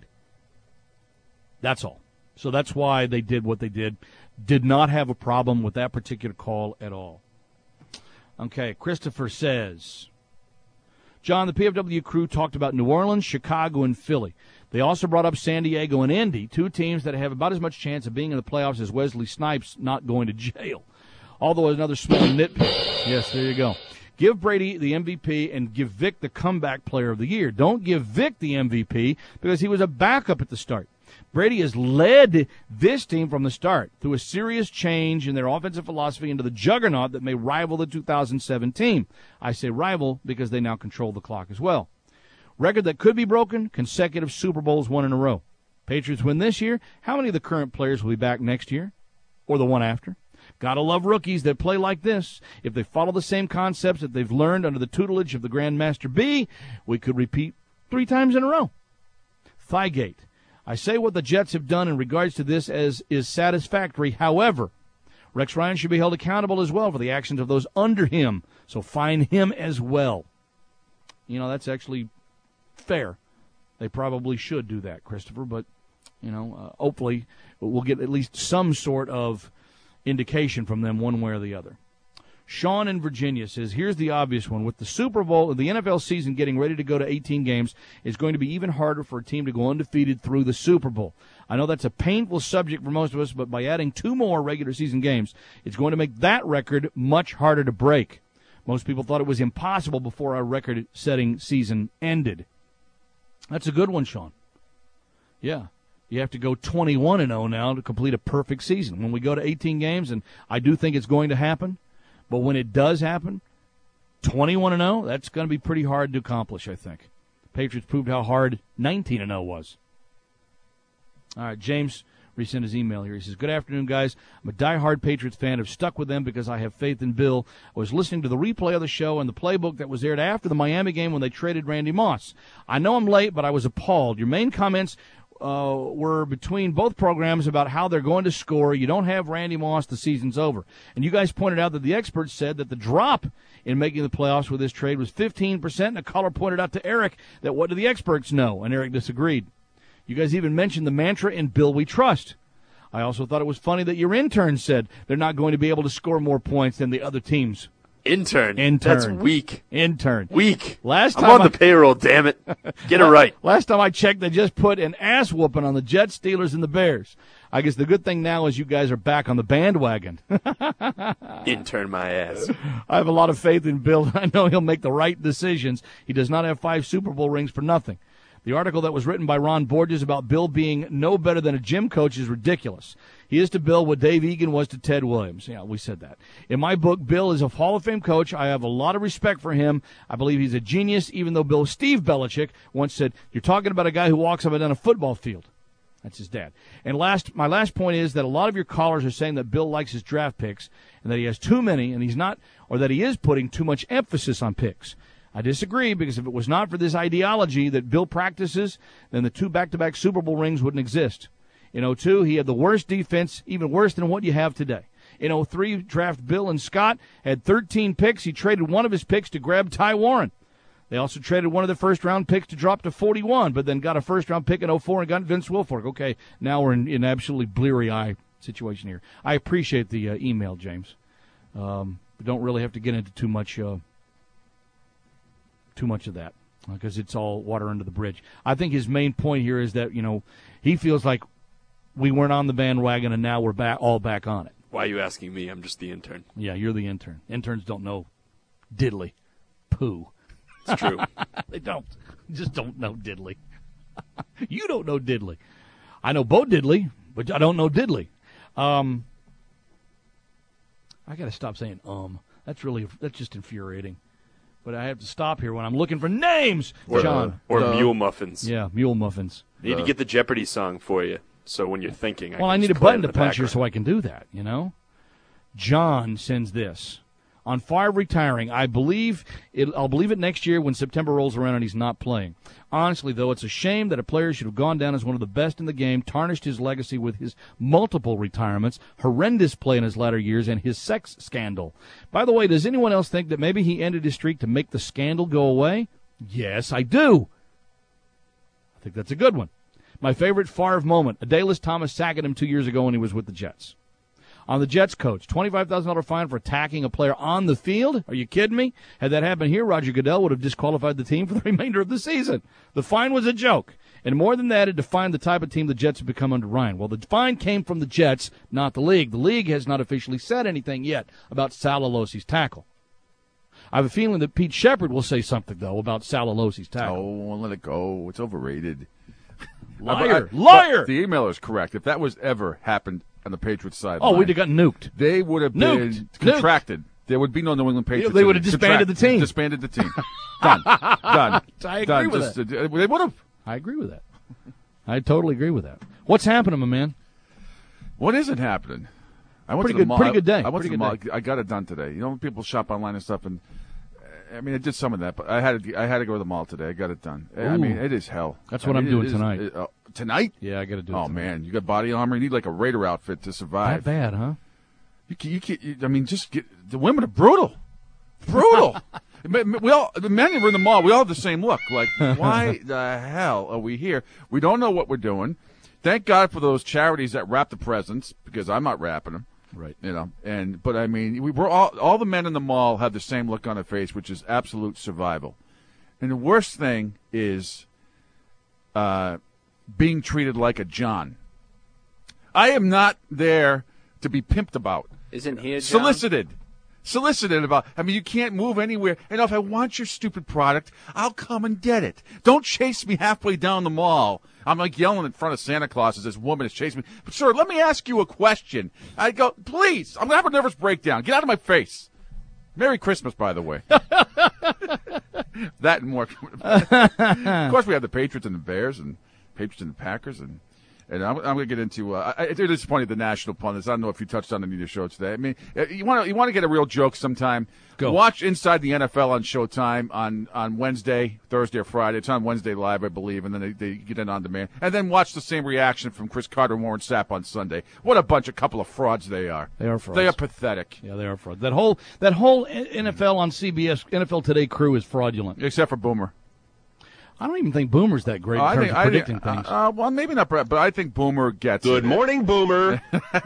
That's all. So that's why they did what they did. Did not have a problem with that particular call at all. Okay, Christopher says, John, the P F W crew talked about New Orleans, Chicago, and Philly. They also brought up San Diego and Indy, two teams that have about as much chance of being in the playoffs as Wesley Snipes not going to jail. Although another small nitpick. Yes, there you go. Give Brady the M V P and give Vic the comeback player of the year. Don't give Vic the M V P because he was a backup at the start. Brady has led this team from the start through a serious change in their offensive philosophy into the juggernaut that may rival the two thousand seven team. I say rival because they now control the clock as well. Record that could be broken, consecutive Super Bowls won in a row. Patriots win this year. How many of the current players will be back next year or the one after? Gotta love rookies that play like this. If they follow the same concepts that they've learned under the tutelage of the Grandmaster B, we could repeat three times in a row. Thigate. I say what the Jets have done in regards to this as is satisfactory. However, Rex Ryan should be held accountable as well for the actions of those under him. So fine him as well. You know, that's actually fair. They probably should do that, Christopher. But, you know, uh, hopefully we'll get at least some sort of indication from them one way or the other. Sean in Virginia says, here's the obvious one. With the Super Bowl, the N F L season getting ready to go to eighteen games, it's going to be even harder for a team to go undefeated through the Super Bowl. I know that's a painful subject for most of us, but by adding two more regular season games, it's going to make that record much harder to break. Most people thought it was impossible before our record-setting season ended. That's a good one, Sean. Yeah. You have to go twenty-one and oh now to complete a perfect season. When we go to eighteen games, and I do think it's going to happen, but when it does happen, twenty-one and oh, that's going to be pretty hard to accomplish, I think. Patriots proved how hard nineteen and oh was. All right, James resent his email here. He says, good afternoon, guys. I'm a diehard Patriots fan. I've stuck with them because I have faith in Bill. I was listening to the replay of the show and the playbook that was aired after the Miami game when they traded Randy Moss. I know I'm late, but I was appalled. Your main comments Uh, were between both programs about how they're going to score. You don't have Randy Moss, the season's over. And you guys pointed out that the experts said that the drop in making the playoffs with this trade was fifteen percent, and a caller pointed out to Eric that what do the experts know, and Eric disagreed. You guys even mentioned the mantra in Bill We Trust. I also thought it was funny that your intern said they're not going to be able to score more points than the other teams. Intern. Intern. That's weak. Intern. Weak. Last time I'm on I, the payroll, damn it. Get it right. Last time I checked, they just put an ass whooping on the Jets, Steelers, and the Bears. I guess the good thing now is you guys are back on the bandwagon. Intern my ass. I have a lot of faith in Bill. I know he'll make the right decisions. He does not have five Super Bowl rings for nothing. The article that was written by Ron Borges about Bill being no better than a gym coach is ridiculous. He is to Bill what Dave Egan was to Ted Williams. Yeah, we said that. In my book, Bill is a Hall of Fame coach. I have a lot of respect for him. I believe he's a genius, even though Bill Steve Belichick once said, you're talking about a guy who walks up and down a football field. That's his dad. And last, my last point is that a lot of your callers are saying that Bill likes his draft picks and that he has too many and he's not, or that he is putting too much emphasis on picks. I disagree, because if it was not for this ideology that Bill practices, then the two back-to-back Super Bowl rings wouldn't exist. In oh two, he had the worst defense, even worse than what you have today. In oh three, draft Bill and Scott had thirteen picks. He traded one of his picks to grab Ty Warren. They also traded one of their first-round picks to drop to forty-one, but then got a first-round pick in oh four and got Vince Wilfork. Okay, now we're in an absolutely bleary-eye situation here. I appreciate the uh, email, James. Um, we don't really have to get into too much uh, too much of that, because it's all water under the bridge. I think his main point here is that, you know, he feels like we weren't on the bandwagon and now we're back, all back on it. Why are you asking me? I'm just the intern. Yeah, you're the intern. Interns don't know diddly poo. It's true. They don't. Just don't know diddly. You don't know diddly. I know Bo Diddley, but I don't know diddly. Um, I got to stop saying um. That's really, that's just infuriating. But I have to stop here when I'm looking for names, or, John. Or uh, mule muffins. Yeah, mule muffins. Need uh, to get the Jeopardy song for you, so when you're thinking, I well, can I need a just play button it to in the punch here background. so I can do that, you know? John sends this. On Favre retiring, I believe it, I'll believe it next year when September rolls around and he's not playing. Honestly, though, it's a shame that a player should have gone down as one of the best in the game, tarnished his legacy with his multiple retirements, horrendous play in his latter years, and his sex scandal. By the way, does anyone else think that maybe he ended his streak to make the scandal go away? Yes, I do. I think that's a good one. My favorite Favre moment, Adalys Thomas sacking him two years ago when he was with the Jets. On the Jets coach, twenty-five thousand dollars fine for attacking a player on the field? Are you kidding me? Had that happened here, Roger Goodell would have disqualified the team for the remainder of the season. The fine was a joke. And more than that, it defined the type of team the Jets have become under Ryan. Well, the fine came from the Jets, not the league. The league has not officially said anything yet about Sal Alosi's tackle. I have a feeling that Pete Shepard will say something, though, about Sal Alosi's tackle. Oh, let it go. It's overrated. Liar. I, Liar. The emailer is correct. If that was ever happened on the Patriots side, oh, we'd have gotten nuked. They would have nuked. been contracted. Nuked. There would be no New England Patriots. They would have disbanded the team. Disbanded the team. Done. Done. I agree Done. with Just, that. Uh, they would have. I agree with that. I totally agree with that. What's happening, my man? What isn't happening? I went pretty to the good. mall. Pretty good day. I, I went pretty to the mall. day. I got it done today. You know, when people shop online and stuff, and I mean, I did some of that, but I had to, I had to go to the mall today. I got it done. Ooh. I mean, it is hell. That's I what mean, I'm doing is, tonight. It, uh, tonight? Yeah, I got to do it. Oh tonight. man, you got body armor. You need like a Raider outfit to survive. Not bad, huh? You can, you can, you, I mean, just get the women are brutal, brutal. We all, the men were in the mall. We all have the same look. Like, why the hell are we here? We don't know what we're doing. Thank God for those charities that wrap the presents, because I'm not wrapping them. Right. You know, and but I mean, we were all all the men in the mall have the same look on their face, which is absolute survival. And the worst thing is uh, being treated like a John. I am not there to be pimped about. Isn't he a John? Solicited. Solicited about. I mean, you can't move anywhere. And if I want your stupid product, I'll come and get it. Don't chase me halfway down the mall. I'm like yelling in front of Santa Claus as this woman is chasing me. But, sir, let me ask you a question. I go, please. I'm going to have a nervous breakdown. Get out of my face. Merry Christmas, by the way. That and more. Of course, we have the Patriots and the Bears and Patriots and the Packers and. And I'm, I'm going to get into. Uh, I, it is funny the national pundits. I don't know if you touched on any of your show today. I mean, you want to you want to get a real joke sometime. Go watch Inside the N F L on Showtime on, on Wednesday, Thursday, or Friday. It's on Wednesday live, I believe, and then they, they get it on demand. And then watch the same reaction from Chris Carter and Warren Sapp on Sunday. What a bunch of couple of frauds they are. They are frauds. They are pathetic. Yeah, they are frauds. That whole that whole N F L on C B S N F L Today crew is fraudulent, except for Boomer. I don't even think Boomer's that great in uh, terms think, of predicting think, things. Uh, well, maybe not, but I think Boomer gets Good it. morning, Boomer.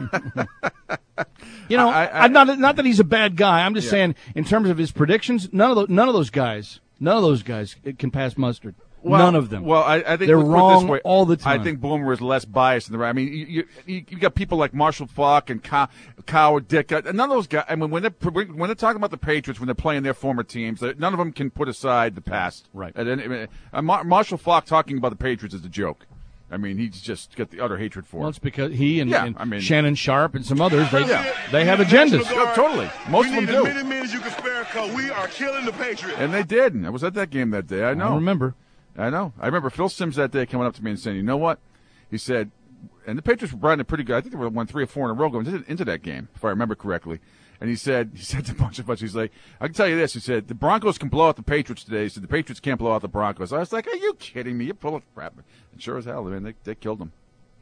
You know, I, I, I'm not not that he's a bad guy. I'm just yeah. saying, in terms of his predictions, none of those, none of those guys, none of those guys can pass mustard. Well, none of them. Well, I, I think they're let's put it wrong this way. all the time. I think Boomer is less biased than the right. I mean, you you, you got people like Marshall Falk and Cow, Cow Dick. None of those guys. I mean, when they're when they're talking about the Patriots, when they're playing their former teams, none of them can put aside the past. Right. And, and, and Marshall Falk talking about the Patriots is a joke. I mean, he's just got the utter hatred for Well, it. it's because he and, Yeah, and I mean- Shannon Sharp and some others, they Yeah. they have agendas. Yeah, totally. Most we of them need do. as many men as you can spare, cause we are killing the Patriots. And they did. I was at that game that day. I know. I remember. I know. I remember Phil Simms that day coming up to me and saying, you know what? He said, and the Patriots were riding pretty good. I think they were won three or four in a row going into, into that game, if I remember correctly. And he said, he said to a bunch of us, he's like, I can tell you this. He said, the Broncos can blow out the Patriots today. He said, the Patriots can't blow out the Broncos. I was like, are you kidding me? You're full of crap. And sure as hell, man, they, they killed them.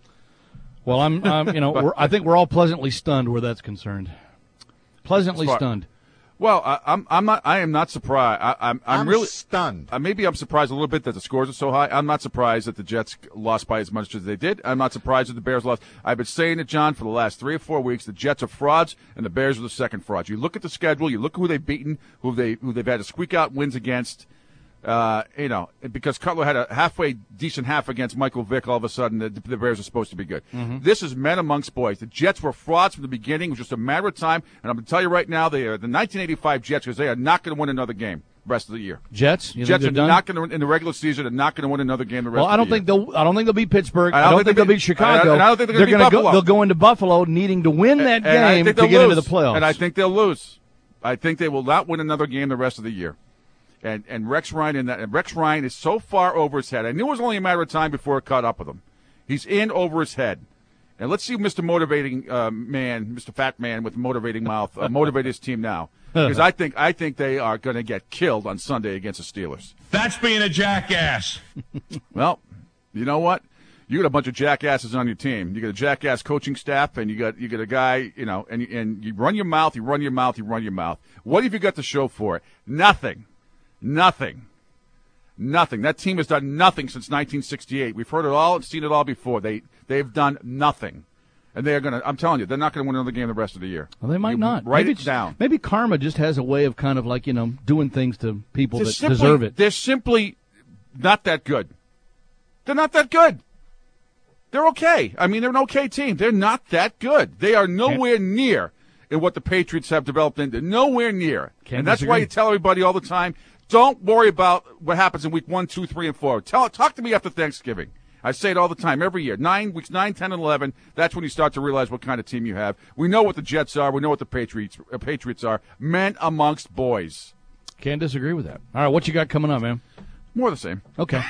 Well, I'm, um, you know, we're, I think we're all pleasantly stunned where that's concerned. Pleasantly Smart. stunned. Well, I, I'm I'm not I am not surprised. I, I'm I'm, I'm really stunned. Uh, maybe I'm surprised a little bit that the scores are so high. I'm not surprised that the Jets lost by as much as they did. I'm not surprised that the Bears lost. I've been saying it, John, for the last three or four weeks. The Jets are frauds, and the Bears are the second frauds. You look at the schedule. You look at who they've beaten, who they who they've had to squeak out wins against. Uh, you know, because Cutler had a halfway decent half against Michael Vick, all of a sudden the, the Bears are supposed to be good. Mm-hmm. This is men amongst boys. The Jets were frauds from the beginning. It was just a matter of time. And I'm going to tell you right now, they are the nineteen eighty-five Jets because they are not going to win another game the rest of the year. Jets? You Jets think are they're done? not going to, in the regular season, are not going to win another game the rest Well, of I don't the think year. they'll. I don't think they'll beat Pittsburgh. I I don't don't, think think they- they'll beat Chicago. and I don't think they're gonna beat gonna Buffalo. go. They'll go into Buffalo needing to win that And I game think to they'll get lose. into the playoffs. And I think they'll lose. I think they will not win another game the rest of the year. And and Rex Ryan in that and Rex Ryan is so far over his head. I knew it was only a matter of time before it caught up with him. He's in over his head. And let's see Mister Motivating uh, Man, Mister Fat Man with motivating mouth, uh, motivate his team now. Because I think I think they are going to get killed on Sunday against the Steelers. That's being a jackass. Well, you know what? You got a bunch of jackasses on your team. You got a jackass coaching staff, and you got you got a guy, you know, and and you run your mouth, you run your mouth, you run your mouth. What have you got to show for it? Nothing, nothing, nothing. That team has done nothing since nineteen sixty-eight. We've heard it all and seen it all before. They they've done nothing, and they are going to. I'm telling you, they're not going to win another game the rest of the year. Well, they might You not. Write maybe it down. Maybe karma just has a way of kind of like, you know, doing things to people They're that simply- deserve it. They're simply not that good. They're not that good. They're okay. I mean, they're an okay team. They're not that good. They are nowhere near in what the Patriots have developed into. Nowhere near. Can't and that's why disagree. you tell everybody all the time, don't worry about what happens in week one, two, three, and four. Tell, talk to me after Thanksgiving. I say it all the time, every year. Nine weeks, nine, ten, and eleven. That's when you start to realize what kind of team you have. We know what the Jets are. We know what the Patriots uh, Patriots are. Men amongst boys. Can't disagree with that. All right, what you got coming up, man? More the same. Okay.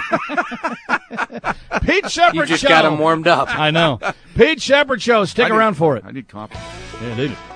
Pete Shepard You just Show. got him warmed up. I know. Pete Shepard Show. Stick I need- around for it. I need coffee. Yeah, they do.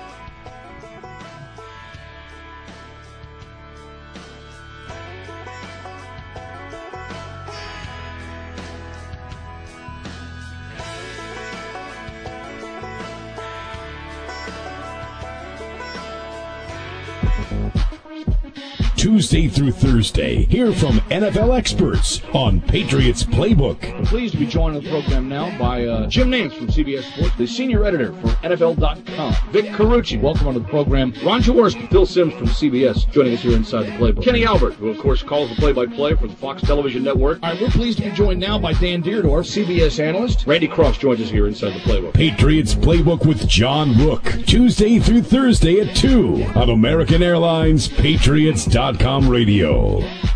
Tuesday through Thursday. Hear from N F L experts on Patriots Playbook. I'm pleased to be joined on the program now by uh, Jim Nance from C B S Sports, the senior editor for N F L dot com. Vic Carucci, welcome onto the program. Ron Jaworski, Phil Simms from C B S, joining us here inside the Playbook. Kenny Albert, who of course calls the play-by-play for the Fox Television Network. All right, we're pleased to be joined now by Dan Deerdorf, C B S analyst. Randy Cross joins us here inside the Playbook. Patriots Playbook with John Rook, Tuesday through Thursday at two on American Airlines Patriots dot com radio.